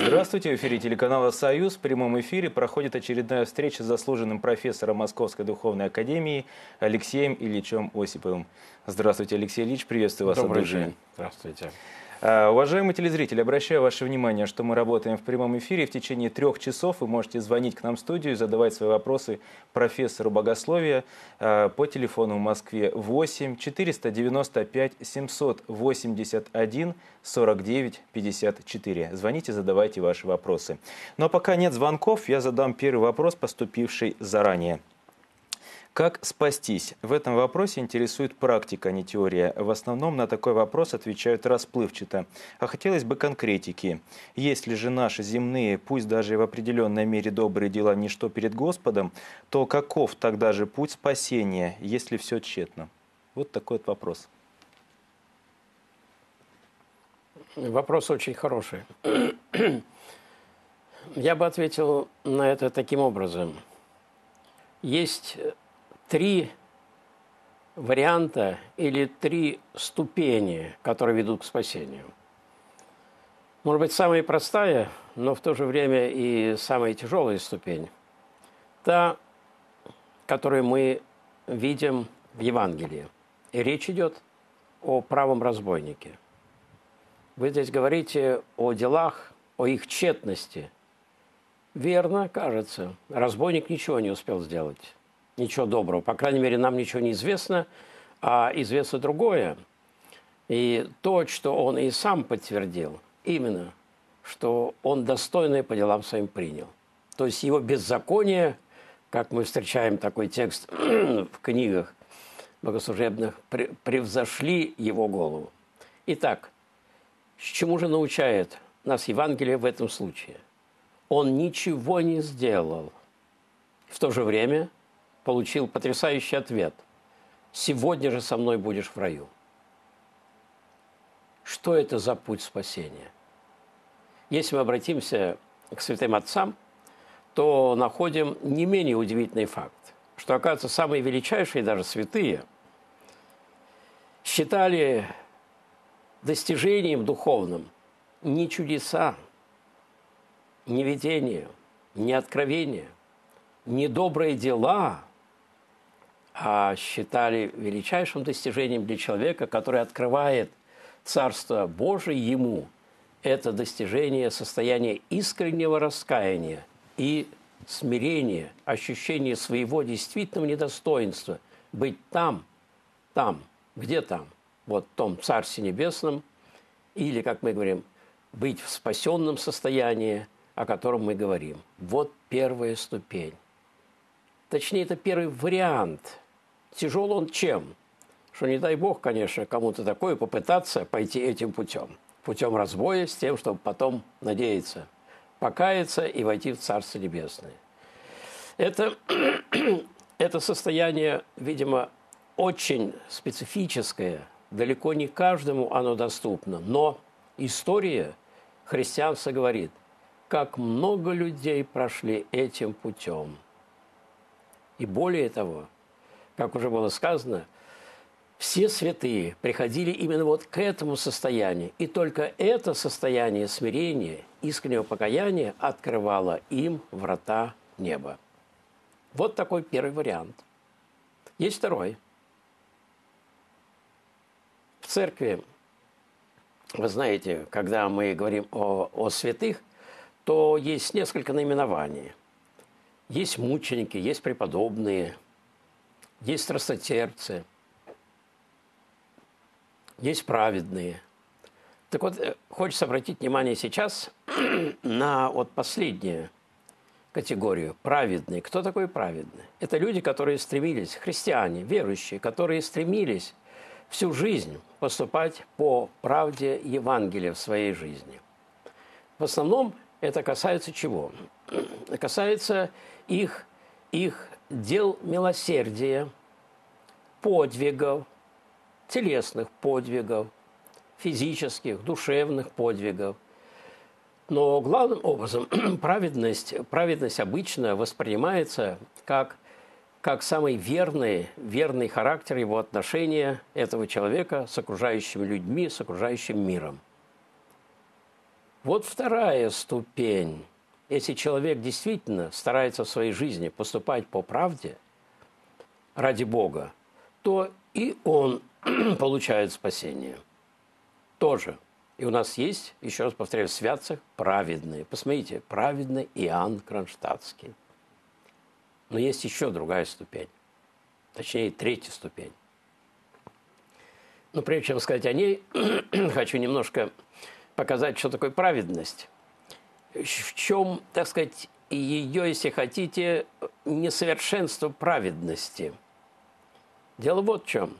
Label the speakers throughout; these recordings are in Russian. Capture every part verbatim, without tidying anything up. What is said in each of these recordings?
Speaker 1: Здравствуйте, в эфире телеканала «Союз». В прямом эфире проходит очередная встреча с заслуженным профессором Московской духовной академии Алексеем Ильичем Осиповым. Здравствуйте, Алексей Ильич, приветствую вас от
Speaker 2: Добрый
Speaker 1: души.
Speaker 2: день. Здравствуйте.
Speaker 1: Уважаемые телезрители, обращаю ваше внимание, что мы работаем в прямом эфире. В течение трех часов вы можете звонить к нам в студию и задавать свои вопросы профессору богословия по телефону в Москве восемь четыреста девяносто пять семьсот восемьдесят один сорок девять пятьдесят четыре. Звоните, задавайте ваши вопросы. Но пока нет звонков, я задам первый вопрос, поступивший заранее. Как спастись? В этом вопросе интересует практика, а не теория. В основном на такой вопрос отвечают расплывчато. А хотелось бы конкретики. Если же наши земные, пусть даже и в определенной мере добрые дела ничто перед Господом, то каков тогда же путь спасения, если все тщетно? Вот такой вот вопрос.
Speaker 2: Вопрос очень хороший. Я бы ответил на это таким образом. Есть три варианта или три ступени, которые ведут к спасению. Может быть, самая простая, но в то же время и самая тяжелая ступень. Та, которую мы видим в Евангелии. И речь идет о правом разбойнике. Вы здесь говорите о делах, о их тщетности. Верно, кажется. Разбойник ничего не успел сделать. Ничего доброго. По крайней мере, нам ничего не известно, а известно другое. И то, что он и сам подтвердил, именно, что он достойное по делам своим принял. То есть его беззаконие, как мы встречаем такой текст в книгах богослужебных, превзошли его голову. Итак, с чему же научает нас Евангелие в этом случае? Он ничего не сделал. В то же время получил потрясающий ответ. «Сегодня же со мной будешь в раю». Что это за путь спасения? Если мы обратимся к святым отцам, то находим не менее удивительный факт, что, оказывается, самые величайшие, даже святые, считали достижением духовным не чудеса, не видение, не откровение, не добрые дела, а считали величайшим достижением для человека, который открывает Царство Божие ему, это достижение состояния искреннего раскаяния и смирения, ощущения своего действительного недостоинства, быть там, там, где там, вот в том Царстве Небесном, или, как мы говорим, быть в спасенном состоянии, о котором мы говорим. Вот первая ступень. Точнее, это первый вариант. Тяжел он чем? Что не дай бог, конечно, кому-то такое попытаться пойти этим путем. Путем разбоя с тем, чтобы потом надеяться, покаяться и войти в Царство Небесное. Это, это состояние, видимо, очень специфическое. Далеко не каждому оно доступно. Но история христианства говорит, как много людей прошли этим путем. И более того, как уже было сказано, все святые приходили именно вот к этому состоянию. И только это состояние смирения, искреннего покаяния открывало им врата неба. Вот такой первый вариант. Есть второй. В церкви, вы знаете, когда мы говорим о, о святых, то есть несколько наименований. Есть мученики, есть преподобные, есть страстотерпцы, есть праведные. Так вот, хочется обратить внимание сейчас на вот последнюю категорию – праведные. Кто такой праведный? Это люди, которые стремились, христиане, верующие, которые стремились всю жизнь поступать по правде Евангелия в своей жизни. В основном это касается чего? Касается их, их дел милосердия, подвигов, телесных подвигов, физических, душевных подвигов. Но главным образом праведность, праведность обычно воспринимается как, как самый верный, верный характер его отношения этого человека с окружающими людьми, с окружающим миром. Вот вторая ступень. Если человек действительно старается в своей жизни поступать по правде ради Бога, то и он получает спасение. Тоже. И у нас есть, еще раз повторяю, в святцах праведные. Посмотрите, праведный Иоанн Кронштадтский. Но есть еще другая ступень. Точнее, третья ступень. Но прежде чем сказать о ней, хочу немножко показать, что такое праведность. В чем, так сказать, ее, если хотите, несовершенство праведности. Дело вот в чем.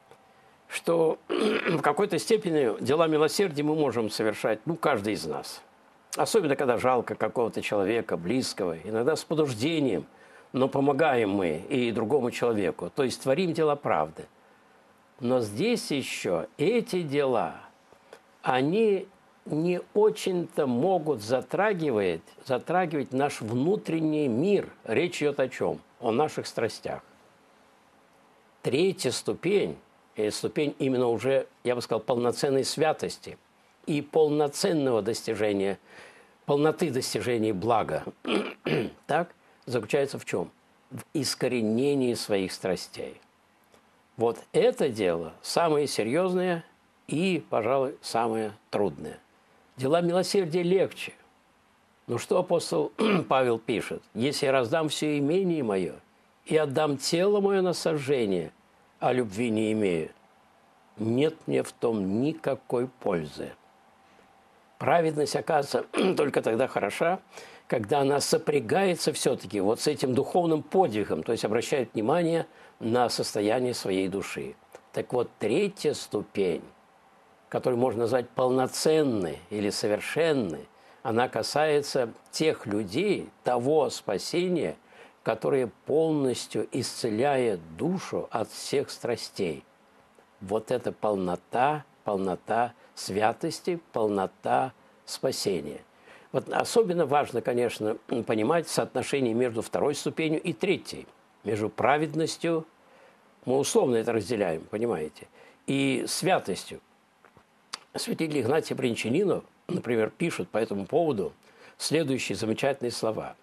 Speaker 2: Что в какой-то степени дела милосердия мы можем совершать, ну, каждый из нас. Особенно, когда жалко какого-то человека, близкого, иногда с подуждением, но помогаем мы и другому человеку, то есть творим дела правды. Но здесь еще эти дела, они не очень-то могут затрагивать, затрагивать наш внутренний мир. Речь идет о чем? О наших страстях. Третья ступень, или ступень именно уже, я бы сказал, полноценной святости и полноценного достижения, полноты достижения блага, так, заключается в чем? В искоренении своих страстей. Вот это дело самое серьезное и, пожалуй, самое трудное. Дела милосердия легче. Но что апостол Павел пишет? «Если я раздам все имение мое и отдам тело мое на сожжение, а любви не имею, нет мне в том никакой пользы». Праведность, оказывается, только тогда хороша, когда она сопрягается все-таки вот с этим духовным подвигом, то есть обращает внимание на состояние своей души. Так вот, третья ступень, которую можно назвать полноценной или совершенной, она касается тех людей, того спасения, которое полностью исцеляет душу от всех страстей. Вот это полнота, полнота святости, полнота спасения. Вот особенно важно, конечно, понимать соотношение между второй ступенью и третьей. Между праведностью, мы условно это разделяем, понимаете, и святостью. Святитель Игнатий Брянчанинов, например, пишет по этому поводу следующие замечательные слова.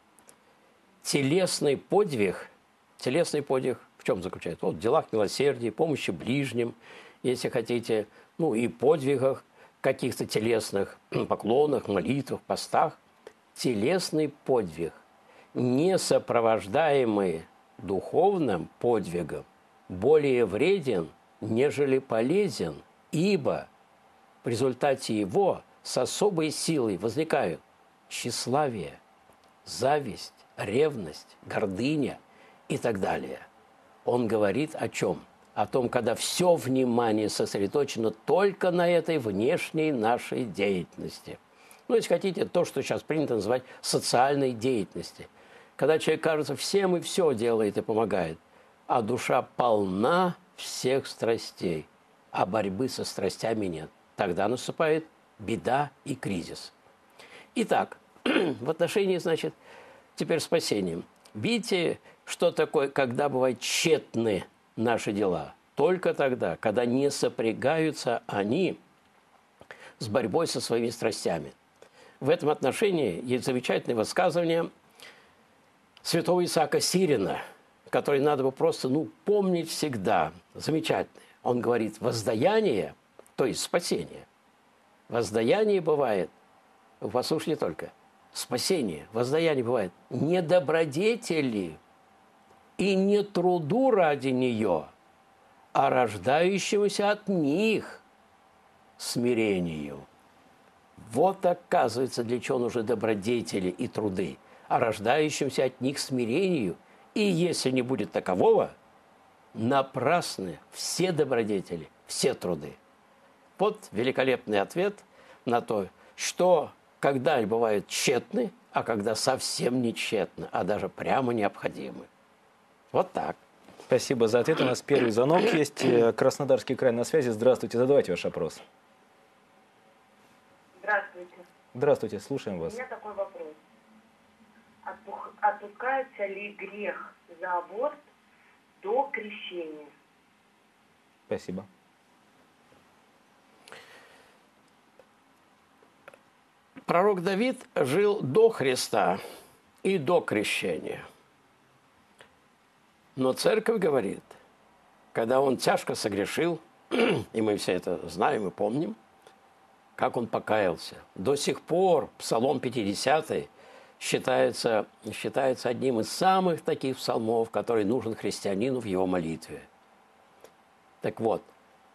Speaker 2: Телесный подвиг, телесный подвиг в чем заключается? Вот в делах милосердия, помощи ближним, если хотите, ну и подвигах каких-то телесных, поклонах, молитвах, постах. Телесный подвиг, не сопровождаемый духовным подвигом, более вреден, нежели полезен, ибо в результате его с особой силой возникают тщеславие, зависть, ревность, гордыня и так далее. Он говорит о чем? О том, когда все внимание сосредоточено только на этой внешней нашей деятельности. Ну, если хотите, то, что сейчас принято называть социальной деятельностью. Когда человек, кажется, всем и все делает и помогает, а душа полна всех страстей, а борьбы со страстями нет. Тогда наступает беда и кризис. Итак, в отношении, значит, теперь спасением. Видите, что такое, когда бывают тщетны наши дела? Только тогда, когда не сопрягаются они с борьбой со своими страстями. В этом отношении есть замечательное высказывание святого Исаака Сирина, который надо бы просто, ну, помнить всегда. Замечательное. Он говорит, воздаяние, то есть спасение. Воздаяние бывает, вы послушайте только, спасение, воздаяние бывает не добродетели и не труду ради нее, а рождающемуся от них смирению. Вот, оказывается, для чего нужны добродетели и труды, а рождающимся от них смирению. И если не будет такового, напрасны все добродетели, все труды. Вот великолепный ответ на то, что когда бывают тщетны, а когда совсем не тщетны, а даже прямо необходимы. Вот так.
Speaker 1: Спасибо за ответ. У нас первый звонок есть. Краснодарский край на связи. Здравствуйте. Задавайте ваш вопрос.
Speaker 3: Здравствуйте.
Speaker 1: Здравствуйте. Слушаем вас.
Speaker 3: У меня такой вопрос. Отпух... Отпускается ли грех за аборт до крещения?
Speaker 1: Спасибо.
Speaker 2: Пророк Давид жил до Христа и до крещения. Но церковь говорит, когда он тяжко согрешил, и мы все это знаем и помним, как он покаялся. До сих пор Псалом пятидесятый считается, считается одним из самых таких псалмов, который нужен христианину в его молитве. Так вот,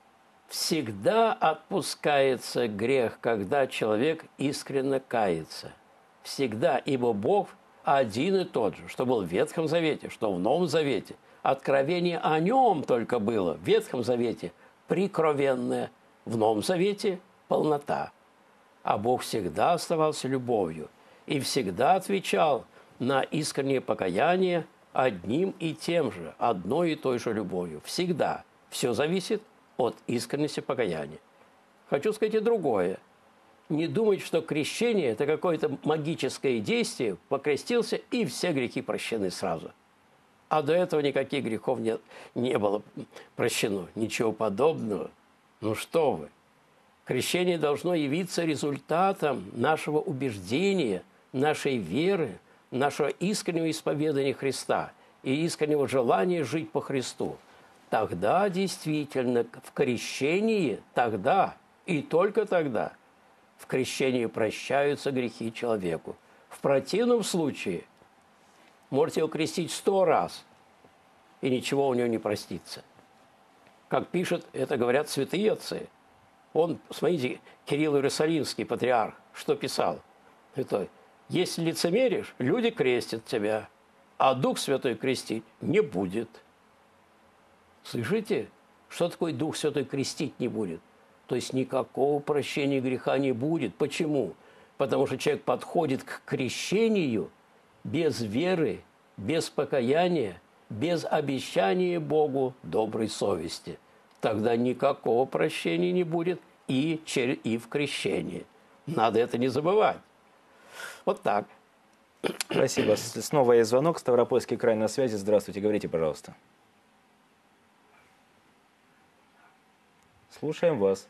Speaker 2: всегда отпускается грех, когда человек искренне кается. Всегда, ибо Бог один и тот же, что был в Ветхом Завете, что в Новом Завете. Откровение о нем только было в Ветхом Завете прикровенное, в Новом Завете полнота. А Бог всегда оставался любовью и всегда отвечал на искреннее покаяние одним и тем же, одной и той же любовью. Всегда. Все зависит от искренности покаяния. Хочу сказать и другое. Не думать, что крещение – это какое-то магическое действие, покрестился, и все грехи прощены сразу. А до этого никаких грехов не, не было прощено. Ничего подобного. Ну что вы. Крещение должно явиться результатом нашего убеждения, нашей веры, нашего искреннего исповедания Христа и искреннего желания жить по Христу. Тогда действительно в крещении, тогда и только тогда в крещении прощаются грехи человеку. В противном случае можете его крестить сто раз, и ничего у него не простится. Как пишет, это говорят святые отцы. Он, смотрите, Кирилл Иерусалимский, патриарх, что писал? Это, если лицемеришь, люди крестят тебя, а Дух Святой крестить не будет. Слышите, что такое Дух Святой крестить не будет? То есть никакого прощения греха не будет. Почему? Потому что человек подходит к крещению без веры, без покаяния, без обещания Богу доброй совести. Тогда никакого прощения не будет и, и в крещении. Надо это не забывать. Вот так.
Speaker 1: Спасибо. Снова есть звонок. Ставропольский край на связи. Здравствуйте. Говорите, пожалуйста. Слушаем вас.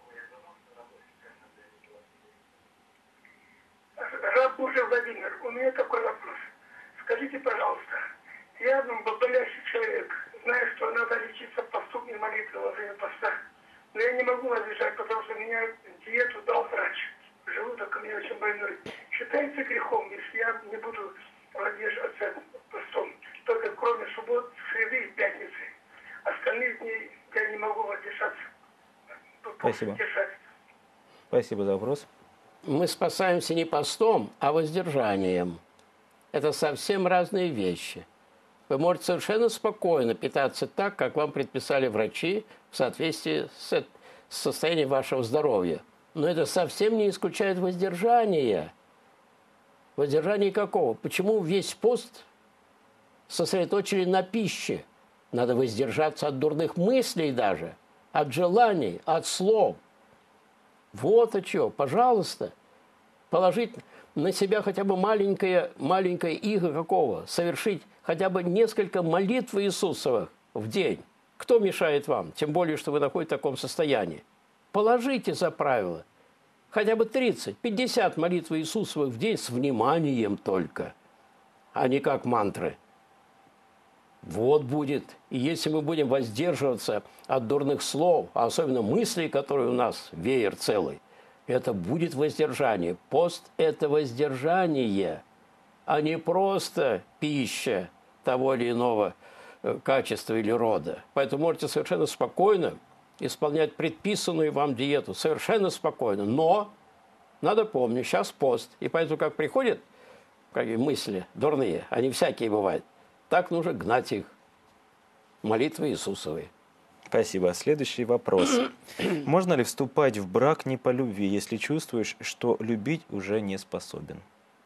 Speaker 4: Рабуша Владимир, у меня такой вопрос. Скажите, пожалуйста, я болящий человек, знаю, что надо лечиться поступной молитвой во время поста, но я не могу воздержать, потому что меня диету дал врач. Желудок у меня очень больной. Считается грехом, если я не буду воздерживаться постом, только кроме суббот, среды и пятницы. Остальные дни я не могу воздержаться.
Speaker 1: Спасибо. Спасибо за вопрос.
Speaker 2: Мы спасаемся не постом, а воздержанием. Это совсем разные вещи. Вы можете совершенно спокойно питаться так, как вам предписали врачи в соответствии с состоянием вашего здоровья. Но это совсем не исключает воздержание. Воздержание какого? Почему весь пост сосредоточили на пище? Надо воздержаться от дурных мыслей даже, от желаний, от слов. Вот о чем. Пожалуйста, положить на себя хотя бы маленькое, маленькое иго какого, совершить хотя бы несколько молитв Иисусовых в день. Кто мешает вам? Тем более, что вы находитесь в таком состоянии. Положите за правило хотя бы тридцать, пятьдесят молитв Иисусовых в день с вниманием только, а не как мантры. Вот будет. И если мы будем воздерживаться от дурных слов, а особенно мыслей, которые у нас веер целый, это будет воздержание. Пост – это воздержание, а не просто пища того или иного качества или рода. Поэтому можете совершенно спокойно исполнять предписанную вам диету. Совершенно спокойно. Но надо помнить, сейчас пост. И поэтому, как приходят как мысли дурные, они всякие бывают, так нужно гнать их. Молитвы Иисусовой.
Speaker 1: Спасибо. Следующий вопрос. Можно ли вступать в брак не по любви, если чувствуешь, что любить уже не способен?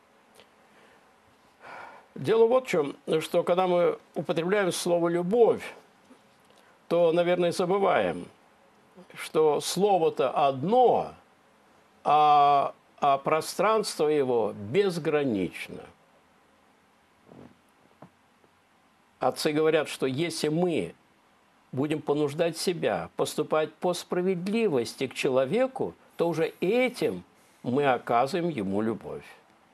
Speaker 2: Дело вот в чем, что когда мы употребляем слово «любовь», то, наверное, забываем, что слово-то одно, а, а пространство его безгранично. Отцы говорят, что если мы будем понуждать себя поступать по справедливости к человеку, то уже этим мы оказываем ему любовь.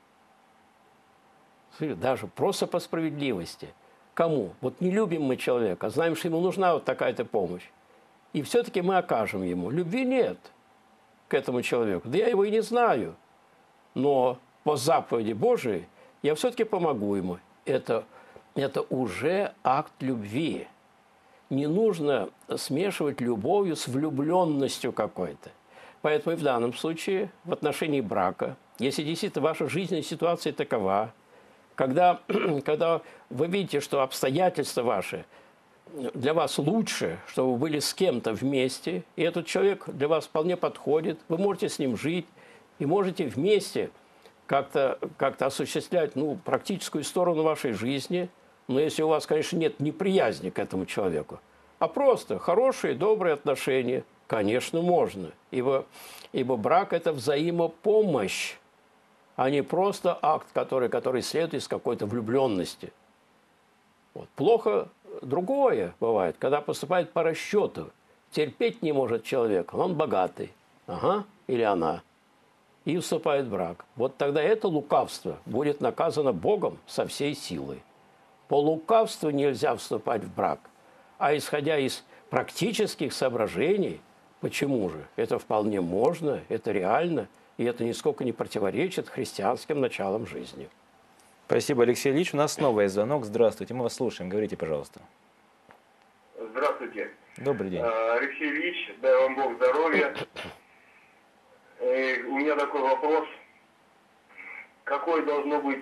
Speaker 2: Даже просто по справедливости. Кому? Вот не любим мы человека, знаем, что ему нужна вот такая-то помощь. И все-таки мы окажем ему. Любви нет к этому человеку. Да я его и не знаю. Но по заповеди Божией я все-таки помогу ему. Это, это уже акт любви. Не нужно смешивать любовью с влюбленностью какой-то. Поэтому и в данном случае, в отношении брака, если действительно ваша жизненная ситуация такова, когда, когда вы видите, что обстоятельства ваши для вас лучше, что вы были с кем-то вместе, и этот человек для вас вполне подходит, вы можете с ним жить, и можете вместе как-то как-то осуществлять ну, практическую сторону вашей жизни, но если у вас, конечно, нет неприязни к этому человеку, а просто хорошие, добрые отношения, конечно, можно. Ибо, ибо брак – это взаимопомощь, а не просто акт, который, который следует из какой-то влюбленности. Вот. Плохо другое бывает, когда поступает по расчету. Терпеть не может человек, он богатый, ага, или она, и вступает в брак. Вот тогда это лукавство будет наказано Богом со всей силой. По лукавству нельзя вступать в брак. А исходя из практических соображений, почему же? Это вполне можно, это реально, и это нисколько не противоречит христианским началам жизни.
Speaker 1: Спасибо, Алексей Ильич. У нас снова есть звонок. Здравствуйте, мы вас слушаем. Говорите, пожалуйста.
Speaker 5: Здравствуйте.
Speaker 1: Добрый день.
Speaker 5: Алексей Ильич, дай вам Бог здоровья. И у меня такой вопрос. Какое должно быть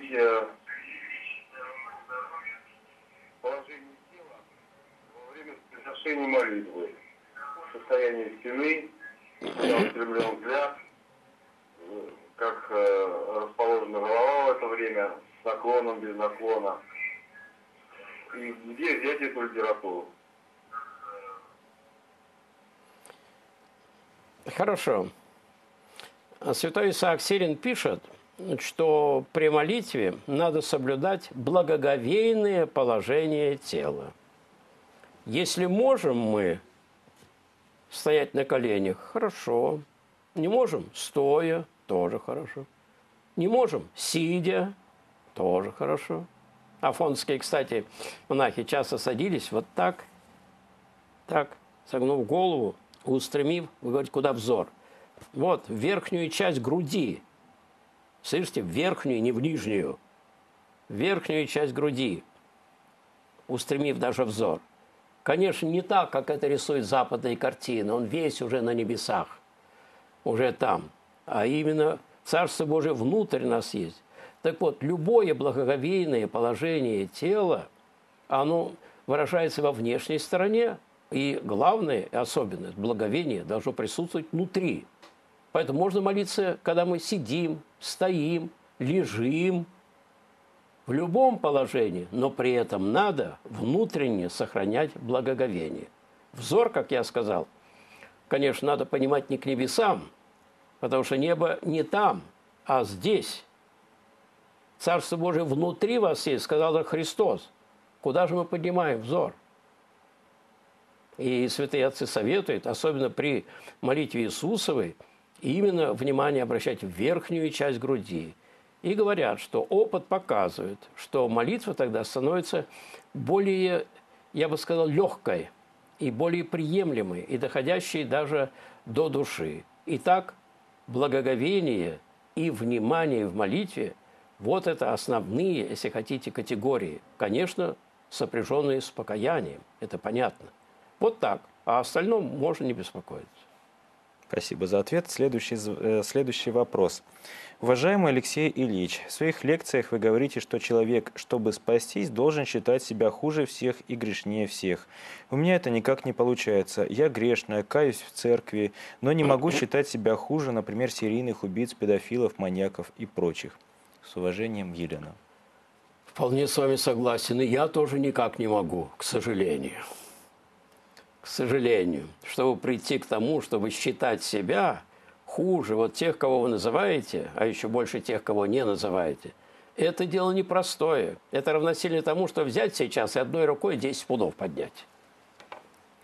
Speaker 5: положение тела во время совершения молитвы? Состояние спины, устремлен взгляд, как расположена голова в это время, с наклоном, без наклона. И где взять эту литературу?
Speaker 2: Хорошо. Святой Исаак Сирин пишет, что при молитве надо соблюдать благоговейное положение тела. Если можем мы стоять на коленях, хорошо. Не можем стоя, тоже хорошо. Не можем сидя, тоже хорошо. Афонские, кстати, монахи часто садились вот так, так, согнув голову, устремив, вы говорите, куда взор? Вот, в верхнюю часть груди. Слышите, в верхнюю, не в нижнюю. В верхнюю часть груди, устремив даже взор. Конечно, не так, как это рисует западные картины. Он весь уже на небесах, уже там. А именно Царство Божие внутрь нас есть. Так вот, любое благоговейное положение тела, оно выражается во внешней стороне. И главное, особенно, благоговение должно присутствовать внутри. Поэтому можно молиться, когда мы сидим, стоим, лежим, в любом положении, но при этом надо внутренне сохранять благоговение. Взор, как я сказал, конечно, надо понимать не к небесам, потому что небо не там, а здесь. Царство Божие внутри вас есть, сказал Христос. Куда же мы поднимаем взор? И святые отцы советуют, особенно при молитве Иисусовой, именно внимание обращать в верхнюю часть груди. И говорят, что опыт показывает, что молитва тогда становится более, я бы сказал, легкой и более приемлемой, и доходящей даже до души. Итак, благоговение и внимание в молитве – вот это основные, если хотите, категории. Конечно, сопряженные с покаянием, это понятно. Вот так, а остальном можно не беспокоиться.
Speaker 1: Спасибо за ответ. Следующий, э, следующий вопрос. Уважаемый Алексей Ильич, в своих лекциях вы говорите, что человек, чтобы спастись, должен считать себя хуже всех и грешнее всех. У меня это никак не получается. Я грешная, каюсь в церкви, но не могу считать себя хуже, например, серийных убийц, педофилов, маньяков и прочих. С уважением, Елена.
Speaker 2: Вполне с вами согласен. И я тоже никак не могу, к сожалению. К сожалению. Чтобы прийти к тому, чтобы считать себя хуже вот тех, кого вы называете, а еще больше тех, кого не называете, это дело непростое. Это равносильно тому, что взять сейчас и одной рукой десять пудов поднять.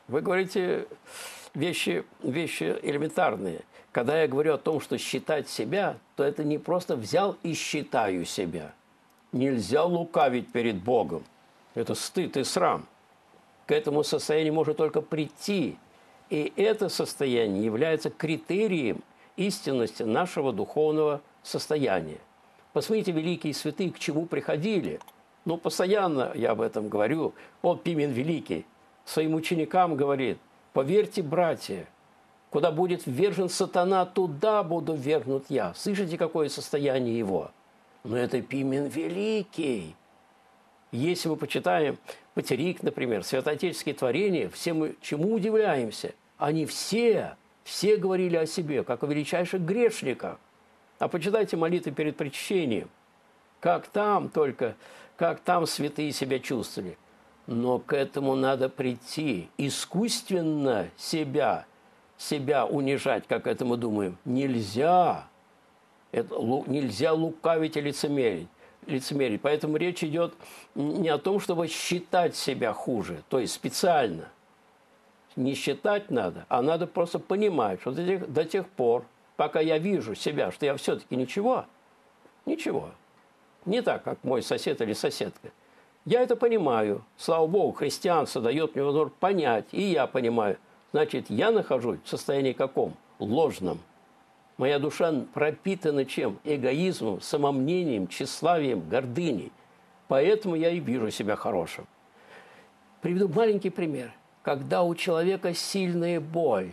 Speaker 2: Вы говорите вещи, вещи элементарные. Когда я говорю о том, что считать себя, то это не просто взял и считаю себя. Нельзя лукавить перед Богом. Это стыд и срам. К этому состоянию может только прийти. И это состояние является критерием истинности нашего духовного состояния. Посмотрите, великие святые к чему приходили. Ну, постоянно я об этом говорю. Вот Пимен Великий своим ученикам говорит: поверьте, братья, куда будет ввержен сатана, туда буду ввергнут я. Слышите, какое состояние его? Но это Пимен Великий. Если мы почитаем Патерик, например, святоотеческие творения, все мы чему удивляемся? Они все, все говорили о себе, как о величайших грешниках. А почитайте молитвы перед причащением. Как там только, как там святые себя чувствовали. Но к этому надо прийти. Искусственно себя, себя унижать, как это мы думаем, нельзя. Это, нельзя лукавить и лицемерить. лицемерить. Поэтому речь идет не о том, чтобы считать себя хуже, то есть специально. Не считать надо, а надо просто понимать, что до тех, до тех пор, пока я вижу себя, что я все-таки ничего, ничего. Не так, как мой сосед или соседка. Я это понимаю. Слава Богу, христианство дает мне возможность понять, и я понимаю. Значит, я нахожусь в состоянии каком? Ложном. Моя душа пропитана чем? Эгоизмом, самомнением, тщеславием, гордыней. Поэтому я и вижу себя хорошим. Приведу маленький пример. Когда у человека сильная боль,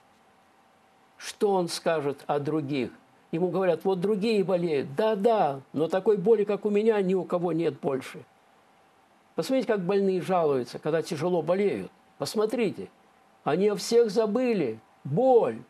Speaker 2: что он скажет о других? Ему говорят: вот другие болеют. Да-да, но такой боли, как у меня, ни у кого нет больше. Посмотрите, как больные жалуются, когда тяжело болеют. Посмотрите, они о всех забыли. Боль.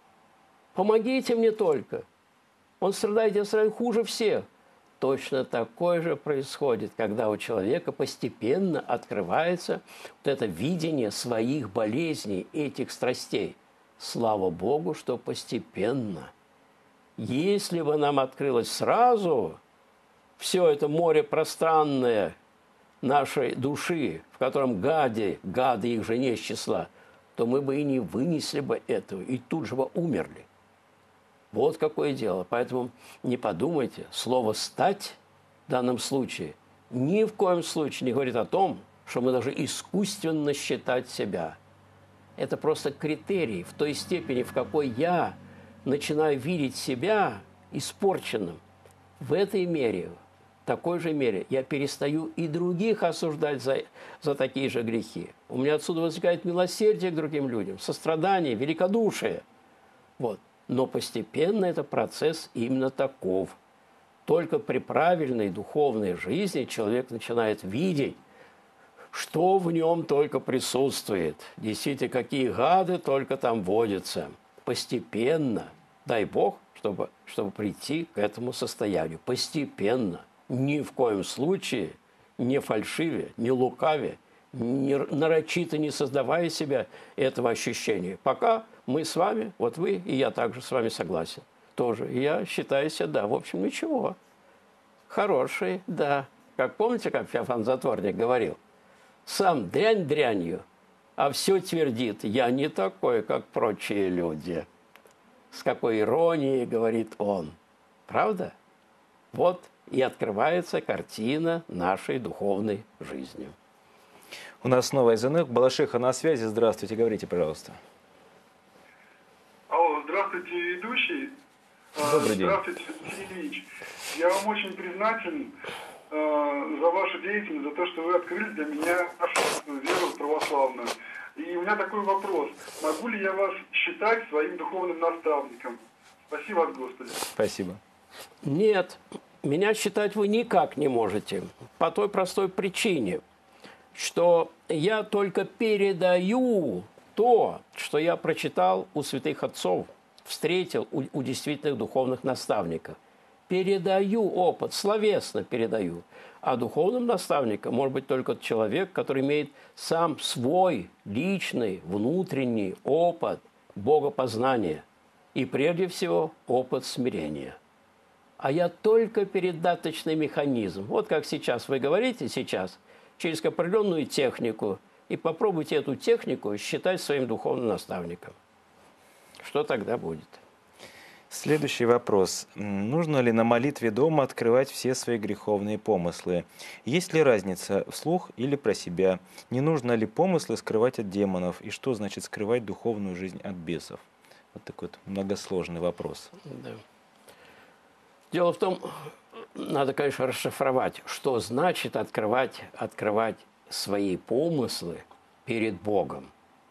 Speaker 2: Помогите мне только. Он страдает, я страдаю хуже всех. Точно такое же происходит, когда у человека постепенно открывается вот это видение своих болезней, этих страстей. Слава Богу, что постепенно. Если бы нам открылось сразу все это море пространное нашей души, в котором гады, гады их же не из числа, то мы бы и не вынесли бы этого, и тут же бы умерли. Вот какое дело. Поэтому не подумайте, слово «стать» в данном случае ни в коем случае не говорит о том, что мы должны искусственно считать себя. Это просто критерий в той степени, в какой я начинаю видеть себя испорченным. В этой мере, в такой же мере, я перестаю и других осуждать за, за такие же грехи. У меня отсюда возникает милосердие к другим людям, сострадание, великодушие. Вот. Но постепенно это процесс именно таков. Только при правильной духовной жизни человек начинает видеть, что в нем только присутствует. Действительно, какие гады только там водятся. Постепенно, дай Бог, чтобы, чтобы прийти к этому состоянию. Постепенно. Ни в коем случае не фальшиве, не лукаве, не, нарочито не создавая себя этого ощущения. Пока мы с вами, вот вы и я также с вами согласен. Тоже. Я считаю себя, да, в общем, ничего. Хороший, да. Как помните, как Феофан Затворник говорил? Сам дрянь дрянью, а все твердит: я не такой, как прочие люди. С какой иронией говорит он. Правда? Вот и открывается картина нашей духовной жизни.
Speaker 1: У нас новый звонок. Балашиха на связи. Здравствуйте. Говорите, пожалуйста.
Speaker 6: Алло, здравствуйте, ведущий.
Speaker 1: Добрый день.
Speaker 6: Здравствуйте, Сергей Ильич. Я вам очень признателен э, за вашу деятельность, за то, что вы открыли для меня нашу веру православную. И у меня такой вопрос. Могу ли я вас считать своим духовным наставником? Спасибо от Господа.
Speaker 1: Спасибо.
Speaker 2: Нет, меня считать вы никак не можете. По той простой причине, что я только передаю то, что я прочитал у святых отцов, встретил у, у действительных духовных наставников. Передаю опыт, словесно передаю. А духовным наставником может быть только человек, который имеет сам свой личный, внутренний опыт богопознания. И прежде всего опыт смирения. А я только передаточный механизм. Вот как сейчас вы говорите сейчас, через определенную технику, и попробуйте эту технику считать своим духовным наставником. Что тогда будет?
Speaker 1: Следующий вопрос. Нужно ли на молитве дома открывать все свои греховные помыслы? Есть ли разница вслух или про себя? Не нужно ли помыслы скрывать от демонов? И что значит скрывать духовную жизнь от бесов? Вот такой вот многосложный вопрос.
Speaker 2: Да. Дело в том, надо, конечно, расшифровать, что значит открывать, открывать свои помыслы перед Богом.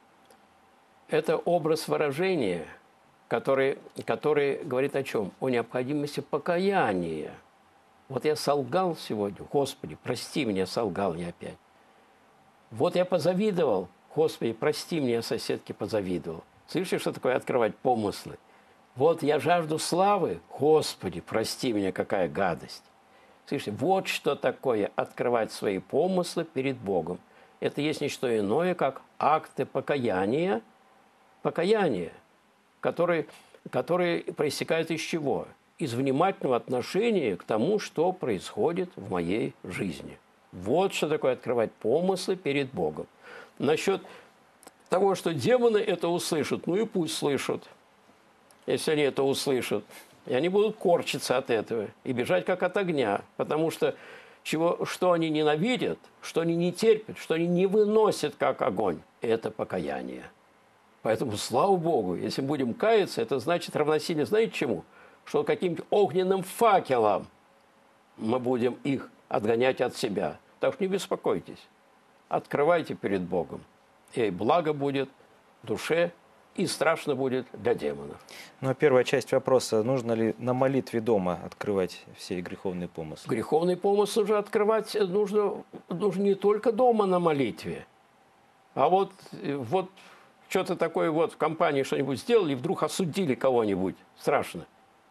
Speaker 2: Это образ выражения, который, который говорит о чем? О необходимости покаяния. Вот я солгал сегодня, Господи, прости меня, солгал я опять. Вот я позавидовал, Господи, прости меня, соседке позавидовал. Слышишь, что такое открывать помыслы? Вот я жажду славы, Господи, прости меня, какая гадость. Слышите, вот что такое открывать свои помыслы перед Богом. Это есть не что иное, как акты покаяния, покаяния, которые, которые проистекают из чего? Из внимательного отношения к тому, что происходит в моей жизни. Вот что такое открывать помыслы перед Богом. Насчет того, что демоны это услышат, ну и пусть слышат. Если они это услышат, и они будут корчиться от этого и бежать как от огня, потому что чего, что они ненавидят, что они не терпят, что они не выносят как огонь, это покаяние. Поэтому, слава Богу, если будем каяться, это значит равносильно, знаете чему? Что каким-то огненным факелом мы будем их отгонять от себя. Так что не беспокойтесь, открывайте перед Богом, и благо будет душе, и страшно будет для демонов.
Speaker 1: Ну, а первая часть вопроса, нужно ли на молитве дома открывать все греховные помыслы?
Speaker 2: Греховный помысл уже открывать нужно, нужно не только дома на молитве, а вот, вот что-то такое вот в компании что-нибудь сделали, и вдруг осудили кого-нибудь. Страшно.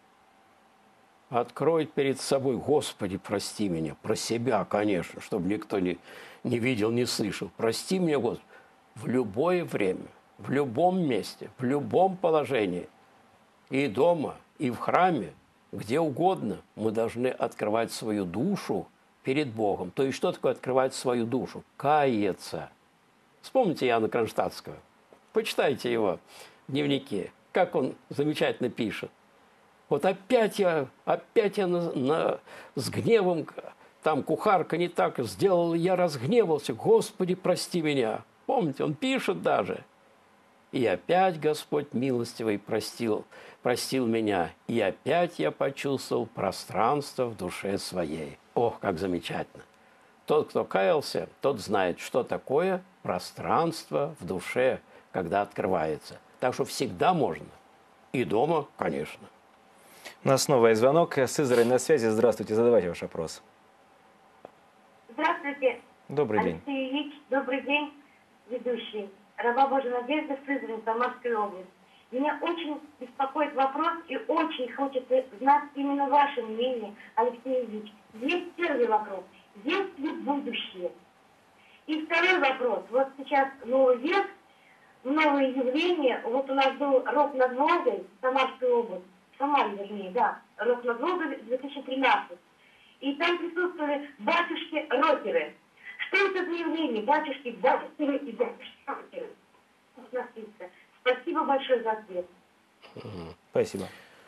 Speaker 2: Открой перед собой, Господи, прости меня. Про себя, конечно, чтобы никто не, не видел, не слышал. Прости меня, Господи, в любое время. В любом месте, в любом положении, и дома, и в храме, где угодно, мы должны открывать свою душу перед Богом. То есть, что такое открывать свою душу? Каяться. Вспомните Иоанна Кронштадтского. Почитайте его в дневнике, как он замечательно пишет. Вот опять я, опять я на, на, с гневом, там кухарка не так сделала, я разгневался. Господи, прости меня. Помните, он пишет даже. И опять Господь милостивый простил, простил меня, и опять я почувствовал пространство в душе своей. Ох, как замечательно! Тот, кто каялся, тот знает, что такое пространство в душе, когда открывается. Так что всегда можно. И дома, конечно.
Speaker 1: У нас снова звонок. Сызрань на связи. Здравствуйте, задавайте ваш вопрос.
Speaker 7: Здравствуйте.
Speaker 1: Добрый день.
Speaker 7: Алексей Ильич, добрый день, ведущий. Раба Божья Надежда, Сызрань, Самарская область. Меня очень беспокоит вопрос и очень хочется знать именно ваше мнение, Алексей Ильич. Есть первый вопрос. Есть ли будущее? И второй вопрос. Вот сейчас новый век, новые явления. Вот у нас был рок над Волгой, Самарская область. Самаре, вернее, да. Рок над Волгой две тысячи тринадцать. И там присутствовали батюшки-рокеры. Что это за явление? Батюшки, батюшки и батюшки. Спасибо большое за ответ.
Speaker 1: Спасибо.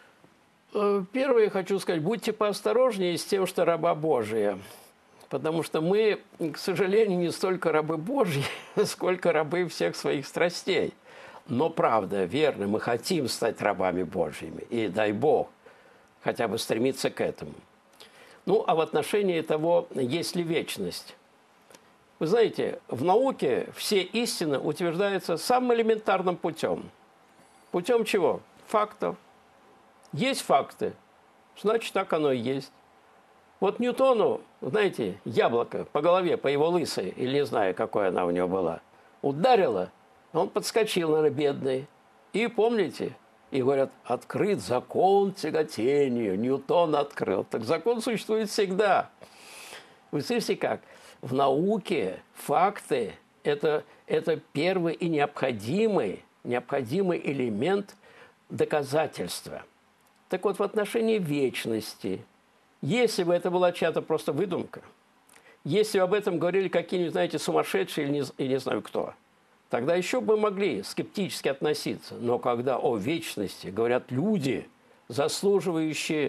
Speaker 2: Первое, хочу сказать, будьте поосторожнее с тем, что раба Божия. Потому что мы, к сожалению, не столько рабы Божьи, сколько рабы всех своих страстей. Но правда, верно, мы хотим стать рабами Божьими. И дай Бог хотя бы стремиться к этому. Ну, а в отношении того, есть ли вечность. Вы знаете, в науке все истины утверждаются самым элементарным путем. Путем чего? Фактов. Есть факты, значит, так оно и есть. Вот Ньютону, знаете, яблоко по голове, по его лысой, или не знаю, какой она у него была, ударило, он подскочил, наверное, бедный. И помните, и говорят, открыт закон тяготения, Ньютон открыл. Так закон существует всегда. Вы слышите как? В науке факты – это, это первый и необходимый, необходимый элемент доказательства. Так вот, в отношении вечности, если бы это была чья-то просто выдумка, Если об этом говорили какие-нибудь, знаете, сумасшедшие или не, или не знаю кто, тогда еще бы могли скептически относиться. Но когда о вечности говорят люди, заслуживающие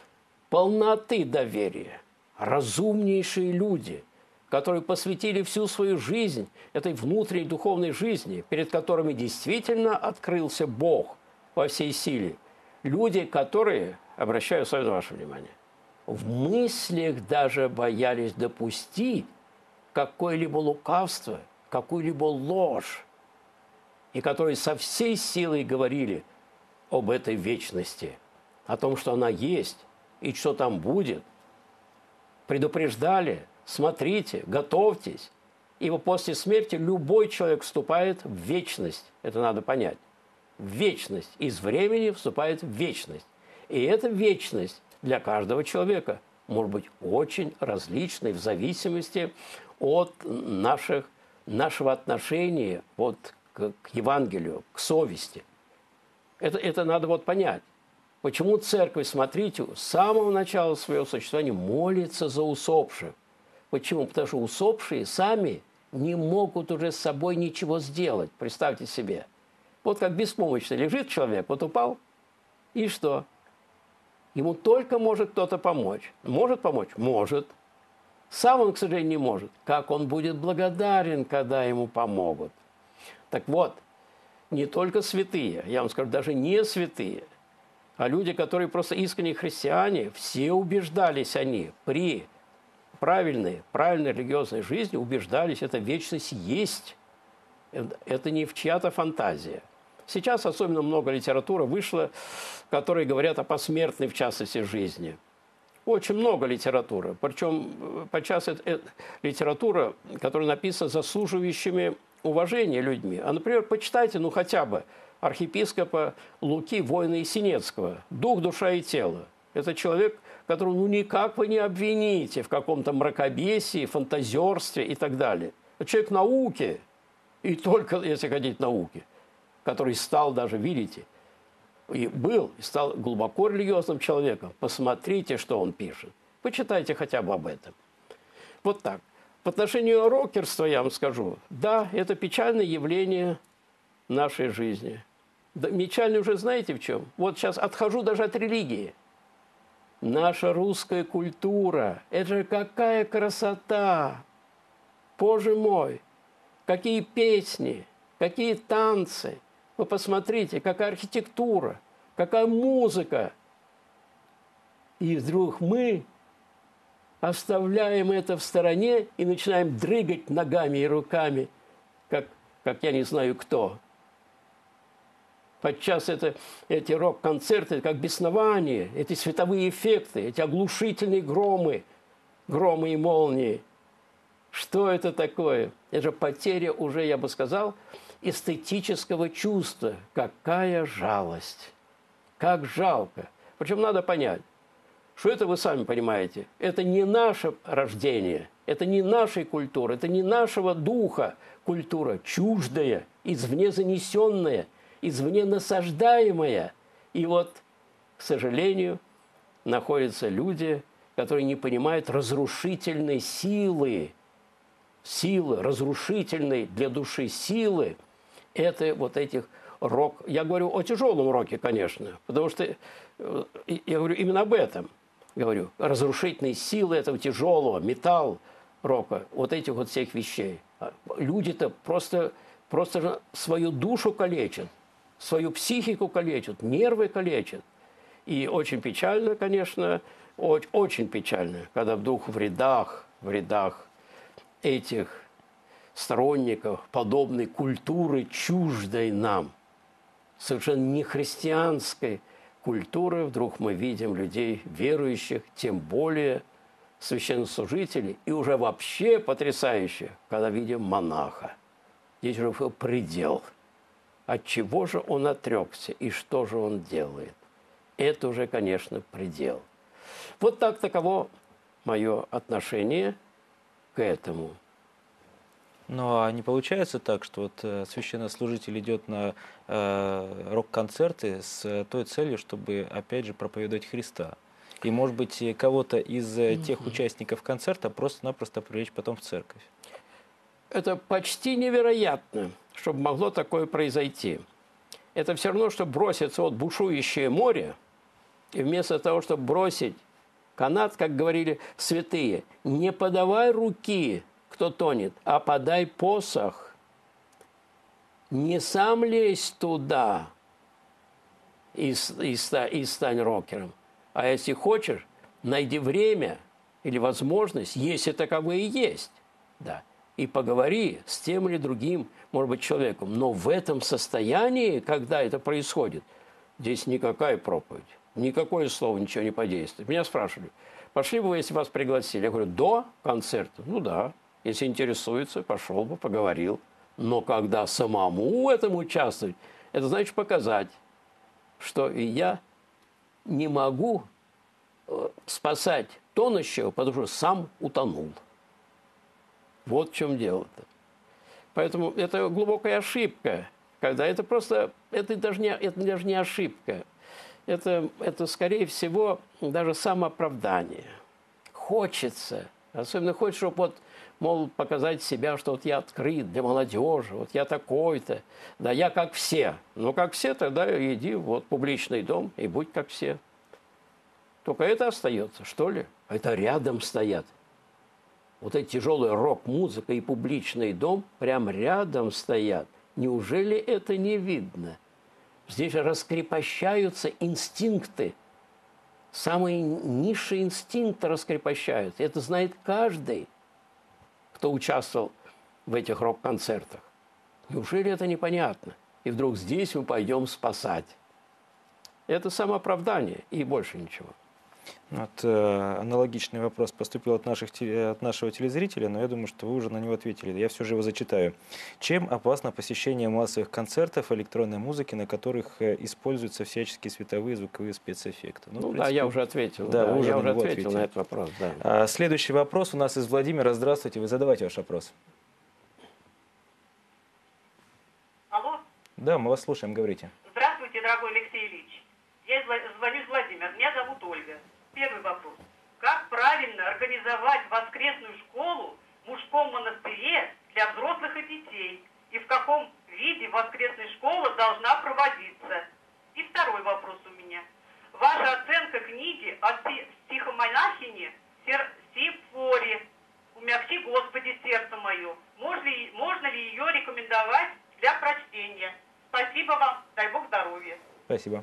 Speaker 2: полноты доверия, разумнейшие люди, которые посвятили всю свою жизнь этой внутренней духовной жизни, перед которыми действительно открылся Бог во всей силе. Люди, которые, обращаю свое ваше внимание, в мыслях даже боялись допустить какое-либо лукавство, какую-либо ложь, и которые со всей силой говорили об этой вечности, о том, что она есть и что там будет. Предупреждали: смотрите, готовьтесь, ибо после смерти любой человек вступает в вечность. Это надо понять. В вечность. Из времени вступает в вечность. И эта вечность для каждого человека может быть очень различной в зависимости от наших, нашего отношения вот, к, к Евангелию, к совести. Это, это надо вот понять. Почему церковь, смотрите, с самого начала своего существования молится за усопших. Почему? Потому что усопшие сами не могут уже с собой ничего сделать. Представьте себе. Вот как беспомощный лежит человек, вот упал, и что? Ему только может кто-то помочь. Может помочь? Может. Сам он, к сожалению, не может. Как он будет благодарен, когда ему помогут? Так вот, не только святые, я вам скажу, даже не святые, а люди, которые просто искренние христиане, все убеждались они при правильной, правильной религиозной жизни, убеждались, эта вечность есть. Это не в чья-то фантазия. Сейчас особенно много литературы вышло, которые говорят о посмертной, в частности, жизни. Очень много литературы. Причем подчас это, это литература, которая написана заслуживающими уважения людьми. А, например, почитайте, ну, хотя бы архиепископа Луки, воина Есенинского «Дух, душа и тело». Это человек, которого ну, никак вы не обвините в каком-то мракобесии, фантазерстве и так далее. Это человек науки, и только, если хотите, науки, который стал даже, видите, и был, и стал глубоко религиозным человеком. Посмотрите, что он пишет. Почитайте хотя бы об этом. Вот так. В отношении рокерства я вам скажу, да, это печальное явление нашей жизни. Да, печально уже знаете в чем? Вот сейчас отхожу даже от религии. Наша русская культура, это же какая красота! Боже мой! Какие песни, какие танцы! Вы посмотрите, какая архитектура, какая музыка! И вдруг мы оставляем это в стороне и начинаем дрыгать ногами и руками, как, как я не знаю кто. Подчас это, эти рок-концерты, как беснование, эти световые эффекты, эти оглушительные громы, громы и молнии. Что это такое? Это же потеря уже, я бы сказал, эстетического чувства. Какая жалость! Как жалко! Причем надо понять, что это вы сами понимаете. Это не наше рождение, это не нашей культуры, это не нашего духа культура, чуждая, извне занесенная, извне насаждаемая. И вот, к сожалению, находятся люди, которые не понимают разрушительной силы, силы, разрушительной для души силы, это вот этих рок. Я говорю о тяжелом роке, конечно, потому что я говорю именно об этом. Говорю, разрушительной силы этого тяжелого, металл рока, вот этих вот всех вещей. Люди-то просто, просто свою душу калечат, свою психику калечат, нервы калечат. И очень печально, конечно, очень, очень печально, когда вдруг в рядах, в рядах этих сторонников подобной культуры, чуждой нам, совершенно не христианской культуры, вдруг мы видим людей верующих, тем более священнослужителей, и уже вообще потрясающе, когда видим монаха. Здесь же предел. От чего же он отрекся и что же он делает? Это уже, конечно, предел. Вот так таково мое отношение к этому.
Speaker 1: Ну, а не получается так, что вот э, священнослужитель идет на э, рок-концерты с той целью, чтобы, опять же, проповедовать Христа? И, может быть, кого-то из mm-hmm. тех участников концерта просто-напросто привлечь потом в церковь.
Speaker 2: Это почти невероятно, чтобы могло такое произойти. Это все равно, что броситься вот в бушующее море, и вместо того, чтобы бросить канат, как говорили святые, не подавай руки, кто тонет, а подай посох. Не сам лезь туда и, и, и стань рокером, а если хочешь, найди время или возможность, если таковые есть, да, и поговори с тем или другим, может быть, человеком. Но в этом состоянии, когда это происходит, здесь никакая проповедь, никакое слово ничего не подействует. Меня спрашивали, пошли бы вы, если вас пригласили? Я говорю, до концерта? Ну да, если интересуется, пошел бы, поговорил. Но когда самому в этом участвовать, это значит показать, что я не могу спасать тонущего, потому что сам утонул. Вот в чем дело-то. Поэтому это глубокая ошибка, когда это просто, это даже не, это даже не ошибка, это, это скорее всего даже самооправдание. Хочется, особенно хочется, чтобы вот, мол, показать себя, что вот я открыт для молодежи, вот я такой-то, да я как все. Ну, как все, тогда иди вот в публичный дом и будь как все. Только это остается, что ли? Это рядом стоят. Вот эта тяжелая рок-музыка и публичный дом прям рядом стоят. Неужели это не видно? Здесь же раскрепощаются инстинкты. Самые низшие инстинкты раскрепощаются. Это знает каждый, кто участвовал в этих рок-концертах. Неужели это непонятно? И вдруг здесь мы пойдем спасать. Это самооправдание и больше ничего.
Speaker 1: Вот, э, аналогичный вопрос поступил от, наших, от нашего телезрителя, но я думаю, что вы уже на него ответили. Я все же его зачитаю. Чем опасно посещение массовых концертов электронной музыки, на которых используются всяческие световые, звуковые спецэффекты?
Speaker 2: Ну, ну принципе, да, я уже ответил.
Speaker 1: Да,
Speaker 2: да,
Speaker 1: вы уже
Speaker 2: я
Speaker 1: на
Speaker 2: уже ответил
Speaker 1: ответили.
Speaker 2: на этот вопрос. Да.
Speaker 1: А, следующий вопрос у нас из Владимира. Здравствуйте, вы задавайте ваш вопрос.
Speaker 8: Алло?
Speaker 1: Да, мы вас слушаем, говорите.
Speaker 8: Здравствуйте, дорогой Алексей Ильич. Я звоню из Владимира. Меня зовут Ольга. Первый вопрос. Как правильно организовать воскресную школу в мужском монастыре для взрослых и детей? И в каком виде воскресная школа должна проводиться? И второй вопрос у меня. Ваша оценка книги о стихомонахине Сепфоре «Умягчи, Господи, сердце мое». Можно ли, можно ли ее рекомендовать для прочтения? Спасибо вам. Дай Бог здоровья.
Speaker 1: Спасибо.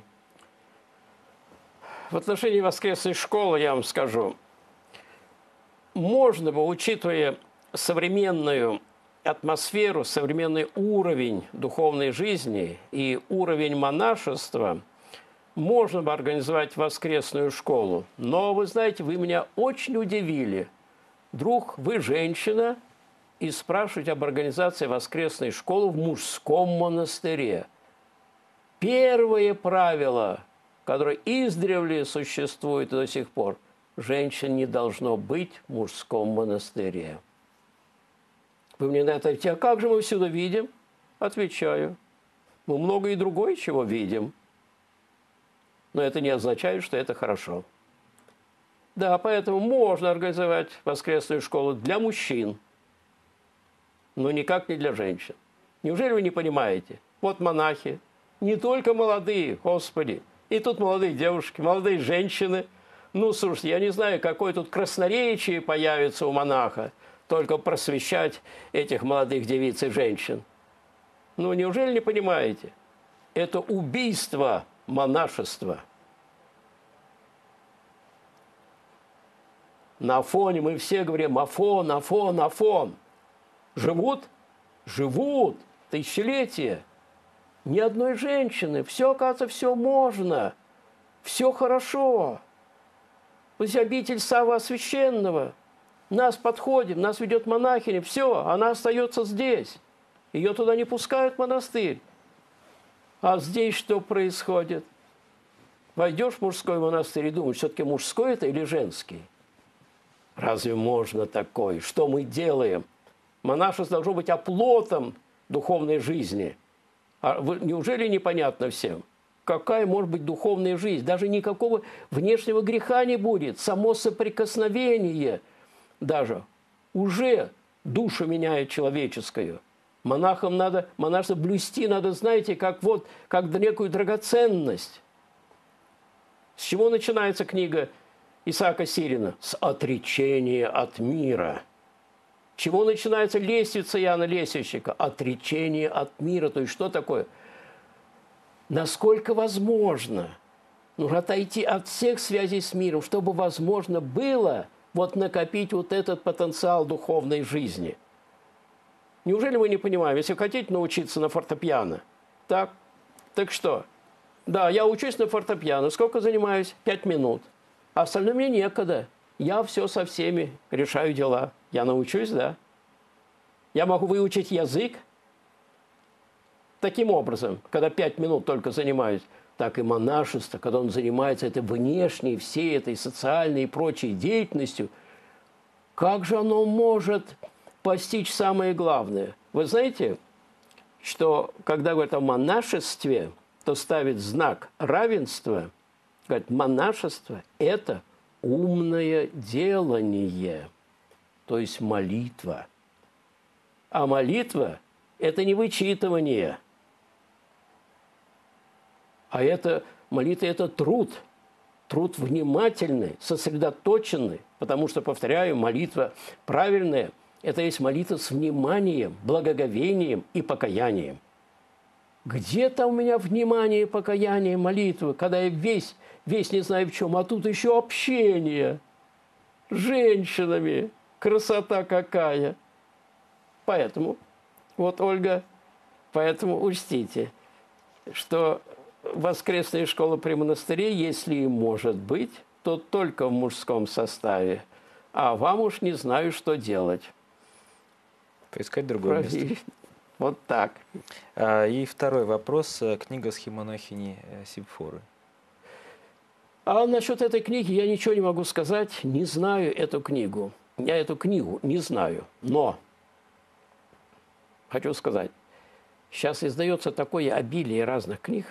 Speaker 2: В отношении воскресной школы я вам скажу, можно бы, учитывая современную атмосферу, современный уровень духовной жизни и уровень монашества, можно бы организовать воскресную школу. Но, вы знаете, вы меня очень удивили. Вдруг вы женщина и спрашиваете об организации воскресной школы в мужском монастыре. Первое правило, которое издревле существует до сих пор, женщин не должно быть в мужском монастыре. Вы мне на это ответите, а как же мы всюду видим? Отвечаю, мы много и другое чего видим. Но это не означает, что это хорошо. Да, поэтому можно организовать воскресную школу для мужчин, но никак не для женщин. Неужели вы не понимаете? Вот монахи, не только молодые, Господи, и тут молодые девушки, молодые женщины. Ну, слушайте, я не знаю, какое тут красноречие появится у монаха, только просвещать этих молодых девиц и женщин. Ну, неужели не понимаете? Это убийство монашества. На Афоне мы все говорим Афон, Афон, Афон. Живут? Живут. Тысячелетия. Ни одной женщины. Все, оказывается, все можно. Все хорошо. Вот обитель Савва Священного. Нас подходим, нас ведет монахиня. Все, она остается здесь. Ее туда не пускают в монастырь. А здесь что происходит? Войдешь в мужской монастырь и думаешь, все-таки мужской это или женский? Разве можно такое? Что мы делаем? Монашество должно быть оплотом духовной жизни. А вы, неужели непонятно всем? какая может быть духовная жизнь? Даже никакого внешнего греха не будет. Само соприкосновение даже уже душу меняет человеческую. Монахам надо, монашество блюсти надо, знаете, как вот, как некую драгоценность. С чего начинается книга Исаака Сирина? С отречения от мира. С чего начинается лестница Иоанна Лесвичника? Отречение от мира. То есть что такое? Насколько возможно, нужно отойти от всех связей с миром, чтобы возможно было вот накопить вот этот потенциал духовной жизни. Неужели мы не понимаем, если хотите научиться на фортепиано, так, так что? Да, я учусь на фортепиано. Сколько занимаюсь? Пять минут. А остальное мне некогда. Я все со всеми решаю дела. Я научусь, да. Я могу выучить язык таким образом, когда пять минут только занимаюсь. Так и монашество, когда он занимается этой внешней, всей этой социальной и прочей деятельностью, как же оно может постичь самое главное? Вы знаете, что когда говорят о монашестве, то ставит знак равенства, говорят, монашество – это умное делание, то есть молитва. А молитва – это не вычитывание, а это молитва – это труд, труд внимательный, сосредоточенный, потому что, повторяю, молитва правильная – это есть молитва с вниманием, благоговением и покаянием. Где-то у меня внимание, покаяние, молитвы, когда я весь, весь не знаю в чем, а тут еще общение с женщинами. Красота какая! Поэтому, вот, Ольга, поэтому учтите, что воскресная школа при монастыре, если и может быть, то только в мужском составе. А вам уж не знаю, что делать.
Speaker 1: Поискать другое
Speaker 2: Прови...
Speaker 1: место.
Speaker 2: Вот так.
Speaker 1: А, и второй вопрос. Книга схемонахини Симфоры.
Speaker 2: А насчет этой книги я ничего не могу сказать. Не знаю эту книгу. Я эту книгу не знаю. Но хочу сказать, сейчас издается такое обилие разных книг,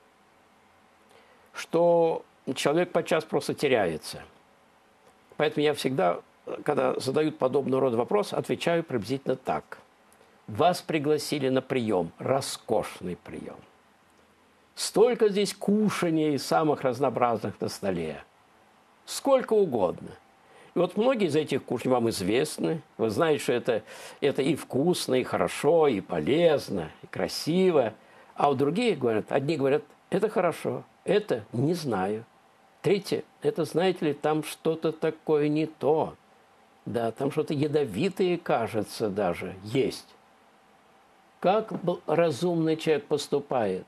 Speaker 2: что человек подчас просто теряется. Поэтому я всегда, когда задают подобного рода вопрос, отвечаю приблизительно так. Вас пригласили на прием, роскошный прием. Столько здесь кушаний и самых разнообразных на столе. Сколько угодно. И вот многие из этих кушаний вам известны. Вы знаете, что это, это и вкусно, и хорошо, и полезно, и красиво. А у других говорят, одни говорят, это хорошо, это не знаю. Третье, это, знаете ли, там что-то такое не то. Да, там что-то ядовитое, кажется, даже есть. Как разумный человек поступает?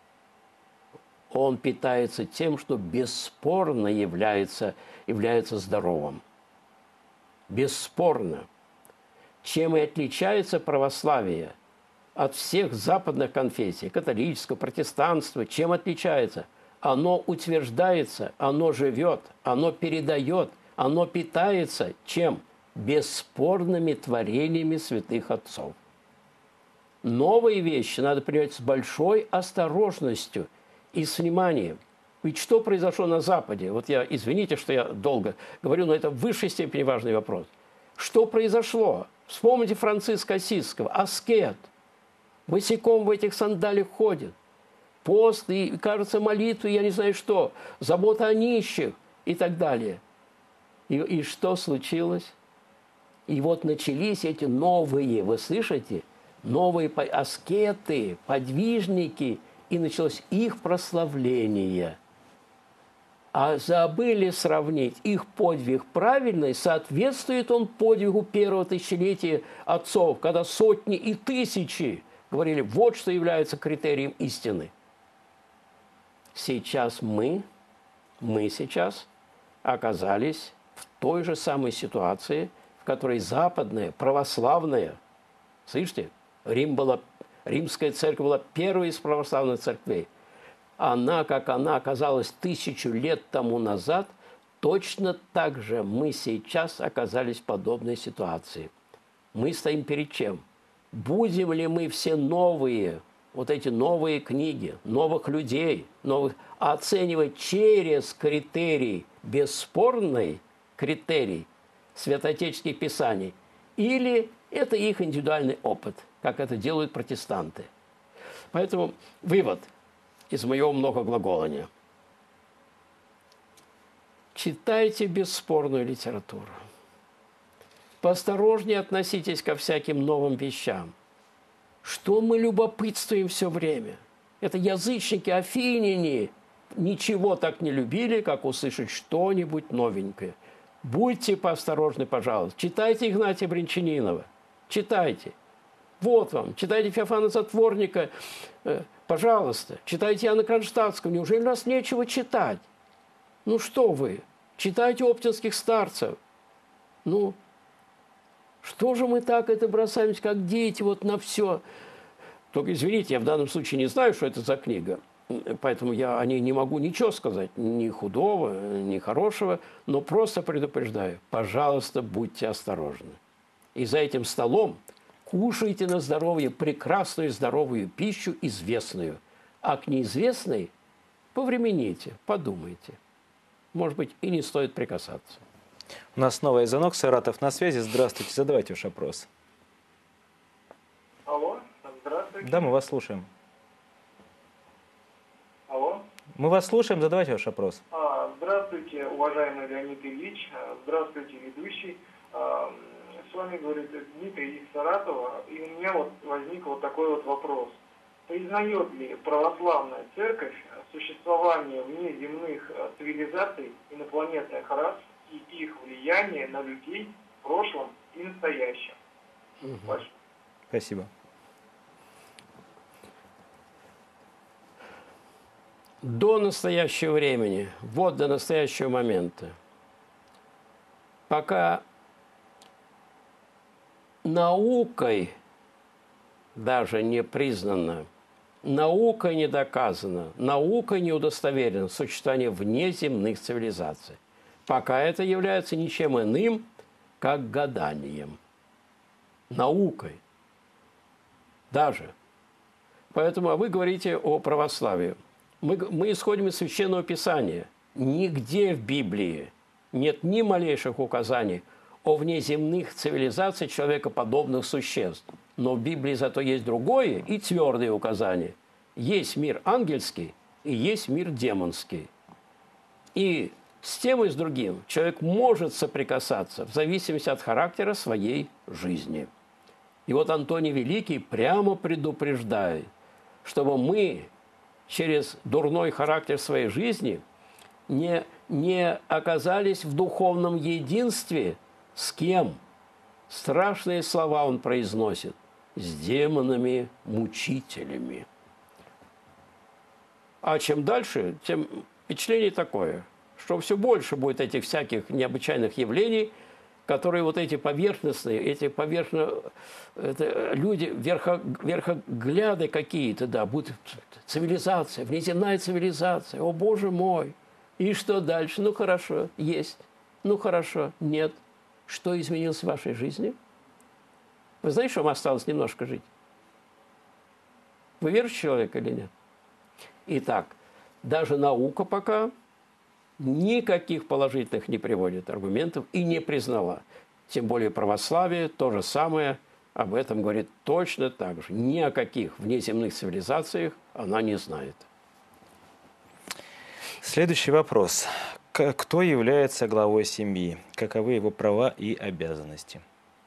Speaker 2: Он питается тем, что бесспорно является, является здоровым. Бесспорно. Чем и отличается православие от всех западных конфессий, католического, протестанства, чем отличается? Оно утверждается, оно живет, оно передает, оно питается чем? Бесспорными творениями святых отцов. Новые вещи надо принимать с большой осторожностью и с вниманием. Ведь что произошло на Западе? Вот я, извините, что я долго говорю, но это в высшей степени важный вопрос. Что произошло? Вспомните Франциска Ассизского, аскет. Босиком в этих сандалиях ходит. Пост и, кажется, молитвы, я не знаю что, забота о нищих и так далее. И, и что случилось? И вот начались эти новые, вы слышите, новые аскеты, подвижники, и началось их прославление. А забыли сравнить их подвиг правильный, соответствует он подвигу первого тысячелетия отцов, когда сотни и тысячи говорили, вот что является критерием истины. Сейчас мы, мы сейчас оказались в той же самой ситуации, в которой западная, православная, слышите, Рим была, Римская церковь была первой из православных церквей. Она, как она оказалась тысячу лет тому назад, точно так же мы сейчас оказались в подобной ситуации. Мы стоим перед чем? Будем ли мы все новые вот эти новые книги, новых людей, новых, оценивать через критерий, бесспорный критерий святоотеческих писаний, или это их индивидуальный опыт, как это делают протестанты. Поэтому вывод из моего многоглаголания. Читайте бесспорную литературу. Поосторожнее относитесь ко всяким новым вещам. Что мы любопытствуем все время? Это язычники, афиняне ничего так не любили, как услышать что-нибудь новенькое. Будьте поосторожны, пожалуйста. Читайте Игнатия Брянчанинова. Читайте. Вот вам. Читайте Феофана Затворника. Пожалуйста. Читайте Иоанна Кронштадтского. Неужели у нас нечего читать? Ну что вы? Читайте оптинских старцев. Ну, что же мы так это бросаемся, как дети, вот на все? Только, извините, я в данном случае не знаю, что это за книга, поэтому я о ней не могу ничего сказать, ни худого, ни хорошего, но просто предупреждаю, пожалуйста, будьте осторожны. И за этим столом кушайте на здоровье прекрасную здоровую пищу, известную, а к неизвестной повремените, подумайте. Может быть, и не стоит прикасаться.
Speaker 1: У нас новый звонок. Саратов на связи. Здравствуйте. Задавайте ваш вопрос.
Speaker 5: Алло, здравствуйте.
Speaker 1: Да, мы вас слушаем.
Speaker 5: Алло.
Speaker 1: Мы вас слушаем. Задавайте ваш вопрос.
Speaker 5: А, здравствуйте, уважаемый Леонид Ильич. Здравствуйте, ведущий. А, с вами говорит Дмитрий из Саратова. И у меня вот возник вот такой вот вопрос. Признает ли православная церковь существование внеземных цивилизаций, инопланетных рас и их влияние на людей в прошлом и настоящем?
Speaker 2: Угу.
Speaker 1: Спасибо.
Speaker 2: До настоящего времени, вот до настоящего момента, пока наукой даже не признано, наукой не доказано, наукой не удостоверено существование внеземных цивилизаций. Пока это является ничем иным, как гаданием, наукой даже. Поэтому, а вы говорите о православии. Мы, мы исходим из Священного Писания. Нигде в Библии нет ни малейших указаний о внеземных цивилизациях человекоподобных существ. Но в Библии зато есть другое и твердые указания. Есть мир ангельский и есть мир демонский. И с тем и с другим человек может соприкасаться в зависимости от характера своей жизни. И вот Антоний Великий прямо предупреждает, чтобы мы через дурной характер своей жизни не, не оказались в духовном единстве с кем? Страшные слова он произносит. С демонами-мучителями. А чем дальше, тем впечатление такое, что все больше будет этих всяких необычайных явлений, которые вот эти поверхностные, эти поверхностные это люди, верхо, верхогляды какие-то, да, будут цивилизация, внеземная цивилизация, о боже мой. И что дальше? Ну хорошо, есть. Ну хорошо, нет. Что изменилось в вашей жизни? Вы знаете, что вам осталось немножко жить? Вы верующий человек или нет? Итак, даже наука пока никаких положительных не приводит аргументов и не признала. Тем более православие то же самое об этом говорит точно так же. Ни о каких внеземных цивилизациях она не знает.
Speaker 1: Следующий вопрос. Кто является главой семьи? Каковы его права и обязанности?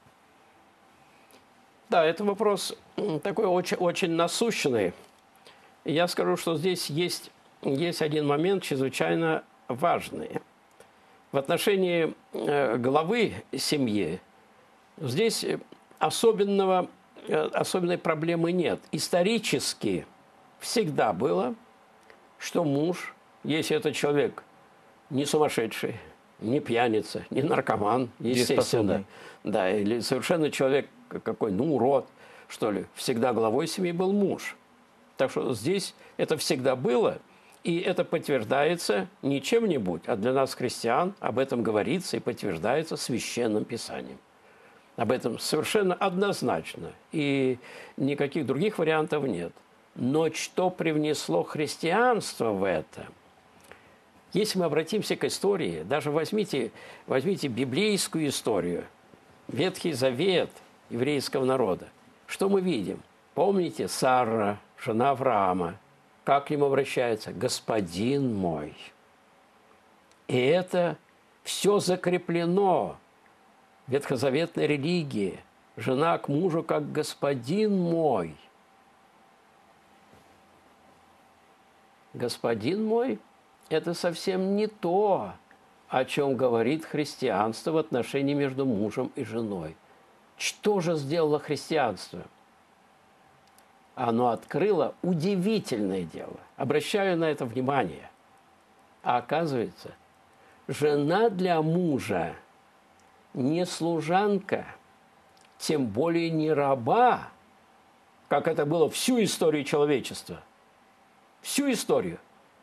Speaker 2: Да, это вопрос такой очень, очень насущный. Я скажу, что здесь есть, есть один момент чрезвычайно важный. В отношении главы семьи здесь особенного, особенной проблемы нет. Исторически всегда было, что муж, если этот человек не сумасшедший, не пьяница, не наркоман, естественно, да, или совершенно человек какой, ну, урод, что ли, всегда главой семьи был муж. Так что здесь это всегда было, и это подтверждается не чем-нибудь, а для нас, христиан, об этом говорится и подтверждается Священным Писанием. Об этом совершенно однозначно, и никаких других вариантов нет. Но что привнесло христианство в это? Если мы обратимся к истории, даже возьмите, возьмите библейскую историю, Ветхий Завет еврейского народа. Что мы видим? Помните, Сара, жена Авраама, как к нему обращается? «Господин мой». И это все закреплено в ветхозаветной религии. Жена к мужу как «господин мой». «Господин мой» – это совсем не то, о чем говорит христианство в отношении между мужем и женой. Что же сделало христианство? Оно открыло удивительное дело. Обращаю на это внимание. А оказывается, жена для мужа не служанка, тем более не раба, как это было всю историю человечества. Всю историю.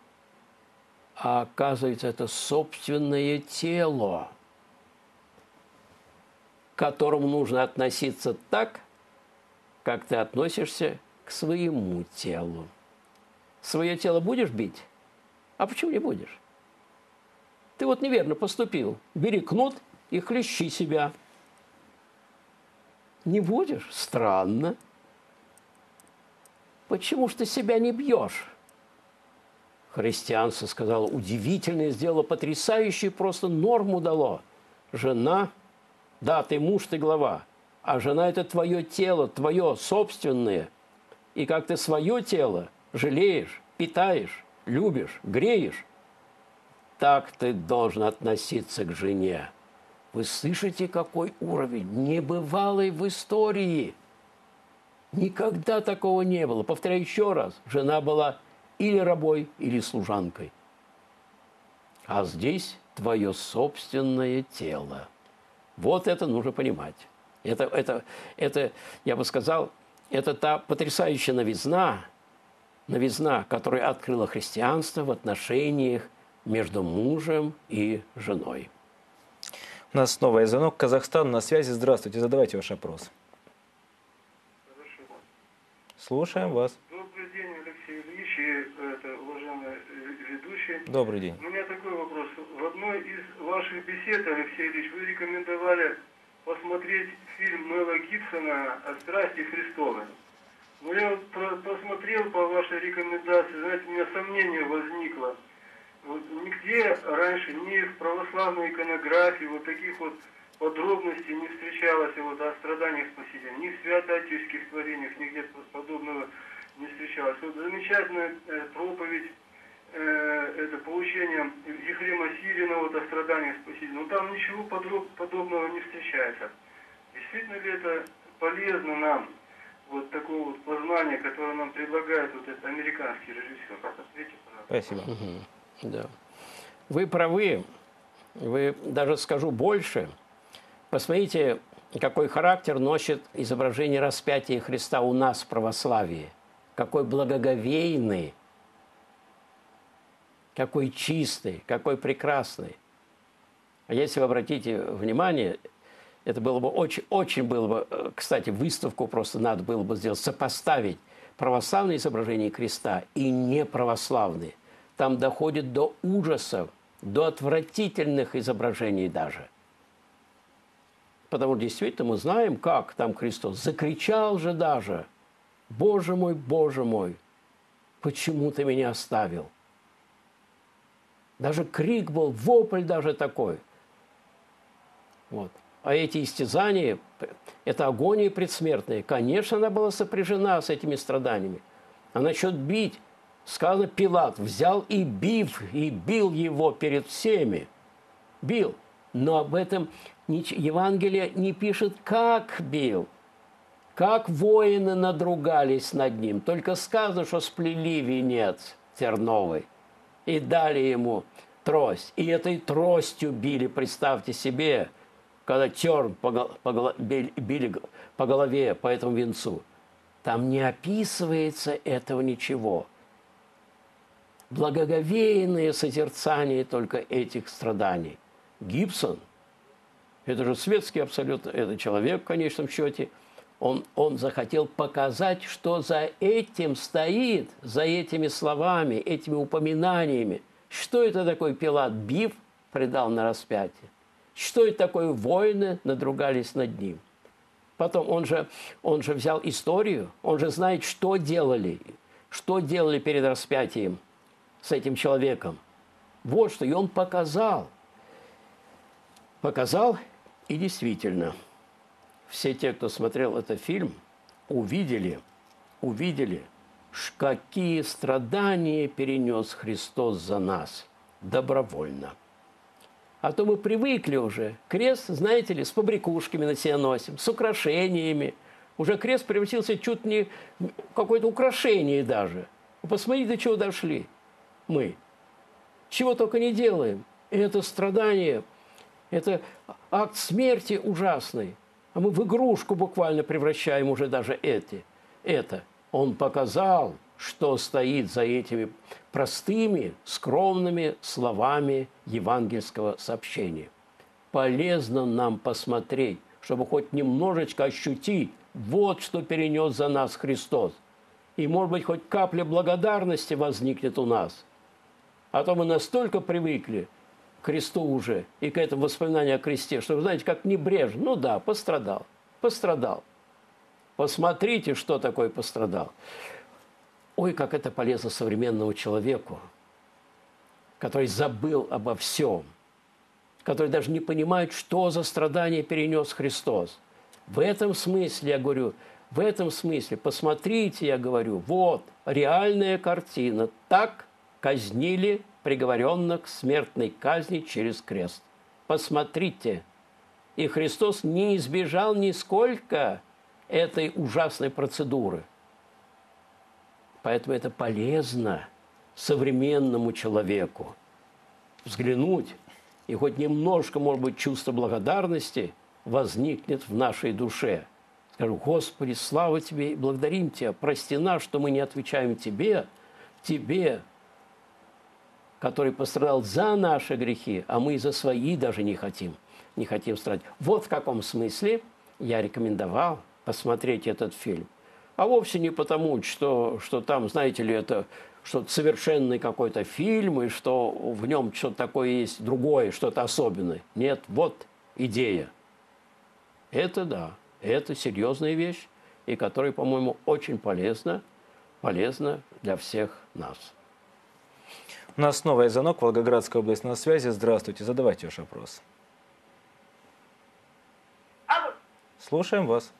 Speaker 2: А оказывается, это собственное тело, к которому нужно относиться так, как ты относишься к своему телу. Свое тело будешь бить? А почему не будешь? Ты вот неверно поступил. Бери кнут и хлещи себя. Не будешь? Странно. Почему ж ты себя не бьешь? Христианство сказало, удивительное, сделало потрясающую просто норму дало. Жена, да, ты муж, ты глава, а жена – это твое тело, твое собственное. И как ты свое тело жалеешь, питаешь, любишь, греешь, так ты должен относиться к жене. Вы слышите, какой уровень? Небывалый в истории. Никогда такого не было. Повторяю еще раз, жена была или рабой, или служанкой. А здесь твое собственное тело. Вот это нужно понимать. Это, это, это, я бы сказал, это та потрясающая новизна, новизна, которую открыло христианство в отношениях между мужем и женой.
Speaker 1: У нас снова есть звонок. Казахстан на связи. Здравствуйте. Задавайте ваш вопрос.
Speaker 6: Хорошо.
Speaker 1: Слушаем вас.
Speaker 6: Добрый день, Алексей Ильич и это, уважаемый ведущий.
Speaker 1: Добрый день.
Speaker 6: У меня такой вопрос. В одной из ваших бесед, Алексей Ильич, вы рекомендовали посмотреть фильм Мэла Гибсона «О страсти Христовой». Но я вот посмотрел по вашей рекомендации, знаете, у меня сомнение возникло. Вот нигде раньше, ни в православной иконографии вот таких вот подробностей не встречалось вот о страданиях Спасителя, ни в святоотеческих творениях, нигде подобного не встречалось. Вот замечательная э, проповедь, э, это получение Ефрема Сирина вот о страданиях Спасителя, но там ничего подроб, подобного не встречается. Действительно ли это полезно нам, вот такое вот познание, которое нам предлагает вот этот американский режиссер? Ответьте, пожалуйста.
Speaker 1: Спасибо.
Speaker 2: Угу. Да. Вы правы. Вы, даже скажу больше. Посмотрите, какой характер носит изображение распятия Христа у нас в православии. Какой благоговейный, какой чистый, какой прекрасный. А если вы обратите внимание, это было бы очень, очень было бы, кстати, выставку просто надо было бы сделать, сопоставить православные изображения креста и неправославные. Там доходит до ужасов, до отвратительных изображений даже. Потому что действительно мы знаем, как там Христос закричал же даже: «Боже мой, Боже мой, почему ты меня оставил?» Даже крик был, вопль даже такой. Вот. А эти истязания, это агония предсмертная, конечно, она была сопряжена с этими страданиями. А насчет бить, сказано, Пилат взял и бив, и бил его перед всеми. Бил. Но об этом Евангелие не пишет, как бил, как воины надругались над ним. Только сказано, что сплели венец терновый и дали ему трость. И этой тростью били, представьте себе, когда терн по, по, били по голове, по этому венцу. Там не описывается этого ничего. Благоговейное созерцание только этих страданий. Гибсон, это же светский абсолютно, это человек в конечном счете, Он, он захотел показать, что за этим стоит, за этими словами, этими упоминаниями. Что это такое Пилат, бив, предал на распятие? Что это такое воины надругались над ним? Потом он же, он же взял историю, он же знает, что делали, что делали перед распятием с этим человеком. Вот что, и он показал. Показал, и действительно, все те, кто смотрел этот фильм, увидели, увидели, какие страдания перенес Христос за нас добровольно. А то мы привыкли уже. Крест, знаете ли, с побрякушками на себе носим, с украшениями. Уже крест превратился чуть не в какое-то украшение даже. Посмотрите, до чего дошли мы. Чего только не делаем. И это страдание, это акт смерти ужасный. А мы в игрушку буквально превращаем уже даже эти, это. Он показал, что стоит за этими простыми, скромными словами евангельского сообщения. Полезно нам посмотреть, чтобы хоть немножечко ощутить, вот что перенес за нас Христос. И, может быть, хоть капля благодарности возникнет у нас. А то мы настолько привыкли к кресту уже и к этому воспоминанию о кресте, что, вы знаете, как небрежно. Ну да, пострадал, пострадал. Посмотрите, что такое пострадал. Ой, как это полезно современному человеку, который забыл обо всем, который даже не понимает, что за страдания перенес Христос. В этом смысле, я говорю, в этом смысле, посмотрите, я говорю, вот реальная картина. Так казнили приговоренных к смертной казни через крест. Посмотрите. И Христос не избежал нисколько этой ужасной процедуры. Поэтому это полезно современному человеку взглянуть, и хоть немножко, может быть, чувство благодарности возникнет в нашей душе. Скажу: Господи, слава Тебе и благодарим Тебя, прости нас, что мы не отвечаем Тебе, Тебе, который пострадал за наши грехи, а мы за свои даже не хотим, не хотим страдать. Вот в каком смысле я рекомендовал посмотреть этот фильм. А вовсе не потому, что, что там, знаете ли, это что-то совершенный какой-то фильм, и что в нем что-то такое есть другое, что-то особенное. Нет, вот идея. Это да, это серьезная вещь, и которая, по-моему, очень полезна, полезна для всех нас.
Speaker 1: У нас снова есть звонок. Волгоградская область на связи. Здравствуйте, задавайте ваш вопрос.
Speaker 9: Алло.
Speaker 1: Слушаем вас.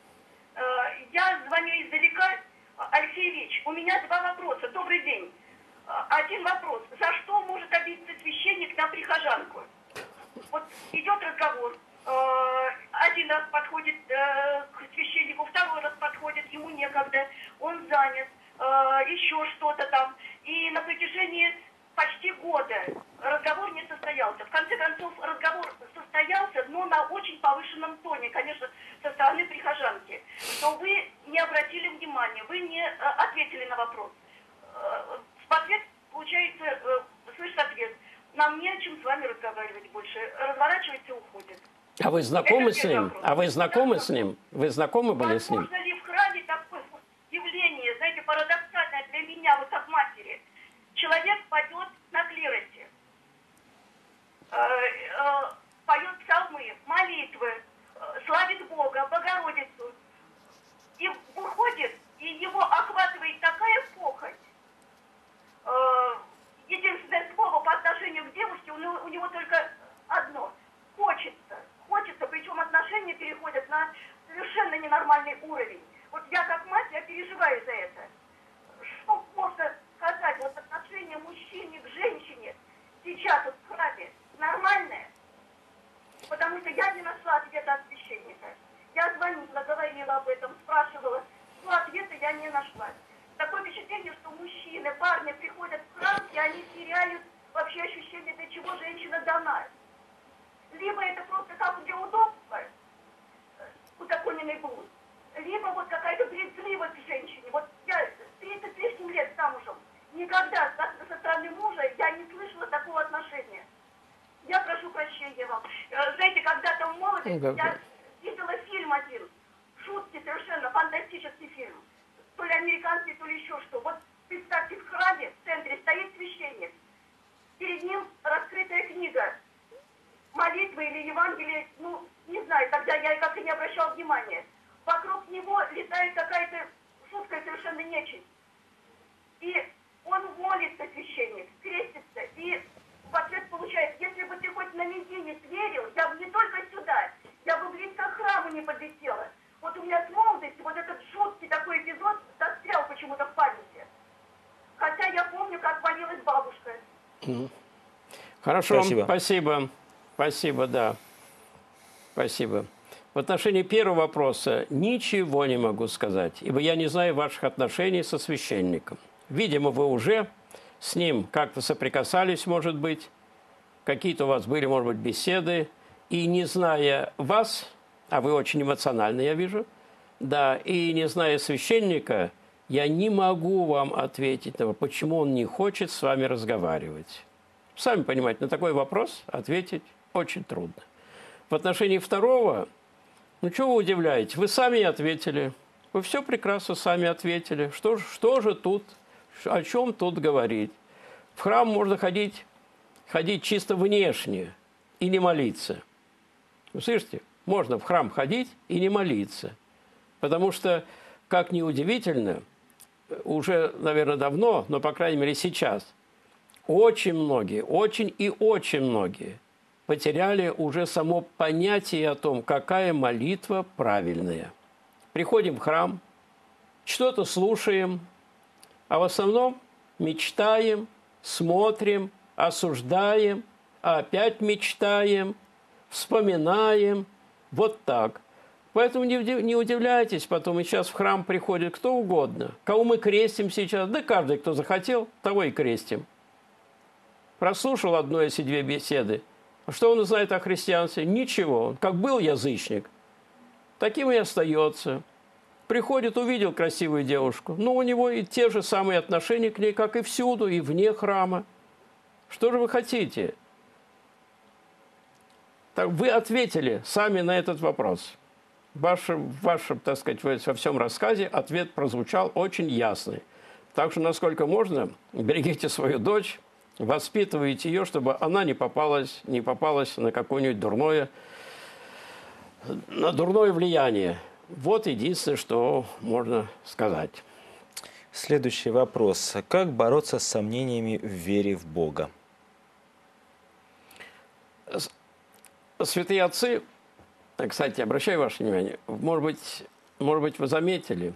Speaker 9: Я звоню издалека. Алексей Ильич, у меня два вопроса. Добрый день. Один вопрос. За что может обидеться священник на прихожанку? Вот идет разговор. Один раз подходит к священнику, второй раз подходит, ему некогда, он занят, еще что-то там. И на протяжении почти года разговор не состоялся. В конце концов, разговор состоялся, но на очень повышенном тоне, конечно, со стороны прихожанки. Но вы не обратили внимания, вы не ответили на вопрос. В ответ, получается, слышит ответ: нам не о чем с вами разговаривать больше. Разворачивается и уходит.
Speaker 2: А вы знакомы
Speaker 9: Это
Speaker 2: с ним?
Speaker 9: вопрос.
Speaker 2: А вы знакомы с ним? Вы знакомы были с ним?
Speaker 9: Возможно ли в храме такое явление, знаете, парадоксальное для меня, вот как матери? Человек поет на клиросе, э, э, поет псалмы, молитвы, э, славит Бога, Богородицу. И уходит, и его охватывает такая похоть. Э, единственное слово по отношению к девушке у него, у него только одно. Хочется. Хочется, причем отношения переходят на совершенно ненормальный уровень. Вот я как мать, я переживаю за это. Что можно сказать, вот отношение мужчине к женщине сейчас вот в храме нормальное? Потому что я не нашла ответа от священника. Я звонила, говорила об этом, спрашивала, но ответа я не нашла. Такое впечатление, что мужчины, парни приходят в храм, и они теряют вообще ощущение, для чего женщина дана. Либо это просто как для удобства, узаконенный блуд, либо вот какая-то брезгливость к женщине. Вот я тридцать с лишним лет замужем, никогда со, со стороны мужа я не слышала такого отношения. Я прошу прощения вам. Знаете, когда-то в молодости я видела фильм один, жуткий, совершенно фантастический фильм. То ли американский, то ли еще что. Вот представьте, в храме в центре стоит священник. Перед ним раскрытая книга. Молитвы или Евангелие, ну, не знаю, тогда я как-то не обращал внимания. Вокруг него летает какая-то жуткая совершенно нечисть. И он молится, священник, крестится, и в ответ получает: если бы ты хоть на мизинец верил, я бы не только сюда, я бы близко к храму не подлетела. Вот у меня с молодости вот этот жуткий такой эпизод застрял почему-то в памяти. Хотя я помню, как молилась бабушка.
Speaker 2: Хорошо,
Speaker 1: спасибо.
Speaker 2: спасибо. Спасибо, да. Спасибо. В отношении первого вопроса ничего не могу сказать, ибо я не знаю ваших отношений со священником. Видимо, вы уже с ним как-то соприкасались, может быть, какие-то у вас были, может быть, беседы, и не зная вас, а вы очень эмоциональны, я вижу, да, и не зная священника, я не могу вам ответить на вопрос, почему он не хочет с вами разговаривать. Сами понимаете, на такой вопрос ответить очень трудно. В отношении второго, ну, чего вы удивляете? Вы сами ответили. Вы все прекрасно сами ответили. Что, что же тут, о чем тут говорить? В храм можно ходить, ходить чисто внешне и не молиться. Вы слышите? Можно в храм ходить и не молиться. Потому что, как ни удивительно, уже, наверное, давно, но, по крайней мере, сейчас, очень многие, очень и очень многие потеряли уже само понятие о том, какая молитва правильная. Приходим в храм, что-то слушаем, а в основном мечтаем, смотрим, осуждаем, а опять мечтаем, вспоминаем. Вот так. Поэтому не удивляйтесь, потом и сейчас в храм приходит кто угодно. Кого мы крестим сейчас? Да каждый, кто захотел, того и крестим. Прослушал одну или две беседы. Что он знает о христианстве? Ничего. Он как был язычник, таким и остается. Приходит, увидел красивую девушку. Но у него и те же самые отношения к ней, как и всюду, и вне храма. Что же вы хотите? Так вы ответили сами на этот вопрос. В вашем, в вашем, так сказать, во всем рассказе ответ прозвучал очень ясный. Так что, насколько можно, берегите свою дочь, воспитывайте ее, чтобы она не попалась, не попалась на какое-нибудь дурное, на дурное влияние. Вот единственное, что можно сказать.
Speaker 1: Следующий вопрос. Как бороться с сомнениями в вере в Бога?
Speaker 2: Святые отцы, кстати, обращаю ваше внимание, может быть, может быть, вы заметили,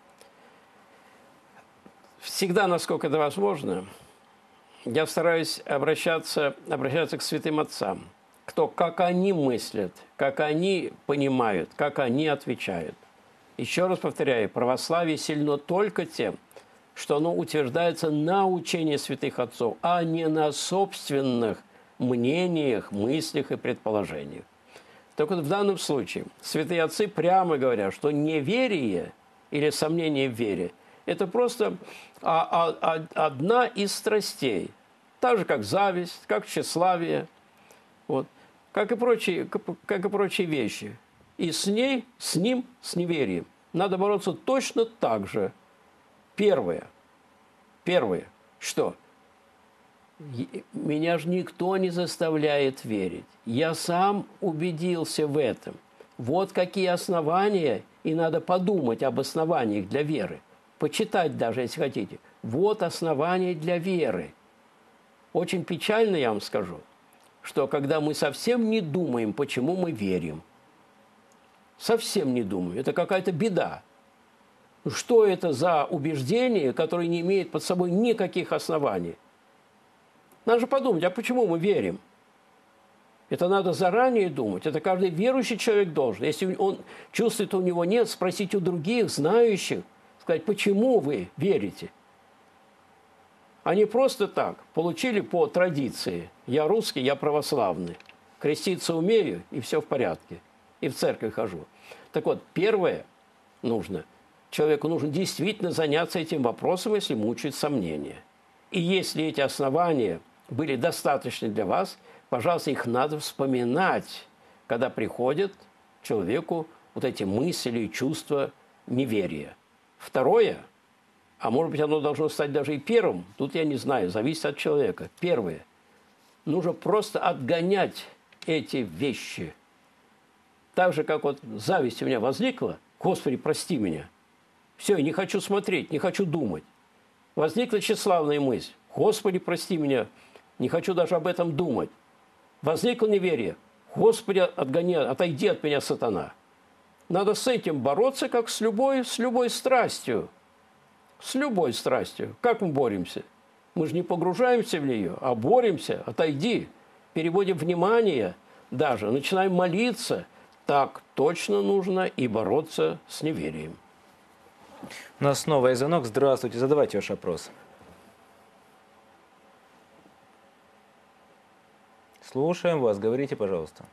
Speaker 2: всегда, насколько это возможно, я стараюсь обращаться, обращаться к святым отцам. Кто, как они мыслят, как они понимают, как они отвечают. Еще раз повторяю, православие сильно только тем, что оно утверждается на учении святых отцов, а не на собственных мнениях, мыслях и предположениях. Так вот, в данном случае святые отцы прямо говорят, что неверие или сомнение в вере – это просто одна из страстей, так же, как зависть, как тщеславие, вот, как и прочие, как и прочие вещи. И с ней, с ним, с неверием надо бороться точно так же. Первое, первое, что? Меня же никто не заставляет верить. Я сам убедился в этом. Вот какие основания, и надо подумать об основаниях для веры. Почитать даже, если хотите. Вот основания для веры. Очень печально, я вам скажу, что когда мы совсем не думаем, почему мы верим, совсем не думаем, это какая-то беда. Что это за убеждение, которое не имеет под собой никаких оснований? Надо же подумать, а почему мы верим? Это надо заранее думать. Это каждый верующий человек должен. Если он чувствует, у него нет, спросить у других, знающих, сказать, почему вы верите. А не просто так. Получили по традиции. Я русский, я православный. Креститься умею, и все в порядке. И в церковь хожу. Так вот, первое нужно. Человеку нужно действительно заняться этим вопросом, если мучают сомнения. И если эти основания были достаточны для вас, пожалуйста, их надо вспоминать, когда приходят человеку вот эти мысли и чувства неверия. Второе, а может быть оно должно стать даже и первым, тут я не знаю, зависит от человека. Первое, нужно просто отгонять эти вещи. Так же, как вот зависть у меня возникла, Господи, прости меня. Все, не хочу смотреть, не хочу думать. Возникла тщеславная мысль. Господи, прости меня, не хочу даже об этом думать. Возникло неверие. Господи, отгони, отойди от меня, сатана. Надо с этим бороться, как с любой, с любой страстью. С любой страстью. Как мы боремся? Мы же не погружаемся в нее, а боремся. Отойди. Переводим внимание даже. Начинаем молиться. Так точно нужно и бороться с неверием.
Speaker 1: У нас снова звонок. Здравствуйте. Задавайте ваш вопрос. Слушаем вас. Говорите, пожалуйста.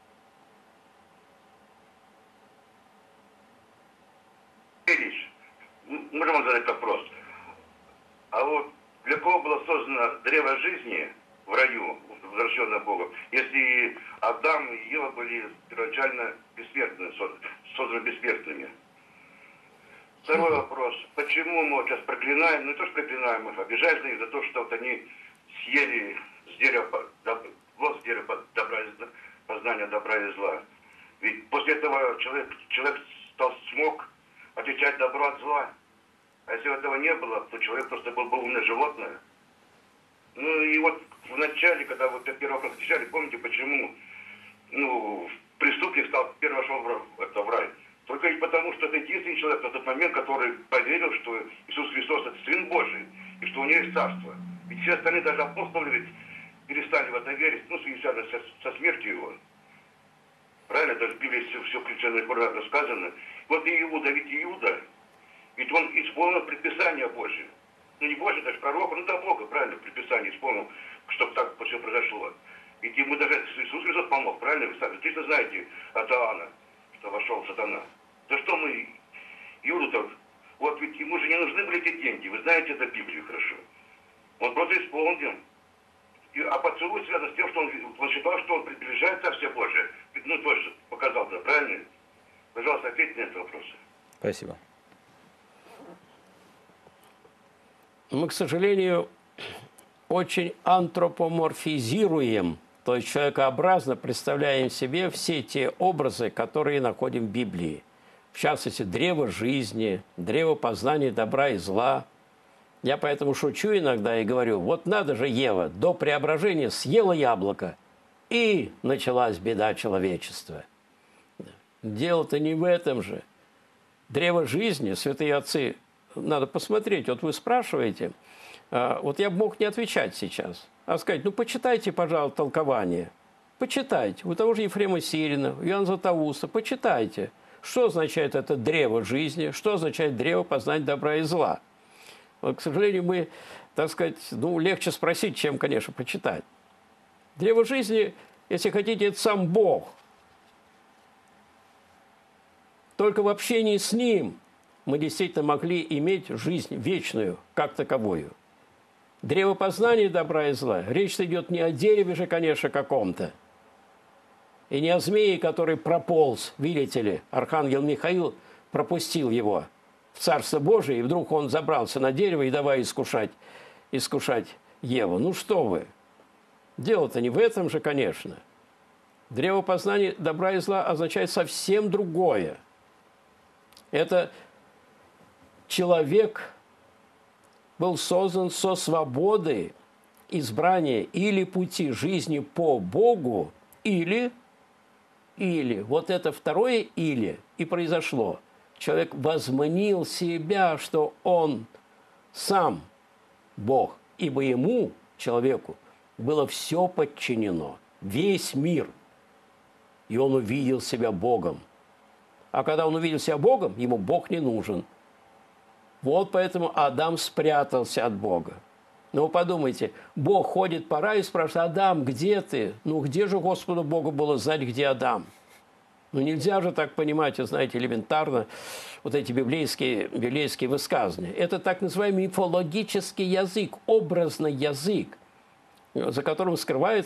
Speaker 10: Можем вам задать вопрос? А вот для кого было создано древо жизни в раю, возвращенное Богом, если Адам и Ева были первоначально бессмертными, созданы бессмертными? Второй вопрос. Почему мы вот сейчас проклинаем, ну не то, что проклинаем их, обижаем их за то, что вот они съели с дерева, плод с дерева добра и зла, познания добра и зла? Ведь после этого человек, человек стал, смог отличать добро от зла. А если этого не было, то человек просто был бы умное животное. Ну и вот в начале, когда вот первый вопрос отвечали, помните, почему ну, преступник стал первым вошел в, это, в рай? Только и потому, что это единственный человек на тот момент, который поверил, что Иисус Христос это Сын Божий, и что у него есть царство. Ведь все остальные, даже апостолы, ведь перестали в это верить, ну, связано со, со смертью его. Правильно? Даже в Библии все, все включено, аккуратно сказано. Вот и Иуда, ведь Иуда, ведь он исполнил предписание Божие. Ну не Божие, даже пророка, ну да Бога, правильно, предписание исполнил, чтобы так все произошло. Ведь ему даже Иисус Христос помог, правильно? Вы сами отлично знаете от Иоанна, что вошел сатана. Да что мы, Иуду-то, вот ведь ему же не нужны были эти деньги, вы знаете это Библию хорошо. Он просто исполнил. И, а поцелуй связан с тем, что он, он считал, что он приближает Царствие Божие. Ну, тоже показал, да, правильно? Пожалуйста, ответьте на этот вопрос.
Speaker 1: Спасибо.
Speaker 2: Мы, к сожалению, очень антропоморфизируем, то есть человекообразно представляем себе все те образы, которые находим в Библии. В частности, древо жизни, древо познания добра и зла. Я поэтому шучу иногда и говорю, вот надо же, Ева, до преображения съела яблоко, и началась беда человечества. Дело-то не в этом же. Древо жизни, святые отцы, надо посмотреть. Вот вы спрашиваете, вот я бы мог не отвечать сейчас, а сказать, ну, почитайте, пожалуйста, толкование. Почитайте. У того же Ефрема Сирина, у Иоанна Златоуста, почитайте. Что означает это древо жизни, что означает древо познать добра и зла. Вот, к сожалению, мы, так сказать, ну, легче спросить, чем, конечно, почитать. Древо жизни, если хотите, это сам Бог. Только в общении с Ним мы действительно могли иметь жизнь вечную, как таковую. Древо познания добра и зла. Речь идет не о дереве же, конечно, каком-то. И не о змее, который прополз, видите ли, архангел Михаил пропустил его в Царство Божие, и вдруг он забрался на дерево и давай искушать, искушать Еву. Ну что вы? Дело-то не в этом же, конечно. Древо познания добра и зла означает совсем другое. Это человек был создан со свободой избрания или пути жизни по Богу, или, или, вот это второе «или» и произошло. Человек возманил себя, что он сам Бог, ибо ему, человеку, было все подчинено, весь мир. И он увидел себя Богом. А когда он увидел себя Богом, ему Бог не нужен. Вот поэтому Адам спрятался от Бога. Ну, вы подумайте, Бог ходит по раю и спрашивает, Адам, где ты? Ну, где же Господу Богу было знать, где Адам? Ну, нельзя же так понимать, знаете, элементарно вот эти библейские, библейские высказывания. Это так называемый мифологический язык, образный язык, за которым скрывается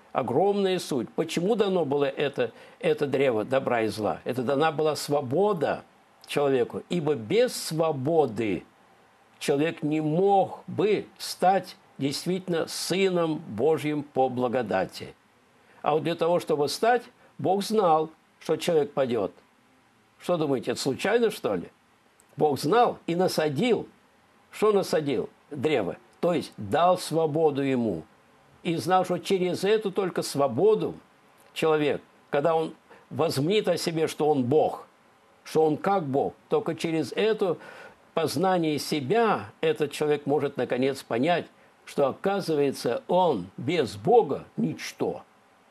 Speaker 2: огромная суть. Почему дано было это, это древо добра и зла? Это дана была свобода человеку, ибо без свободы человек не мог бы стать действительно Сыном Божьим по благодати. А вот для того, чтобы стать, Бог знал, что человек падет. Что думаете, это случайно, что ли? Бог знал и насадил. Что насадил? Древо. То есть дал свободу ему. И знал, что через эту только свободу человек, когда он возмнит о себе, что он Бог, что он как Бог, только через это познание себя этот человек может наконец понять, что, оказывается, он без Бога – ничто.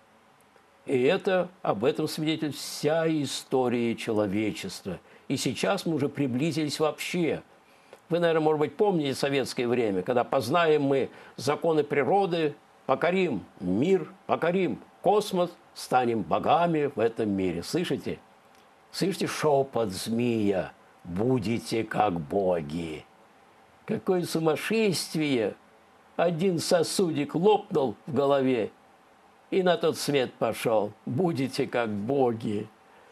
Speaker 2: И это, об этом свидетельствует вся история человечества. И сейчас мы уже приблизились вообще. Вы, наверное, может быть, помните советское время, когда познаем мы законы природы, покорим мир, покорим космос, станем богами в этом мире. Слышите? Слышите шепот змея? Будете как боги. Какое сумасшествие! Один сосудик лопнул в голове, и на тот свет пошел. Будете как боги.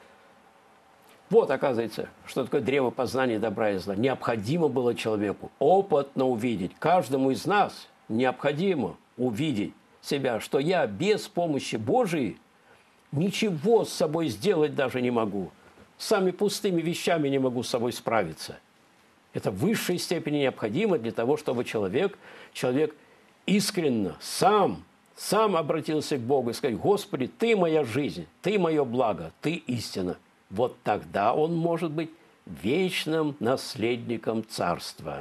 Speaker 2: Вот, оказывается, что такое древо познания добра и зла. Необходимо было человеку опытно увидеть. Каждому из нас необходимо увидеть себя, что я без помощи Божией ничего с собой сделать даже не могу. Сами пустыми вещами не могу с собой справиться. Это в высшей степени необходимо для того, чтобы человек, человек искренне сам, сам обратился к Богу и сказал: «Господи, Ты моя жизнь, Ты мое благо, Ты истина». Вот тогда он может быть вечным наследником царства.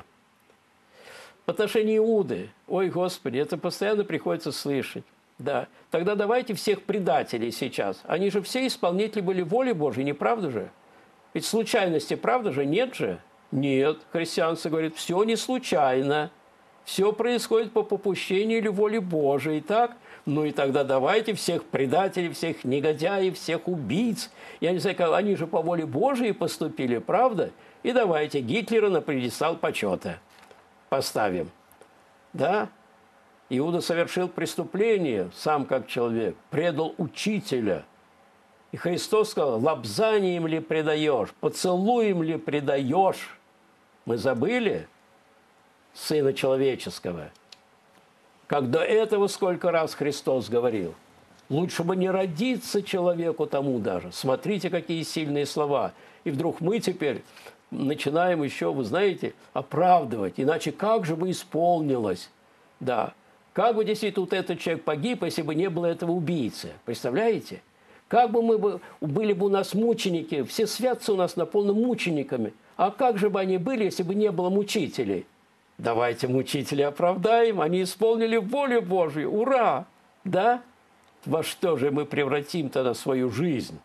Speaker 2: В отношении Иуды, ой, Господи, это постоянно приходится слышать. Да, тогда давайте всех предателей сейчас. Они же все исполнители были воли Божьей, не правда же? Ведь случайности, правда же? Нет же? Нет. Христианство говорит, все не случайно. Все происходит по попущению или воле Божией, так? Ну и тогда давайте всех предателей, всех негодяев, всех убийц. Я не знаю, они же по воле Божией поступили, правда? И давайте Гитлера на пьедестал почета поставим. Да? Иуда совершил преступление, сам как человек, предал учителя. И Христос сказал: лобзанием ли предаешь, поцелуем ли предаешь? Мы забыли Сына Человеческого. Как до этого сколько раз Христос говорил. Лучше бы не родиться человеку тому даже. Смотрите, какие сильные слова. И вдруг мы теперь начинаем еще, вы знаете, оправдывать. Иначе как же бы исполнилось? Да. Как бы действительно вот этот человек погиб, если бы не было этого убийцы? Представляете? Как бы мы бы, были бы у нас мученики, все святцы у нас наполнены мучениками. А как же бы они были, если бы не было мучителей? Давайте мучителей оправдаем, они исполнили волю Божию. Ура! Да? Во что же мы превратим тогда свою жизнь?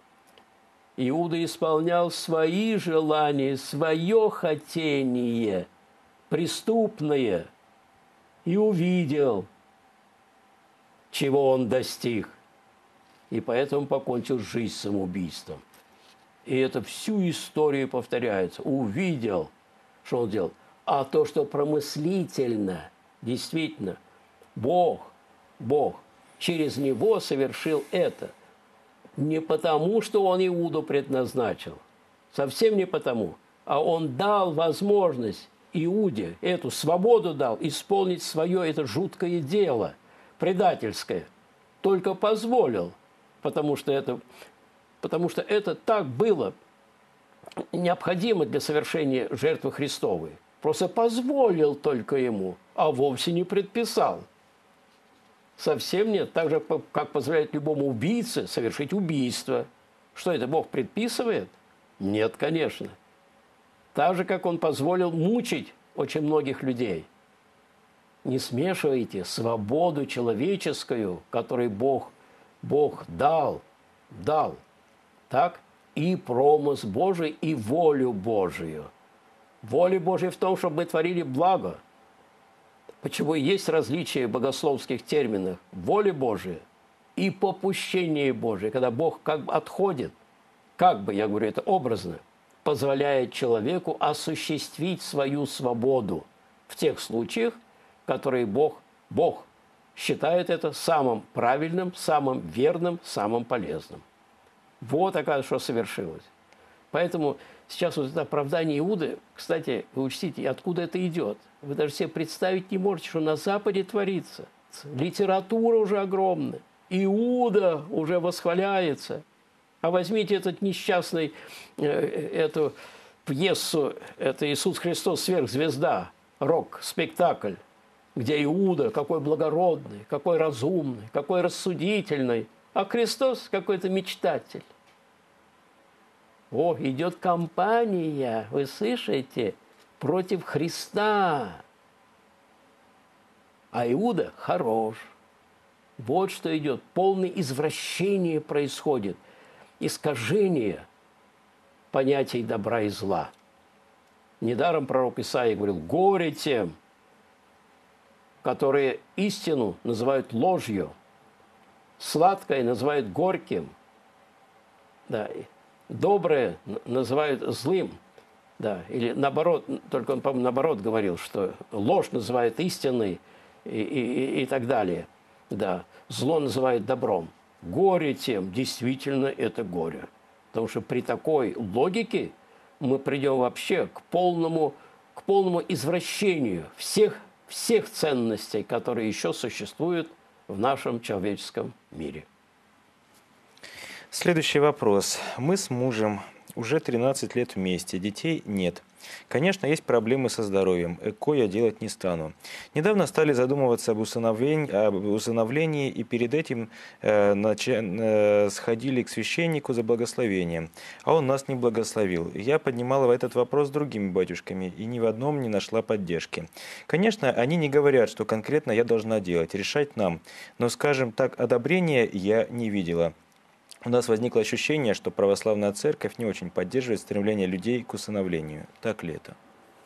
Speaker 2: Иуда исполнял свои желания, свое хотение, преступное, и увидел, чего он достиг. И поэтому покончил жизнь самоубийством. И это всю историю повторяется. Увидел, что он делал. А то, что промыслительно, действительно, Бог, Бог через него совершил это. Не потому, что он Иуду предназначил, совсем не потому, а он дал возможность Иуде, эту свободу дал, исполнить свое это жуткое дело, предательское. Только позволил, потому что это, потому что это так было необходимо для совершения жертвы Христовой. Просто позволил только ему, а вовсе не предписал. Совсем нет. Так же, как позволяет любому убийце совершить убийство. Что это, Бог предписывает? Нет, конечно. Так же, как он позволил мучить очень многих людей. Не смешивайте свободу человеческую, которую Бог, Бог дал, дал, так, и промысл Божий, и волю Божию. Воля Божия в том, чтобы мы творили благо. Почему есть различия в богословских терминах? Воля Божия и попущение Божие, когда Бог как бы отходит, как бы, я говорю это образно, позволяет человеку осуществить свою свободу в тех случаях, которые Бог, Бог считает это самым правильным, самым верным, самым полезным. Вот, оказывается, что совершилось. Поэтому сейчас вот это оправдание Иуды, кстати, вы учтите, откуда это идет. Вы даже себе представить не можете, что на Западе творится. Литература уже огромная. Иуда уже восхваляется. А возьмите этот несчастный, э, эту пьесу, это «Иисус Христос сверхзвезда», рок-спектакль, где Иуда какой благородный, какой разумный, какой рассудительный, а Христос какой-то мечтатель. О, идет кампания, вы слышите, против Христа. А Иуда хорош. Вот что идет. Полное извращение происходит. Искажение понятий добра и зла. Недаром пророк Исаия говорил: горе тем, которые истину называют ложью, сладкое называют горьким, да, доброе называют злым, да, или наоборот, только он, по-моему, наоборот говорил, что ложь называют истиной и, и, и так далее, да, зло называют добром. Горе тем, действительно это горе, потому что при такой логике мы придем вообще к полному, к полному извращению всех, всех ценностей, которые еще существуют в нашем человеческом мире.
Speaker 1: Следующий вопрос. Мы с мужем уже тринадцать лет вместе, детей нет. Конечно, есть проблемы со здоровьем, ЭКО я делать не стану. Недавно стали задумываться об усыновлении, об усыновлении и перед этим э, нача, э, сходили к священнику за благословением, а он нас не благословил. Я поднимала этот вопрос с другими батюшками и ни в одном не нашла поддержки. Конечно, они не говорят, что конкретно я должна делать, решать нам, но, скажем так, одобрения я не видела. У нас возникло ощущение, что православная церковь не очень поддерживает стремление людей к усыновлению. Так ли это?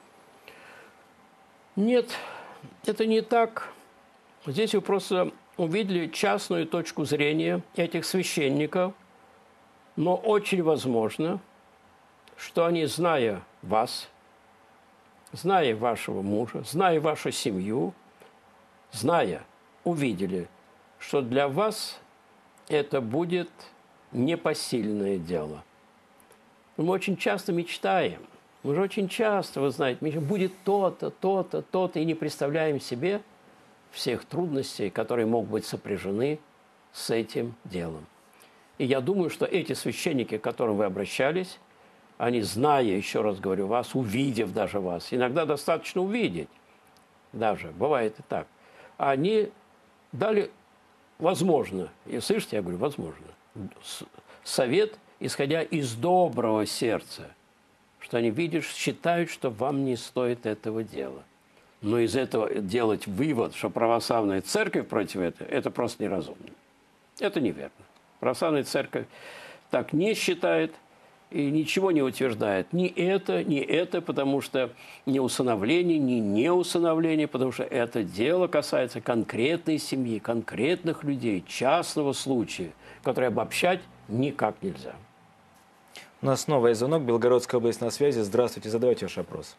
Speaker 2: Нет, это не так. Здесь вы просто увидели частную точку зрения этих священников, но очень возможно, что они, зная вас, зная вашего мужа, зная вашу семью, зная, увидели, что для вас это будет непосильное дело. Мы очень часто мечтаем, мы же очень часто, вы знаете, будет то-то, то-то, то-то, и не представляем себе всех трудностей, которые могут быть сопряжены с этим делом. И я думаю, что эти священники, к которым вы обращались, они, зная, еще раз говорю, вас, увидев даже вас, иногда достаточно увидеть, даже, бывает и так, они дали, возможно, и слышите, я говорю, возможно, совет, исходя из доброго сердца, что они видят, считают, что вам не стоит этого дела. Но из этого делать вывод, что православная церковь против этого, это просто неразумно. Это неверно. Православная церковь так не считает и ничего не утверждает. Ни это, ни это, потому что ни усыновление, ни неусыновление, потому что это дело касается конкретной семьи, конкретных людей, частного случая, который обобщать никак нельзя.
Speaker 1: У нас снова есть звонок. Белгородская область на связи. Здравствуйте, задавайте ваш вопрос.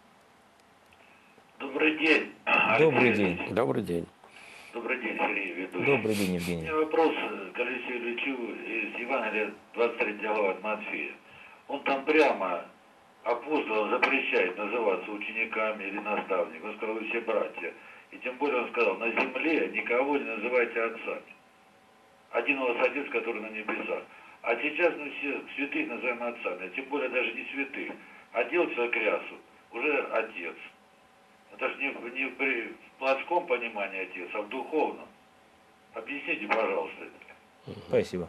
Speaker 11: Добрый день.
Speaker 1: Добрый день.
Speaker 2: Добрый день.
Speaker 11: Добрый день, Сергей ведущий.
Speaker 1: Добрый день, Евгений.
Speaker 11: У меня вопрос к Алексею Ильичу из Евангелия двадцать третья глава от Матфея. Он там прямо апостолам запрещает называться учениками или наставниками. Он сказал: вы все братья. И тем более он сказал: на земле никого не называйте отцами. Один у вас отец, который на небесах. А сейчас мы все святых называем отцами, а тем более даже не святых. Одел человек рясу, уже отец. Это же не, не при, в плотском понимании отец, а в духовном. Объясните, пожалуйста, это.
Speaker 1: Спасибо.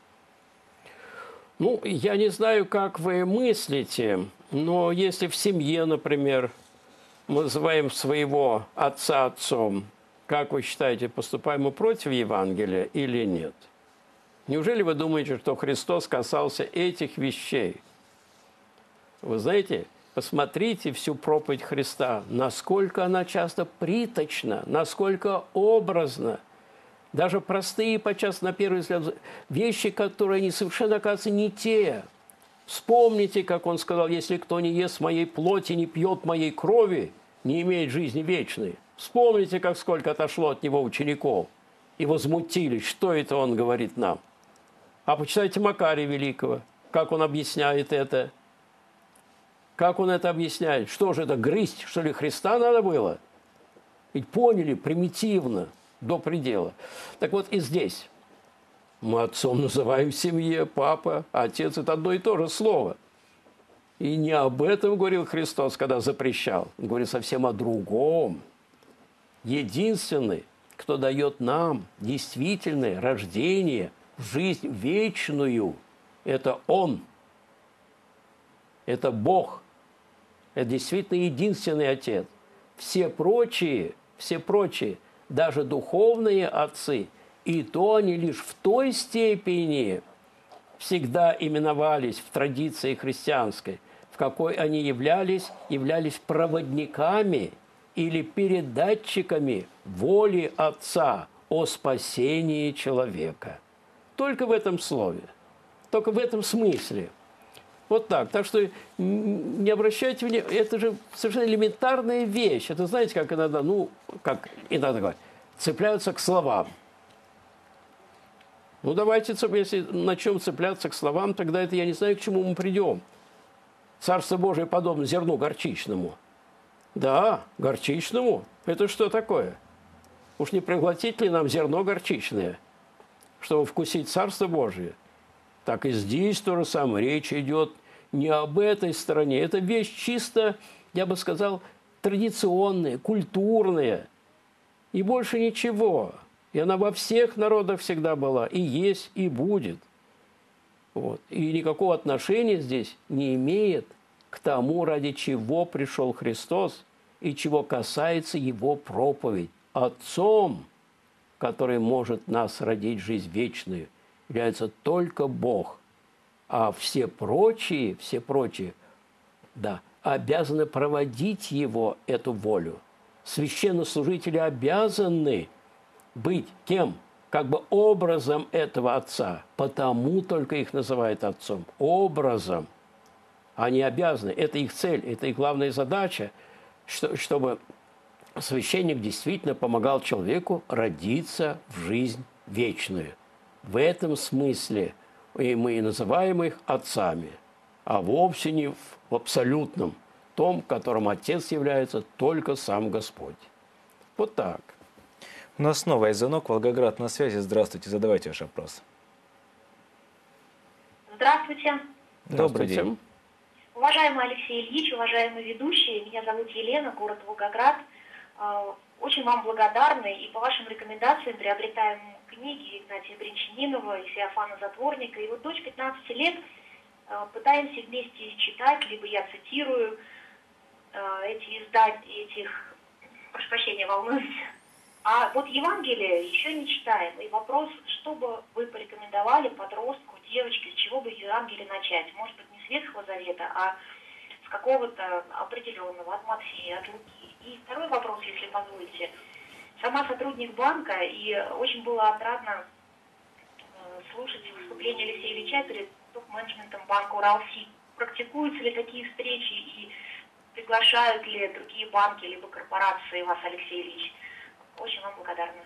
Speaker 2: Ну, я не знаю, как вы мыслите, но если в семье, например, мы называем своего отца отцом, как вы считаете, поступаем мы против Евангелия или нет? Неужели вы думаете, что Христос касался этих вещей? Вы знаете, посмотрите всю проповедь Христа, насколько она часто приточна, насколько образна. Даже простые, подчас, на первый взгляд, вещи, которые они совершенно, оказывается, не те. Вспомните, как он сказал: если кто не ест моей плоти, не пьет моей крови, не имеет жизни вечной. Вспомните, как сколько отошло от него учеников. и возмутились. Что это он говорит нам? А почитайте Макария Великого, как он объясняет это. Как он это объясняет? Что же это, грызть, что ли, Христа надо было? Ведь поняли примитивно, до предела. Так вот и здесь. Мы отцом называем в семье, папа, отец – это одно и то же слово. И не об этом говорил Христос, когда запрещал. Он говорит совсем о другом. Единственный, кто дает нам действительное рождение в жизнь вечную, это Он. Это Бог. Это действительно единственный Отец. Все прочие, все прочие, даже духовные отцы, и то они лишь в той степени всегда именовались в традиции христианской, в какой они являлись, являлись проводниками или передатчиками воли Отца о спасении человека. Только в этом слове, только в этом смысле. Вот так. Так что не обращайте внимания, это же совершенно элементарная вещь. Это знаете, как иногда, ну, как иногда говорят, цепляются к словам. Ну, давайте, если начнем цепляться к словам, тогда это я не знаю, к чему мы придем. Царство Божие подобно зерну горчичному. Да, горчичному. Это что такое? Уж не проглотить ли нам зерно горчичное, чтобы вкусить Царство Божие? Так и здесь то же самое. Речь идет не об этой стороне. Это вещь чисто, я бы сказал, традиционная, культурная. И больше ничего. И она во всех народах всегда была. И есть, и будет. Вот. И никакого отношения здесь не имеет к тому, ради чего пришел Христос и чего касается Его проповедь. Отцом, который может нас родить жизнь вечную, является только Бог. А все прочие, все прочие, да, обязаны проводить Его, эту волю. Священнослужители обязаны быть кем? Как бы образом этого Отца. Потому только их называют Отцом. Образом. Они обязаны. Это их цель, это их главная задача, что, чтобы священник действительно помогал человеку родиться в жизнь вечную. В этом смысле и мы и называем их отцами, а вовсе не в абсолютном том, которым Отец является только сам Господь. Вот так.
Speaker 1: У нас снова есть звонок. Волгоград на связи. Здравствуйте. Задавайте ваш вопрос.
Speaker 12: Здравствуйте.
Speaker 1: Добрый день.
Speaker 12: Уважаемый Алексей Ильич, уважаемые ведущие, меня зовут Елена, город Волгоград. Очень вам благодарны и по вашим рекомендациям приобретаем книги Игнатия Бринчанинова и Феофана Затворника. И вот дочь пятнадцати лет, пытаемся вместе читать, либо я цитирую эти издания, этих, прошу прощения, волнуюсь. А вот Евангелие еще не читаем. И вопрос, что бы вы порекомендовали подростку, девочке, с чего бы Евангелие начать? Может быть, не с Ветхого Завета, а с какого-то определенного, от Матфея, от Луки. И второй вопрос, если позволите. Сама сотрудник банка, и очень было отрадно слушать выступление Алексея Ильича перед топ-менеджментом банка Уралсиб. Практикуются ли такие встречи и приглашают ли другие банки либо корпорации вас, Алексей Ильич? Очень вам благодарна.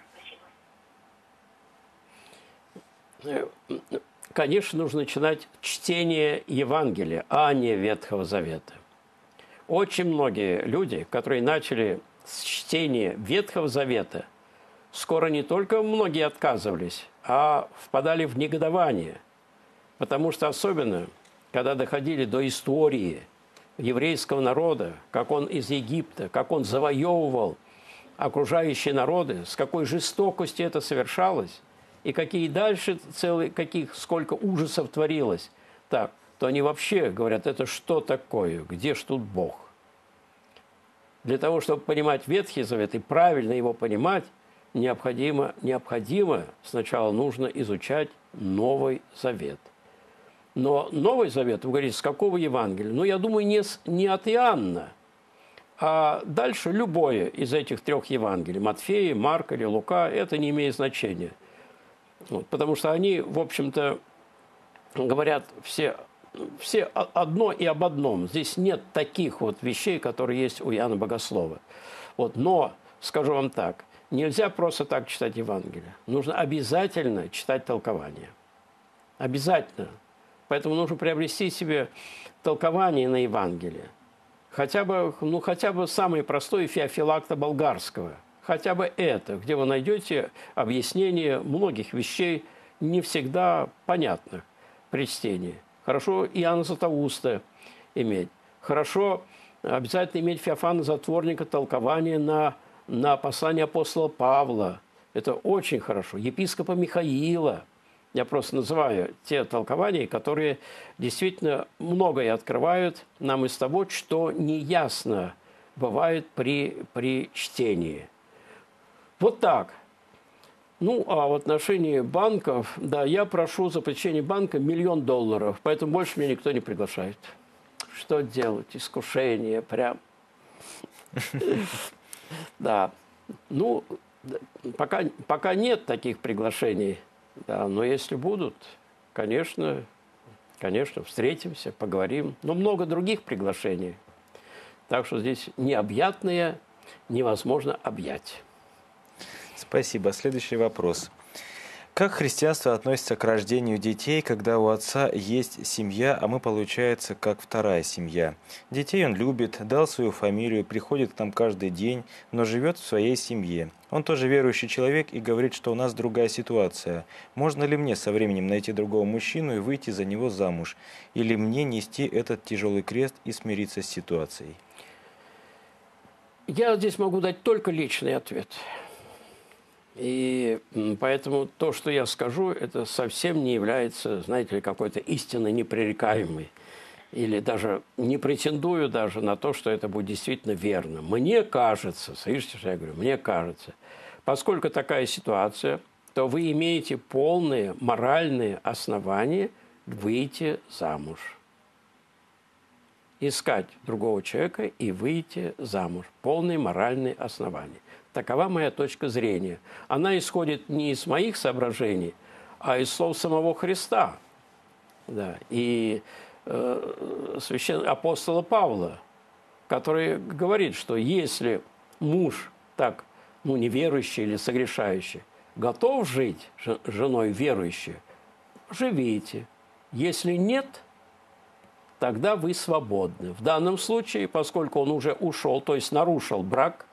Speaker 12: Спасибо.
Speaker 2: Конечно, нужно начинать чтение Евангелия, а не Ветхого Завета. Очень многие люди, которые начали с чтения Ветхого Завета, скоро не только многие отказывались, а впадали в негодование. Потому что особенно, когда доходили до истории еврейского народа, как он из Египта, как он завоевывал окружающие народы, с какой жестокостью это совершалось, и какие дальше целые, каких, сколько ужасов творилось, так, то они вообще говорят, это что такое, где ж тут Бог? Для того, чтобы понимать Ветхий Завет и правильно его понимать, необходимо, необходимо сначала нужно изучать Новый Завет. Но Новый Завет, вы говорите, с какого Евангелия? Ну, я думаю, не, с, не от Иоанна, а дальше любое из этих трех Евангелий, Матфея, Марка или Лука, это не имеет значения. Вот, потому что они, в общем-то, говорят все, все одно и об одном. Здесь нет таких вот вещей, которые есть у Иоанна Богослова. Вот, но, скажу вам так, Нельзя просто так читать Евангелие. Нужно обязательно читать толкование. Обязательно. Поэтому нужно приобрести себе толкование на Евангелие. Хотя бы, ну, хотя бы самое простое Феофилакта Болгарского. Хотя бы это, где вы найдете объяснение многих вещей, не всегда понятных при чтении. Хорошо Иоанна Златоуста иметь. Хорошо обязательно иметь Феофана Затворника толкование на, на послание апостола Павла. Это очень хорошо. Епископа Михаила. Я просто называю те толкования, которые действительно многое открывают нам из того, что неясно бывает при, при чтении. Вот так. Ну, а в отношении банков, да, я прошу за посещение банка миллион долларов, поэтому больше меня никто не приглашает. Что делать? Искушение прям. Да. Ну, пока, пока нет таких приглашений, да, но если будут, конечно, конечно, встретимся, поговорим. Но много других приглашений. Так что здесь необъятное невозможно объять.
Speaker 1: Спасибо. Следующий вопрос. Как христианство относится к рождению детей, когда у отца есть семья, а мы, получается, как вторая семья? Детей он любит, дал свою фамилию, приходит к нам каждый день, но живет в своей семье. Он тоже верующий человек и говорит, что у нас другая ситуация. Можно ли мне со временем найти другого мужчину и выйти за него замуж? Или мне нести этот тяжелый крест и смириться с ситуацией?
Speaker 2: Я здесь могу дать только личный ответ. И поэтому то, что я скажу, это совсем не является, знаете ли, какой-то истинно непререкаемой. Или даже не претендую даже на то, что это будет действительно верно. Мне кажется, слышите, что я говорю, мне кажется, поскольку такая ситуация, то вы имеете полные моральные основания выйти замуж. Искать другого человека и выйти замуж. Полные моральные основания. Такова моя точка зрения. Она исходит не из моих соображений, а из слов самого Христа. Да. И э, священного апостола Павла, который говорит, что если муж так, ну, неверующий или согрешающий, готов жить с женой верующей, живите. Если нет, тогда вы свободны. В данном случае, поскольку он уже ушел, то есть нарушил брак,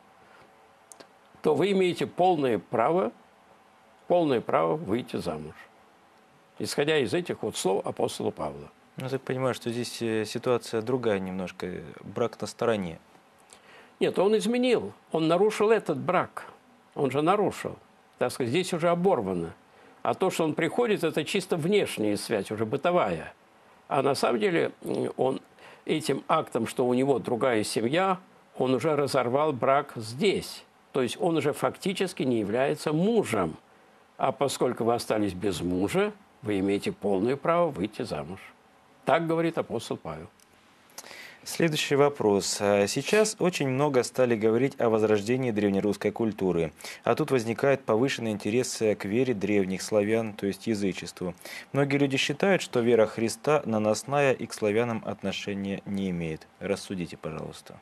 Speaker 2: то вы имеете полное право, полное право выйти замуж. Исходя из этих вот слов апостола Павла.
Speaker 1: Ну, я так понимаю, что здесь ситуация другая немножко, брак на стороне.
Speaker 2: Нет, он изменил, он нарушил этот брак, он же нарушил. Так сказать, здесь уже оборвано. А то, что он приходит, это чисто внешняя связь, уже бытовая. А на самом деле он этим актом, что у него другая семья, он уже разорвал брак здесь. То есть он уже фактически не является мужем. А поскольку вы остались без мужа, вы имеете полное право выйти замуж. Так говорит апостол Павел.
Speaker 1: Следующий вопрос. Сейчас очень много стали говорить о возрождении древнерусской культуры. А тут возникает повышенный интерес к вере древних славян, то есть язычеству. Многие люди считают, что вера Христа наносная и к славянам отношения не имеет. Рассудите, пожалуйста.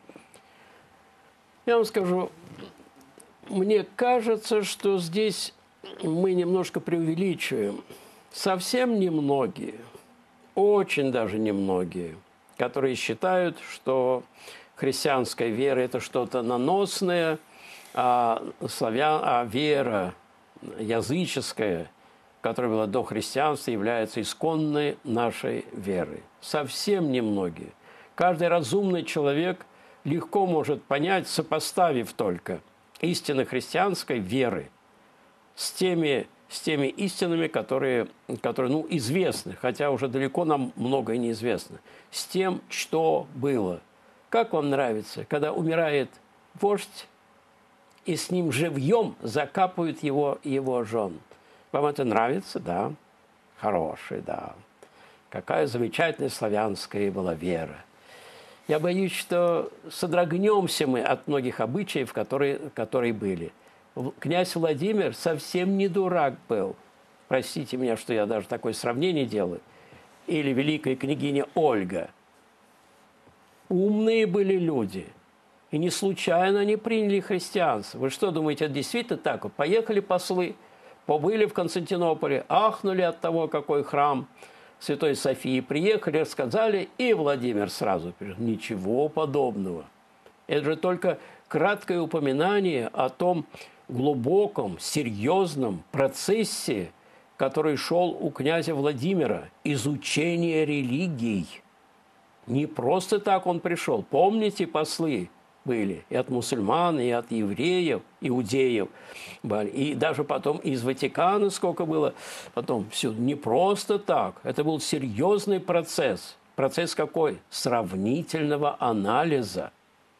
Speaker 2: Я вам скажу, мне кажется, что здесь мы немножко преувеличиваем. Совсем немногие, очень даже немногие, которые считают, что христианская вера – это что-то наносное, а, славян, а вера языческая, которая была до христианства, является исконной нашей верой. Совсем немногие. Каждый разумный человек легко может понять, сопоставив только истины христианской веры с теми, с теми истинами, которые, которые ну, известны, хотя уже далеко нам многое неизвестно, с тем, что было. Как вам нравится, когда умирает вождь, и с ним живьем закапывают его, его жен? Вам это нравится? Да. Хороший, да. Какая замечательная славянская была вера. Я боюсь, что содрогнемся мы от многих обычаев, которые, которые были. Князь Владимир совсем не дурак был. Простите меня, что я даже такое сравнение делаю. Или великая княгиня Ольга. Умные были люди. И не случайно они приняли христианство. Вы что думаете, это действительно так? Вот поехали послы, побыли в Константинополе, ахнули от того, какой храм Святой Софии, приехали, рассказали, и Владимир сразу пришел. Ничего подобного. Это же только краткое упоминание о том глубоком, серьезном процессе, который шел у князя Владимира, изучение религий. Не просто так он пришел. Помните, послы были и от мусульман, и от евреев, иудеев. И даже потом из Ватикана сколько было. Потом все не просто так. Это был серьезный процесс. Процесс какой? Сравнительного анализа.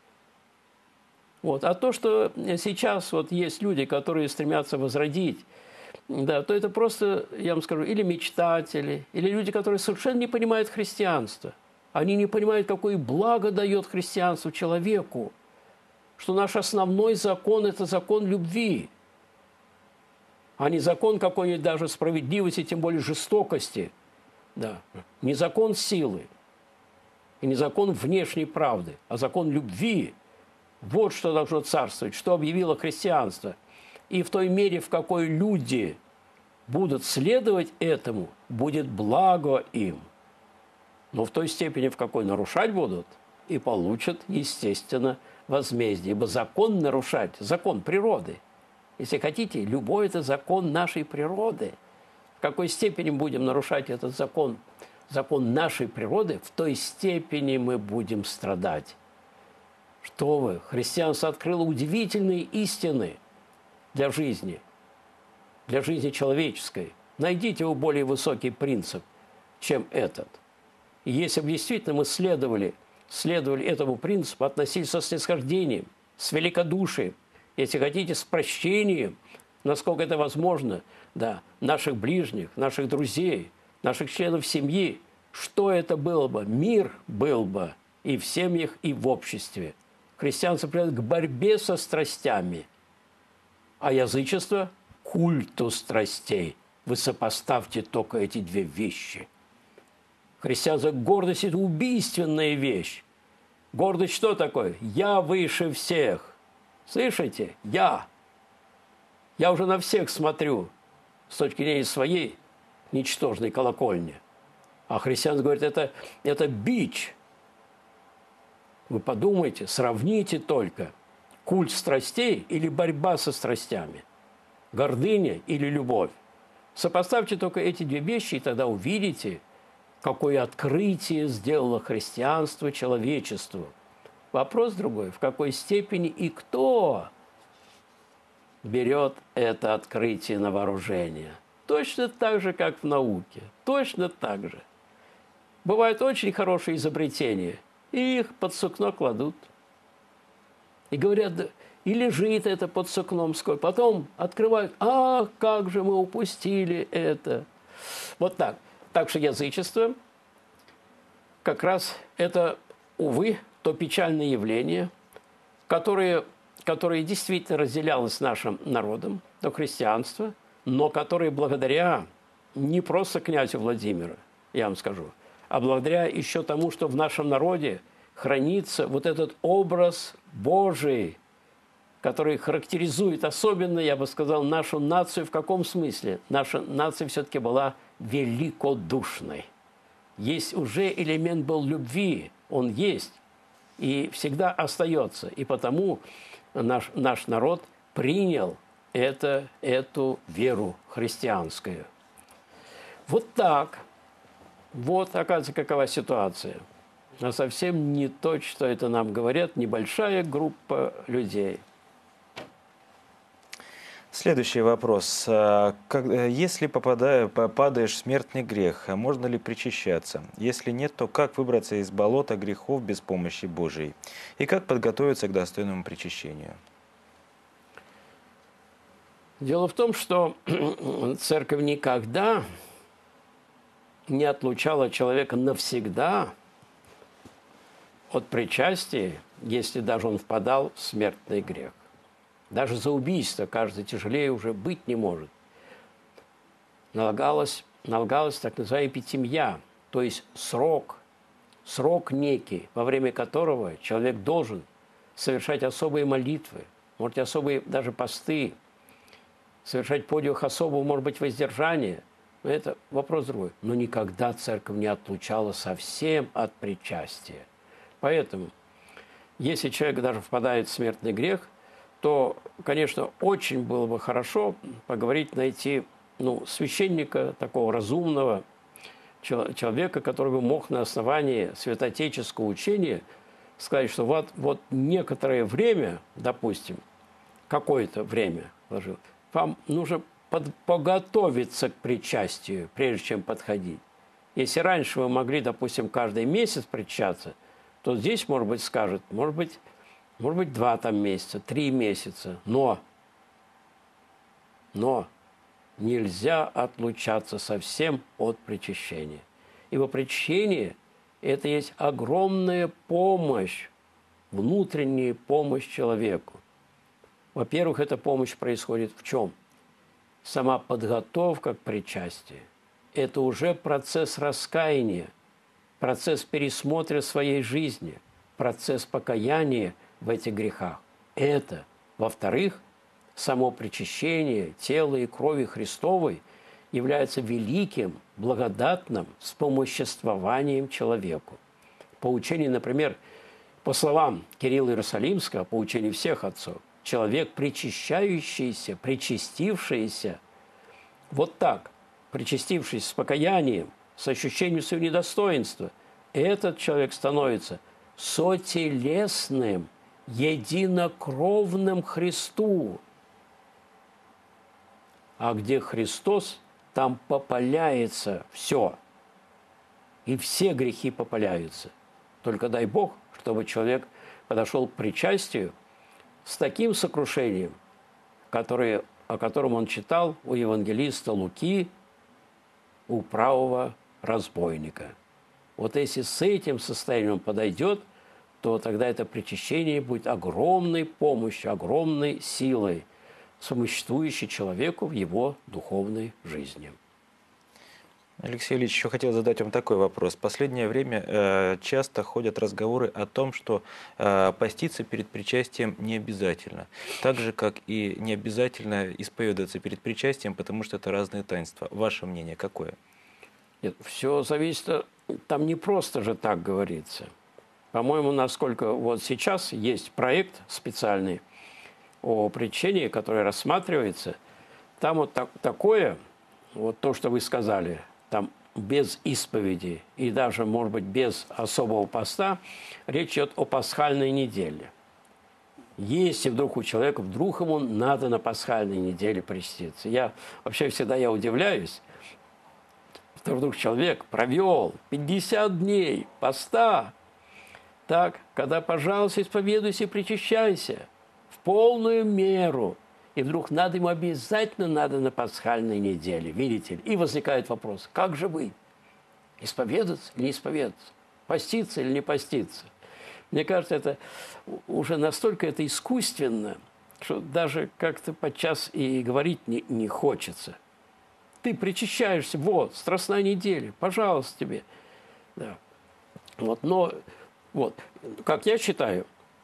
Speaker 2: Вот. А то, что сейчас вот есть люди, которые стремятся возродить, да, то это просто, я вам скажу, или мечтатели, или люди, которые совершенно не понимают христианство. Они не понимают, какое благо дает христианство человеку, что наш основной закон – это закон любви, а не закон какой-нибудь даже справедливости, тем более жестокости. Да. Не закон силы и не закон внешней правды, а закон любви. Вот что должно царствовать, что объявило христианство. И в той мере, в какой люди будут следовать этому, будет благо им. Но в той степени, в какой нарушать будут, и получат, естественно, возмездие. Ибо закон нарушать, закон природы. Если хотите, любой это закон нашей природы. В какой степени будем нарушать этот закон, закон нашей природы, в той степени мы будем страдать. Что вы, христианство открыло удивительные истины для жизни, для жизни человеческой. Найдите вы более высокий принцип, чем этот. И если бы действительно мы следовали, следовали этому принципу, относились со снисхождением, с великодушием, если хотите, с прощением, насколько это возможно, да, наших ближних, наших друзей, наших членов семьи, что это было бы? Мир был бы и в семьях, и в обществе. Христианство приводит к борьбе со страстями, а язычество – к культу страстей. Вы сопоставьте только эти две вещи. Христианство – гордость – это убийственная вещь. Гордость что такое? Я выше всех. Слышите? Я. Я уже на всех смотрю с точки зрения своей ничтожной колокольни. А христианство говорит, это, это бич. Вы подумайте, сравните только культ страстей или борьба со страстями, гордыня или любовь. Сопоставьте только эти две вещи, и тогда увидите, какое открытие сделало христианство человечеству. Вопрос другой, в какой степени и кто берет это открытие на вооружение. Точно так же, как в науке. Точно так же. Бывают очень хорошие изобретения, и их под сукно кладут. И говорят, да, и лежит это под сукном сколько. Потом открывают, а как же мы упустили это. Вот так. Так что язычество как раз это, увы, то печальное явление, которое, которое действительно разделялось нашим народом до христианства, но которое благодаря не просто князю Владимиру, я вам скажу, а благодаря еще тому, что в нашем народе хранится вот этот образ Божий, который характеризует особенно, я бы сказал, нашу нацию. В каком смысле? Наша нация все-таки была великодушной. Есть уже элемент был любви, он есть и всегда остается. И потому наш, наш народ принял это, эту веру христианскую. Вот так. Вот, оказывается, какова ситуация. А совсем не то, что это нам говорят небольшая группа людей.
Speaker 1: Следующий вопрос. Если попадая, падаешь в смертный грех, можно ли причащаться? Если нет, то как выбраться из болота грехов без помощи Божией? И как подготовиться к достойному причащению?
Speaker 2: Дело в том, что церковь никогда не отлучала человека навсегда от причастия, если даже он впадал в смертный грех. Даже за убийство, кажется, тяжелее уже быть не может. Налагалась, налагалась так называемая эпитемия, то есть срок, срок некий, во время которого человек должен совершать особые молитвы, можете особые даже посты, совершать подвиг особого, может быть, воздержания. Но это вопрос другой. Но никогда церковь не отлучала совсем от причастия. Поэтому, если человек даже впадает в смертный грех, то, конечно, очень было бы хорошо поговорить, найти ну, священника, такого разумного человека, который бы мог на основании святоотеческого учения сказать, что вот, вот некоторое время, допустим, какое-то время, вам нужно под, подготовиться к причастию, прежде чем подходить. Если раньше вы могли, допустим, каждый месяц причащаться, то здесь, может быть, скажет, может быть, может быть, два там месяца, три месяца. Но, но нельзя отлучаться совсем от причащения. Ибо причащение – это есть огромная помощь, внутренняя помощь человеку. Во-первых, эта помощь происходит в чем? Сама подготовка к причастию – это уже процесс раскаяния, процесс пересмотра своей жизни, процесс покаяния в этих грехах. Это, во-вторых, само причащение тела и крови Христовой является великим, благодатным вспомоществованием человеку. По учению, например, по словам Кирилла Иерусалимского, по учению всех отцов, человек, причащающийся, причастившийся, вот так, причастившийся с покаянием, с ощущением своего недостоинства, этот человек становится сотелесным, единокровным Христу. А где Христос, там попаляется все. И все грехи попаляются. Только дай Бог, чтобы человек подошел к причастию с таким сокрушением, которое, о котором он читал у евангелиста Луки, у правого разбойника. Вот если с этим состоянием он подойдет, то тогда это причащение будет огромной помощью, огромной силой, существующей человеку в его духовной жизни.
Speaker 1: Алексей Ильич, еще хотел задать вам такой вопрос. В последнее время э, часто ходят разговоры о том, что э, поститься перед причастием не обязательно. Так же, как и не обязательно исповедоваться перед причастием, потому что это разные таинства. Ваше мнение какое?
Speaker 2: Нет, все зависит, там не просто же так говорится. По-моему, насколько вот сейчас есть проект специальный о причащении, который рассматривается, там вот так, такое, вот то, что вы сказали, там без исповеди и даже, может быть, без особого поста, речь идет о пасхальной неделе. Если вдруг у человека, вдруг ему надо на пасхальной неделе причаститься. Я вообще всегда я удивляюсь, что вдруг человек провел пятьдесят дней поста, так, когда, пожалуйста, исповедуйся и причащайся в полную меру. И вдруг надо ему обязательно надо на пасхальной неделе, видите ли. И возникает вопрос, как же быть? Исповедаться или не исповедаться? Поститься или не поститься? Мне кажется, это уже настолько это искусственно, что даже как-то подчас и говорить не, не хочется. Ты причащаешься, вот, страстная неделя, пожалуйста тебе. Да. Вот, но, вот, как я считаю,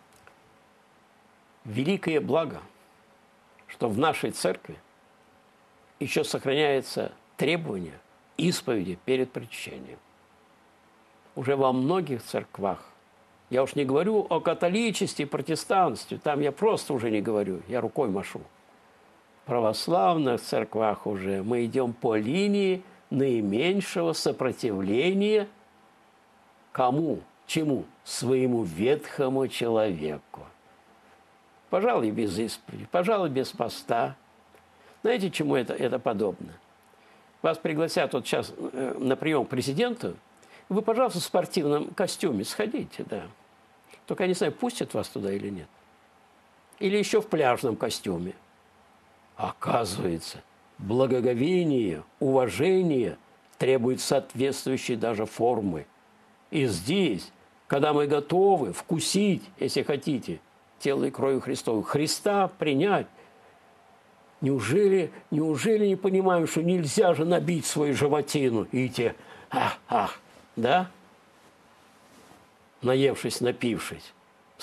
Speaker 2: великое благо, что в нашей церкви еще сохраняется требование исповеди перед причащением. Уже во многих церквах, я уж не говорю о католичестве, протестанстве, там я просто уже не говорю, я рукой машу. В православных церквах уже мы идем по линии наименьшего сопротивления кому? Чему? Своему ветхому человеку. Пожалуй, без исповеди, пожалуй, без поста. Знаете, чему это, это подобно? Вас пригласят вот сейчас на прием к президенту, вы, пожалуйста, в спортивном костюме сходите, да. Только я не знаю, пустят вас туда или нет. Или еще в пляжном костюме. Оказывается, благоговение, уважение требует соответствующей даже формы. И здесь, когда мы готовы вкусить, если хотите, тело и кровь Христову, Христа принять, неужели, неужели не понимаем, что нельзя же набить свою животину и идти, ах, ах, да? Наевшись, напившись,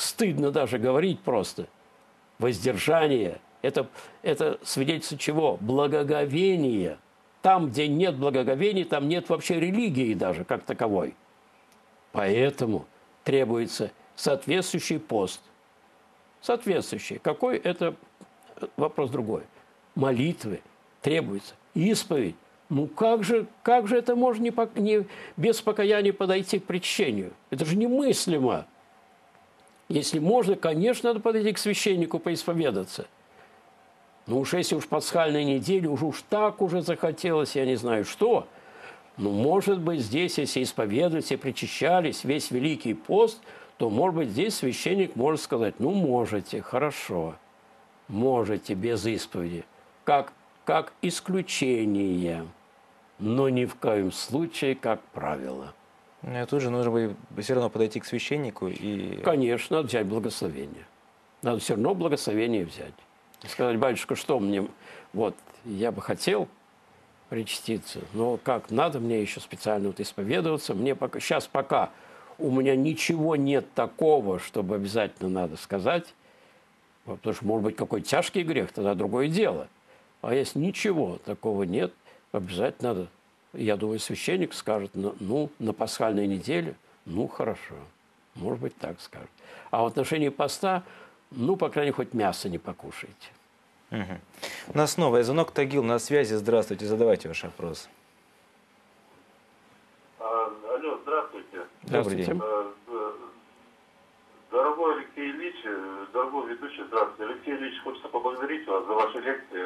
Speaker 2: стыдно даже говорить просто. Воздержание – это, это свидетельство чего? Благоговения. Там, где нет благоговения, там нет вообще религии даже как таковой. Поэтому требуется соответствующий пост. Соответствующий. Какой – это вопрос другой. Молитвы требуется. Исповедь. Ну как же, как же это можно не, не, без покаяния подойти к причащению? Это же немыслимо. Если можно, конечно, надо подойти к священнику поисповедаться. Ну уж если уж пасхальная неделя, уже уж так уже захотелось, я не знаю что. Ну, может быть, здесь, если исповедовались и причащались весь Великий пост, то, может быть, здесь священник может сказать, ну, можете, хорошо, можете без исповеди, как, как исключение, но ни в коем случае как правило.
Speaker 1: Но тут же нужно бы все равно подойти к священнику и...
Speaker 2: Конечно, надо взять благословение. Надо все равно благословение взять. И сказать, батюшка, что мне, вот, я бы хотел причаститься, но как, надо мне еще специально вот исповедоваться, мне пока, сейчас пока у меня ничего нет такого, чтобы обязательно надо сказать, потому что, может быть, какой тяжкий грех, тогда другое дело. А если ничего такого нет, обязательно надо, я думаю, священник скажет, ну, на пасхальной неделе, ну, хорошо, может быть, так скажет. А в отношении поста, ну, по крайней мере, хоть мясо не покушайте.
Speaker 1: Угу. У нас новый звонок. Тагил на связи. Здравствуйте. Задавайте ваш вопрос.
Speaker 13: А, алло, здравствуйте.
Speaker 1: Добрый день.
Speaker 13: Дорогой Алексей Ильич, дорогой ведущий, здравствуйте. Алексей Ильич, хочется поблагодарить вас за ваши лекции.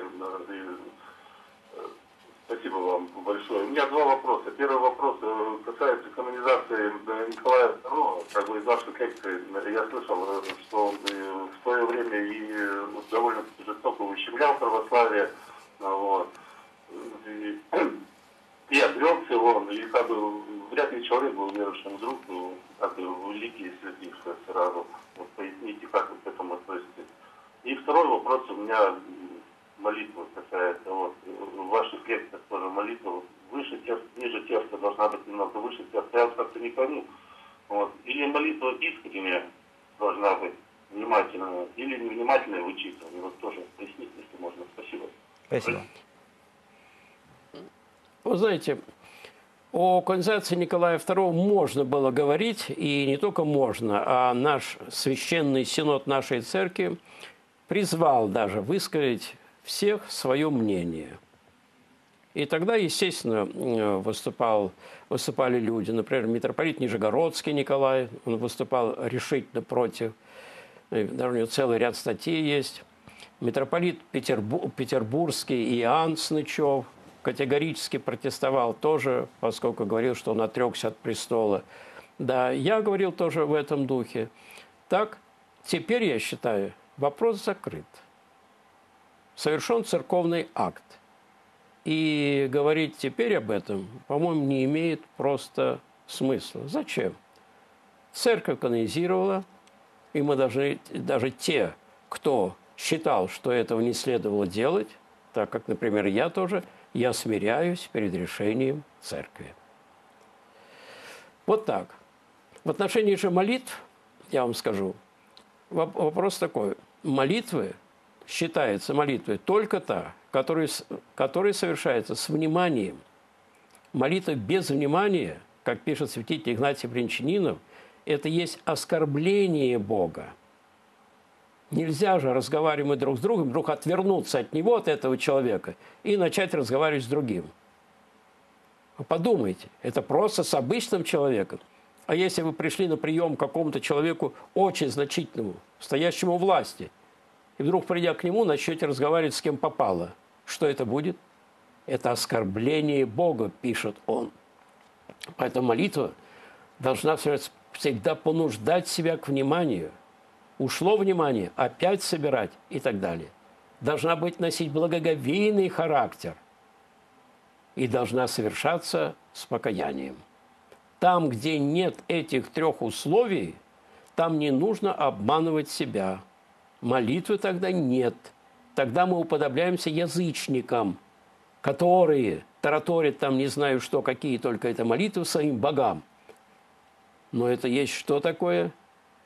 Speaker 13: Спасибо вам большое. У меня два вопроса. Первый вопрос касается канонизации Николая второго. Как бы из ваших лекций я слышал, что он в свое время и довольно жестоко ущемлял православие. Вот. И, и отрекся его, и как бы вряд ли человек был верующим вдруг, ну, как бы великие святейшие сразу. Вот, поясните, как вы к этому относитесь. И второй вопрос у меня молитва касается. Вот, в ваших лекциях тоже молитва выше текста, ниже текста должна быть немного выше текста. Я вот как-то не пойму. Вот. Или молитва искренняя должна быть внимательная, или невнимательная вычитывание. Вот тоже поясните, если можно. Спасибо.
Speaker 1: Спасибо.
Speaker 2: Вы знаете, о канонизации Николая второго можно было говорить, и не только можно, а наш священный синод нашей церкви призвал даже высказать всех свое мнение. И тогда, естественно, выступал, выступали люди, например, митрополит Нижегородский Николай, он выступал решительно против, даже у него целый ряд статей есть. Митрополит Петербур, Петербургский Иоанн Снычев категорически протестовал тоже, поскольку говорил, что он отрекся от престола. Да, я говорил тоже в этом духе. Так, теперь, я считаю, вопрос закрыт. Совершен церковный акт. И говорить теперь об этом, по-моему, не имеет просто смысла. Зачем? Церковь канонизировала, и мы должны, даже те, кто считал, что этого не следовало делать, так как, например, я тоже, я смиряюсь перед решением церкви. Вот так. В отношении же молитв, я вам скажу, вопрос такой. Молитвы считается молитвой только та, которая, которая совершается с вниманием. Молитва без внимания, как пишет святитель Игнатий Брянчанинов, это есть оскорбление Бога. Нельзя же разговаривать друг с другом, вдруг отвернуться от него, от этого человека, и начать разговаривать с другим. Вы подумайте, это просто с обычным человеком. А если вы пришли на прием к какому-то человеку очень значительному, стоящему у власти, и вдруг, придя к нему, начнете разговаривать с кем попало, что это будет? Это оскорбление Бога, пишет он. Поэтому молитва должна всегда понуждать себя к вниманию. Ушло внимание, опять собирать и так далее. Должна быть носить благоговейный характер и должна совершаться с покаянием. Там, где нет этих трех условий, там не нужно обманывать себя. Молитвы тогда нет. Тогда мы уподобляемся язычникам, которые тараторят там не знаю что, какие только это молитвы своим богам. Но это есть что такое?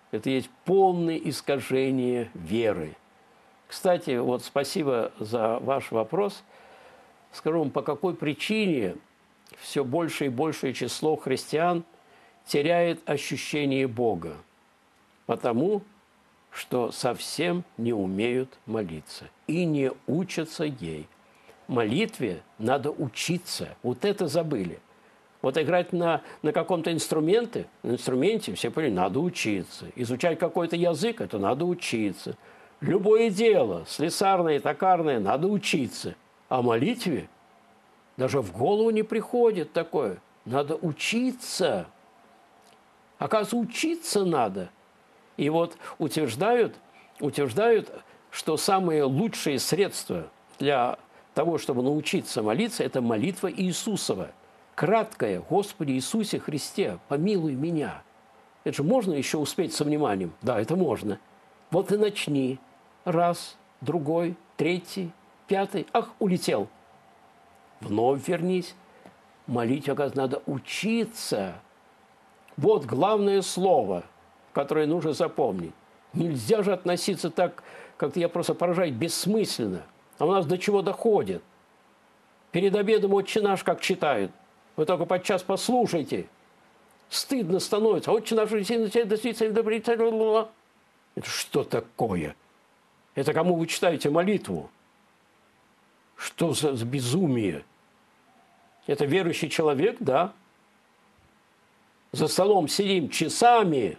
Speaker 2: Это есть полное искажение веры. Кстати, вот спасибо за ваш вопрос. Скажу вам, по какой причине все больше и большее число христиан теряет ощущение Бога. Потому что совсем не умеют молиться и не учатся ей. Молитве надо учиться. Вот это забыли. Вот играть на, на каком-то инструменте, на инструменте, все поняли, надо учиться. Изучать какой-то язык, это надо учиться. Любое дело, слесарное, токарное, надо учиться. А молитве даже в голову не приходит такое. Надо учиться. Оказывается, учиться надо. И вот утверждают, утверждают, что самые лучшие средства для того, чтобы научиться молиться, это молитва Иисусова. Краткая: «Господи Иисусе Христе, помилуй меня». Это же можно еще успеть со вниманием? Да, это можно. Вот и начни. Раз, другой, третий, пятый. Ах, улетел. Вновь вернись. Молить, оказывается, надо учиться. Вот главное слово, которое нужно запомнить. Нельзя же относиться так, как-то я просто поражаюсь, бессмысленно. А у нас до чего доходит? Перед обедом «Отче наш» как читают. Вы только подчас послушайте. Стыдно становится. «Отче наш, это что такое? Это кому вы читаете молитву? Что за безумие? Это верующий человек, да? За столом сидим часами,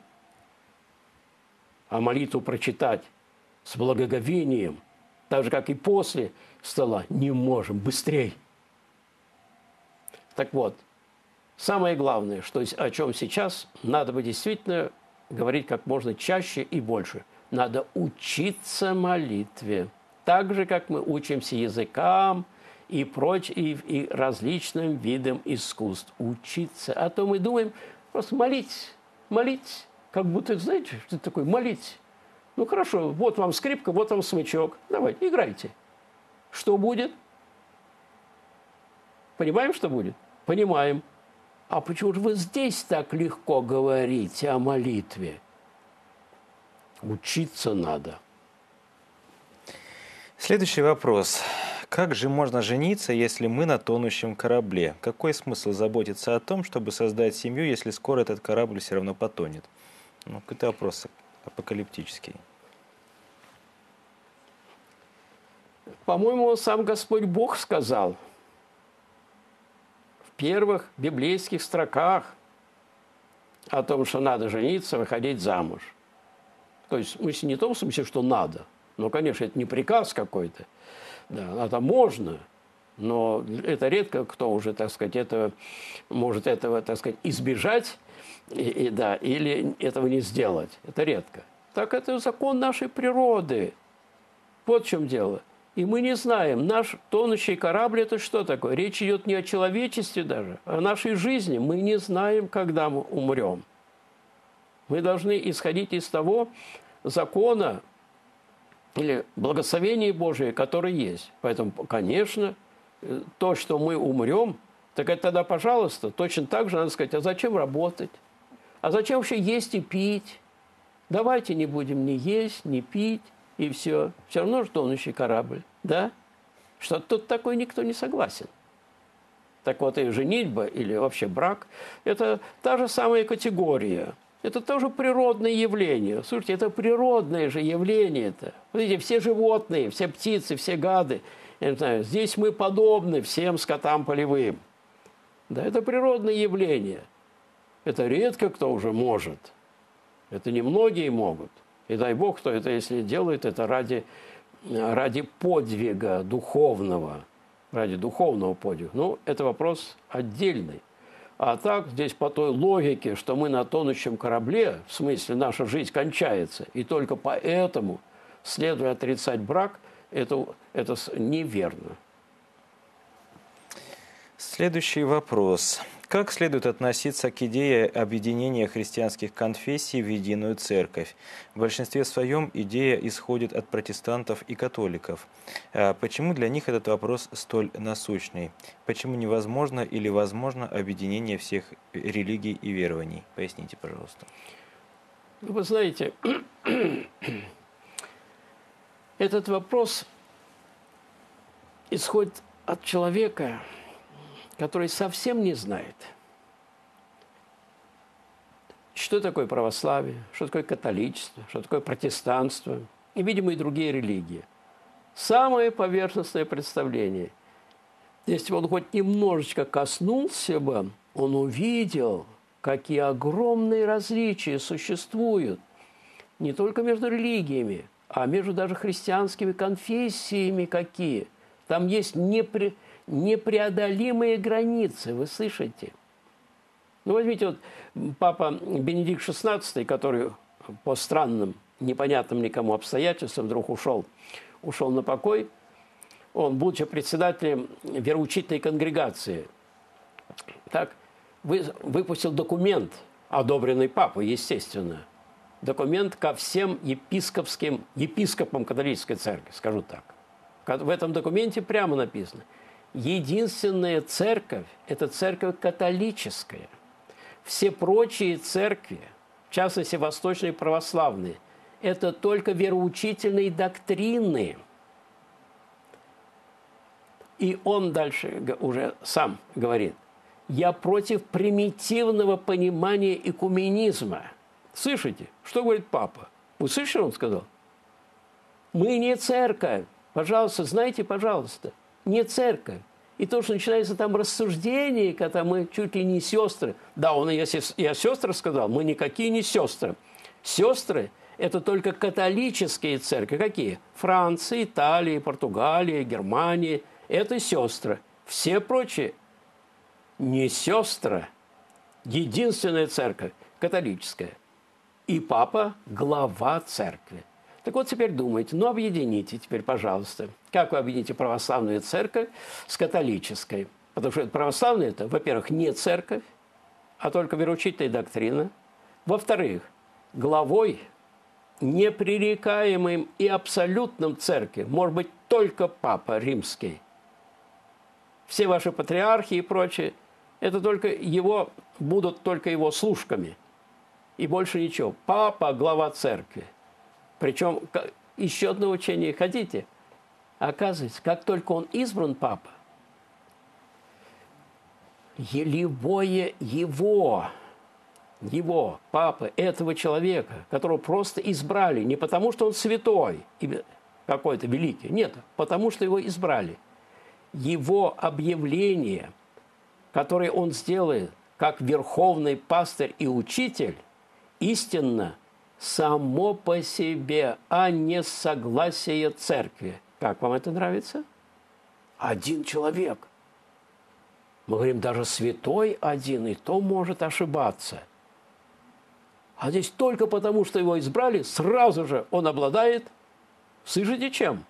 Speaker 2: а молитву прочитать с благоговением, так же, как и после стола, не можем. Быстрей. Так вот, самое главное, что, о чем сейчас надо бы действительно говорить как можно чаще и больше. Надо учиться молитве. Так же, как мы учимся языкам и прочь, и, и различным видам искусств. Учиться. А то мы думаем, просто молить, молить. Как будто, знаете, что это такое? Молить. Ну, хорошо, вот вам скрипка, вот вам смычок. Давайте, играйте. Что будет? Понимаем, что будет? Понимаем. А почему же вы здесь так легко говорите о молитве? Учиться надо.
Speaker 1: Следующий вопрос. Как же можно жениться, если мы на тонущем корабле? Какой смысл заботиться о том, чтобы создать семью, если скоро этот корабль все равно потонет? Ну, это вопрос апокалиптический.
Speaker 2: По-моему, сам Господь Бог сказал в первых библейских строках о том, что надо жениться, выходить замуж. То есть, в смысле, не в том смысле, что надо. Но, конечно, это не приказ какой-то. Да, это можно, но это редко кто уже, так сказать, это, может этого, так сказать, избежать, и, и, да, или этого не сделать. Это редко. Так это закон нашей природы. Вот в чем дело. И мы не знаем, наш тонущий корабль – это что такое? Речь идет не о человечестве даже, а о нашей жизни. Мы не знаем, когда мы умрем. Мы должны исходить из того закона или благословения Божие, которое есть. Поэтому, конечно, то, что мы умрем, так это тогда, пожалуйста, точно так же надо сказать, а зачем работать? А зачем вообще есть и пить? Давайте не будем ни есть, ни пить, и все. Все равно же тонущий корабль, да? Что тут такое никто не согласен. Так вот, и женитьба или вообще брак – это та же самая категория. Это тоже природное явление. Слушайте, это природное же явление-то. Видите, все животные, все птицы, все гады, я не знаю, здесь мы подобны всем скотам полевым. Да, это природное явление. Это редко кто уже может. Это немногие могут. И дай Бог, кто это, если делает, это ради, ради подвига духовного. Ради духовного подвига. Ну, это вопрос отдельный. А так, здесь по той логике, что мы на тонущем корабле, в смысле, наша жизнь кончается, и только поэтому, следуя отрицать брак, это, это неверно.
Speaker 1: Следующий вопрос. Как следует относиться к идее объединения христианских конфессий в единую церковь? В большинстве своем идея исходит от протестантов и католиков. Почему для них этот вопрос столь насущный? Почему невозможно или возможно объединение всех религий и верований? Поясните, пожалуйста.
Speaker 2: Вы знаете, этот вопрос исходит от человека, который совсем не знает, что такое православие, что такое католичество, что такое протестанство и, видимо, и другие религии. Самое поверхностное представление. Если он хоть немножечко коснулся бы, он увидел, какие огромные различия существуют не только между религиями, а между даже христианскими конфессиями какие. Там есть непре... непреодолимые границы, вы слышите? Ну, возьмите вот папа Бенедикт шестнадцатый, который по странным, непонятным никому обстоятельствам вдруг ушел, ушел на покой. Он, будучи председателем вероучительной конгрегации, так, вы, выпустил документ, одобренный папой, естественно, документ ко всем епископским, епископам католической церкви, скажу так. В этом документе прямо написано: единственная церковь – это церковь католическая. Все прочие церкви, в частности, восточные православные, это только вероучительные доктрины. И он дальше уже сам говорит: я против примитивного понимания экуменизма. Слышите, что говорит папа? Вы слышите, что он сказал? Мы не церковь. Пожалуйста, знайте, пожалуйста, не церковь. И то, что начинается там рассуждение, когда мы чуть ли не сестры. Да, он и я, я сестры сказал, мы никакие не сестры. Сестры – это только католические церкви. Какие? Франция, Италия, Португалия, Германия – это сестры. Все прочие не сестры. Единственная церковь католическая. И папа – глава церкви. Так вот, теперь думайте, ну, объедините теперь, пожалуйста. Как вы объедините православную церковь с католической? Потому что православная – это, во-первых, не церковь, а только вероучительная доктрина. Во-вторых, главой, непререкаемым и абсолютным церкви может быть только Папа Римский. Все ваши патриархи и прочее – это только его, будут только его служками. И больше ничего. Папа – глава церкви. Причем еще одно учение хотите? Оказывается, как только он избран папа, любое его, его, папы, этого человека, которого просто избрали, не потому что он святой, какой-то великий, нет, потому что его избрали. Его объявление, которое он сделает как верховный пастырь и учитель, истинно само по себе, а не согласие церкви. Как вам это нравится? Один человек. Мы говорим, даже святой один, и то может ошибаться. А здесь только потому, что его избрали, сразу же он обладает, слышите, чем?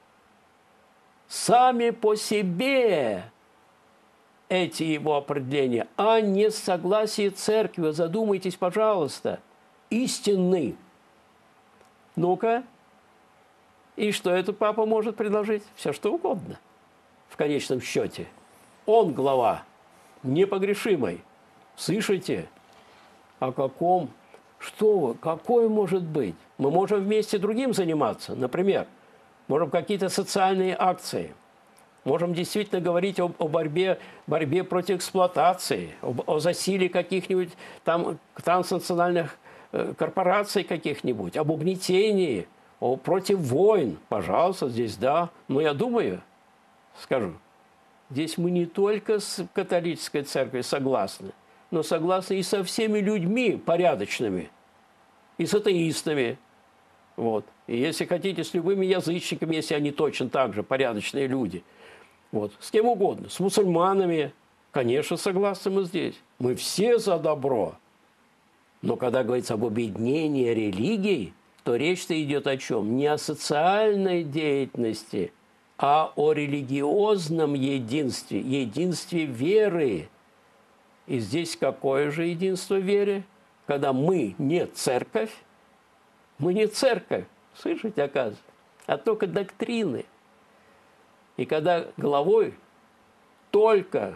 Speaker 2: Сами по себе эти его определения, а не согласие церкви. Задумайтесь, пожалуйста. Истинный. Ну-ка. И что этот папа может предложить? Все что угодно. В конечном счете. Он глава непогрешимой. Слышите? О каком? Что вы? Какой может быть? Мы можем вместе другим заниматься. Например, можем какие-то социальные акции. Можем действительно говорить о, о борьбе, борьбе против эксплуатации, об, о засилии каких-нибудь там транснациональных корпораций каких-нибудь, об угнетении, о, против войн. Пожалуйста, здесь да. Но я думаю, скажу, здесь мы не только с католической церковью согласны, но согласны и со всеми людьми порядочными, и с атеистами. Вот. И если хотите, с любыми язычниками, если они точно так же порядочные люди. Вот. С кем угодно. С мусульманами. Конечно, согласны мы здесь. Мы все за добро. Но когда говорится об объединении религий, то речь-то идет о чем? Не о социальной деятельности, а о религиозном единстве, единстве веры. И здесь какое же единство веры? Когда мы не церковь, мы не церковь, слышите, оказывается, а только доктрины. И когда главой только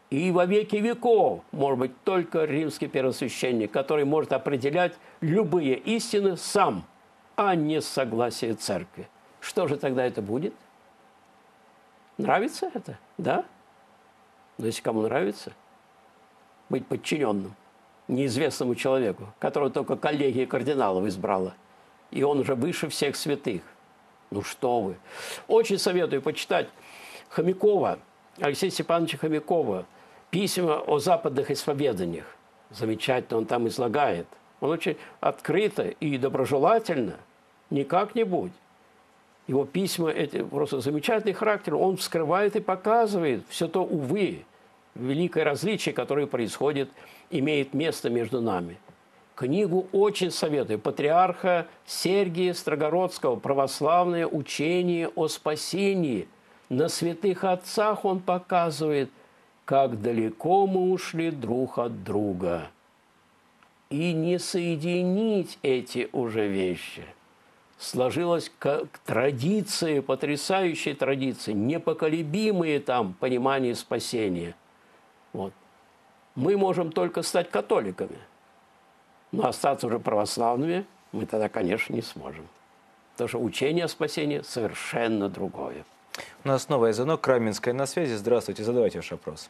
Speaker 2: И во веки веков может быть только римский первосвященник, который может определять любые истины сам, а не с согласия церкви. Что же тогда это будет? Нравится это? Да? Но если кому нравится быть подчиненным неизвестному человеку, которого только коллегия кардиналов избрала, и он уже выше всех святых. Ну что вы. Очень советую почитать Хомякова, Алексея Степановича Хомякова, «Письма о западных исповеданиях». Замечательно он там излагает. Он очень открыто и доброжелательно, не как-нибудь. Его письма, эти просто замечательный характер, он вскрывает и показывает все то, увы, великое различие, которое происходит, имеет место между нами. Книгу очень советую. Патриарха Сергия Строгородского «Православное учение о спасении». На святых отцах он показывает, как далеко мы ушли друг от друга. И не соединить эти уже вещи. Сложилась как традиция, потрясающая традиция, непоколебимые там понимания спасения. Вот. Мы можем только стать католиками, но остаться уже православными мы тогда, конечно, не сможем. Потому что учение о спасении совершенно другое.
Speaker 1: У нас новый звонок. Раменская на связи. Здравствуйте, задавайте ваш вопрос.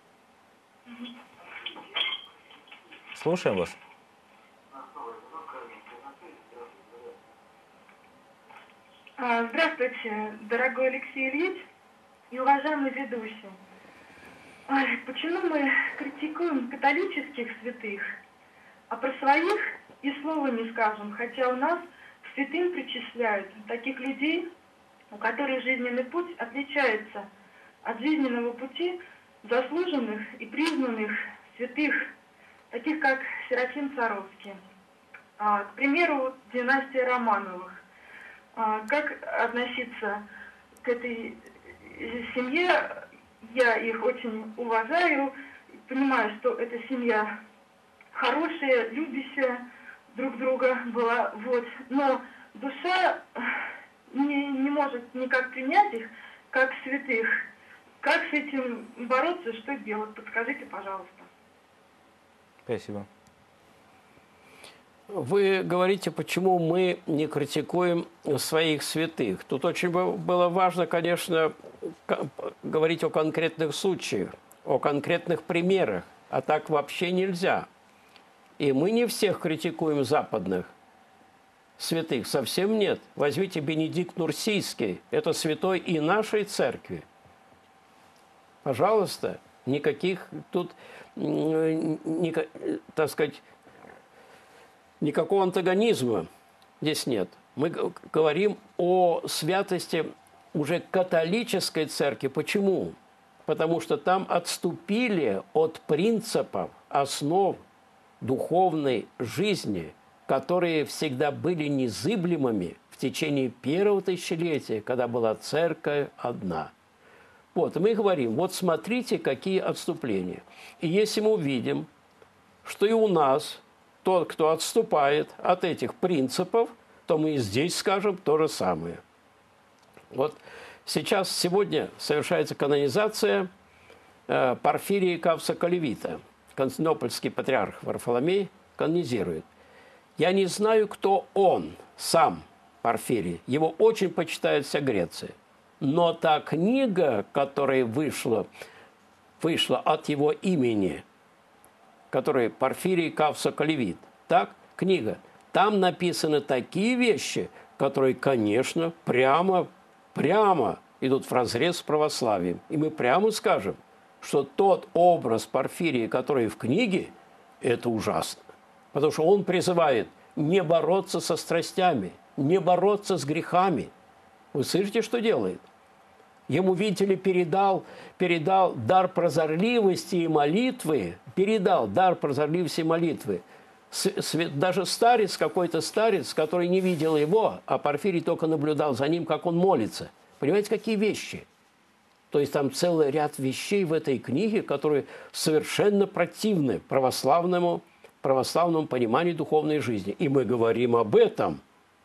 Speaker 1: Слушаем вас.
Speaker 14: Здравствуйте, дорогой Алексей Ильич и уважаемый ведущий. Почему мы критикуем католических святых, а про своих и слова не скажем, хотя у нас к святым причисляют таких людей, у которых жизненный путь отличается от жизненного пути заслуженных и признанных святых, таких как Серафим Саровский. К примеру, династия Романовых. Как относиться к этой семье? Я их очень уважаю, понимаю, что эта семья хорошая, любящая друг друга была, вот. Но душа не, не может никак принять их, как святых. Как с этим бороться, что делать? Подскажите, пожалуйста.
Speaker 1: Спасибо.
Speaker 2: Вы говорите, почему мы не критикуем своих святых. Тут очень было важно, конечно, говорить о конкретных случаях, о конкретных примерах, а так вообще нельзя. И мы не всех критикуем западных святых, совсем нет. Возьмите Бенедикт Нурсийский, это святой и нашей церкви. Пожалуйста, никаких тут, ни, так сказать, никакого антагонизма здесь нет. Мы говорим о святости уже католической церкви. Почему? Потому что там отступили от принципов, основ духовной жизни, которые всегда были незыблемыми в течение первого тысячелетия, когда была церковь одна. Вот, и мы говорим, вот смотрите, какие отступления. И если мы увидим, что и у нас тот, кто отступает от этих принципов, то мы и здесь скажем то же самое. Вот сейчас, сегодня совершается канонизация э, Порфирия Кавса-Калевита. Константинопольский патриарх Варфоломей канонизирует. Я не знаю, кто он, сам Порфирий. Его очень почитает вся Греция. Но та книга, которая вышла, вышла от его имени, которая Порфирий Кавса-Калевит, так, книга, там написаны такие вещи, которые, конечно, прямо, прямо идут вразрез с православием. И мы прямо скажем, что тот образ Порфирия, который в книге, это ужасно. Потому что он призывает не бороться со страстями, не бороться с грехами. Вы слышите, что делает? Ему, видите ли, передал, передал дар прозорливости и молитвы, передал дар прозорливости и молитвы. Даже старец, какой-то старец, который не видел его, а Порфирий только наблюдал за ним, как он молится. Понимаете, какие вещи? То есть там целый ряд вещей в этой книге, которые совершенно противны православному, православному пониманию духовной жизни. И мы говорим об этом.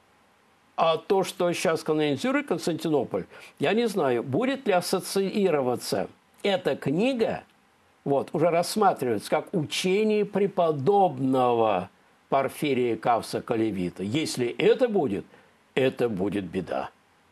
Speaker 2: А то, что сейчас канонизирует Константинополь, я не знаю, будет ли ассоциироваться эта книга вот, уже рассматривается как учение преподобного Порфирия Кавса Калевита. Если это будет, это будет беда.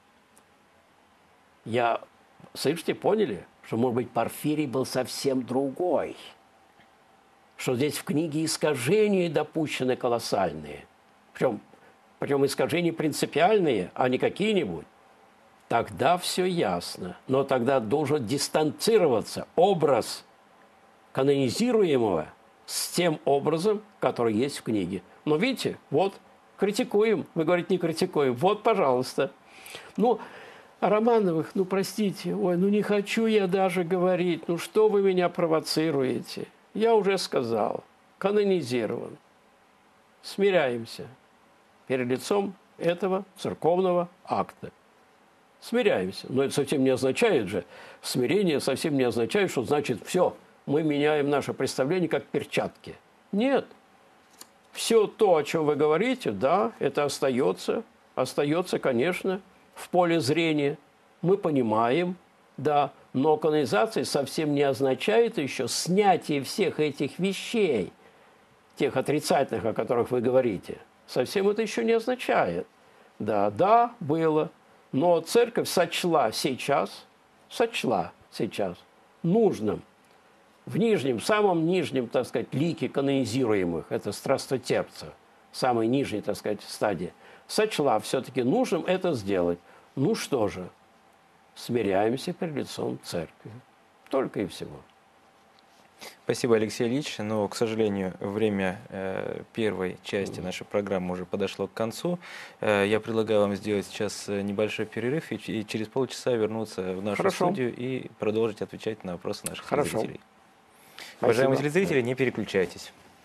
Speaker 2: Я, слышите, поняли, что, может быть, Порфирий был совсем другой, что здесь в книге искажения допущены колоссальные, причем, причем искажения принципиальные, а не какие-нибудь. Тогда все ясно, но тогда должен дистанцироваться образ канонизируемого с тем образом, который есть в книге. Но видите, вот, критикуем, вы говорите, не критикуем, вот, пожалуйста. Ну, о Романовых, ну, простите, ой, ну, не хочу я даже говорить, ну, что вы меня провоцируете? Я уже сказал, канонизирован. Смиряемся перед лицом этого церковного акта. Смиряемся. Но это совсем не означает же, смирение совсем не означает, что значит все, мы меняем наше представление как перчатки. Нет. Все то, о чем вы говорите, да, это остается, остается, конечно, в поле зрения. Мы понимаем, да, но канонизация совсем не означает еще снятие всех этих вещей, тех отрицательных, о которых вы говорите. Совсем это еще не означает. Да, да, было. Но церковь сочла сейчас, сочла сейчас нужным в нижнем, самом нижнем, так сказать, лике канонизируемых, это страстотерпцев, самой нижней, так сказать, стадии, сочла все-таки нужным это сделать. Ну что же, смиряемся перед лицом церкви. Только и всего.
Speaker 1: Спасибо, Алексей Ильич. Но, к сожалению, время э, первой части нашей программы уже подошло к концу. Э, я предлагаю вам сделать сейчас небольшой перерыв и, и через полчаса вернуться в нашу
Speaker 2: Хорошо.
Speaker 1: студию и продолжить отвечать на вопросы наших
Speaker 2: Хорошо.
Speaker 1: телезрителей.
Speaker 2: Спасибо.
Speaker 1: Уважаемые телезрители, не переключайтесь.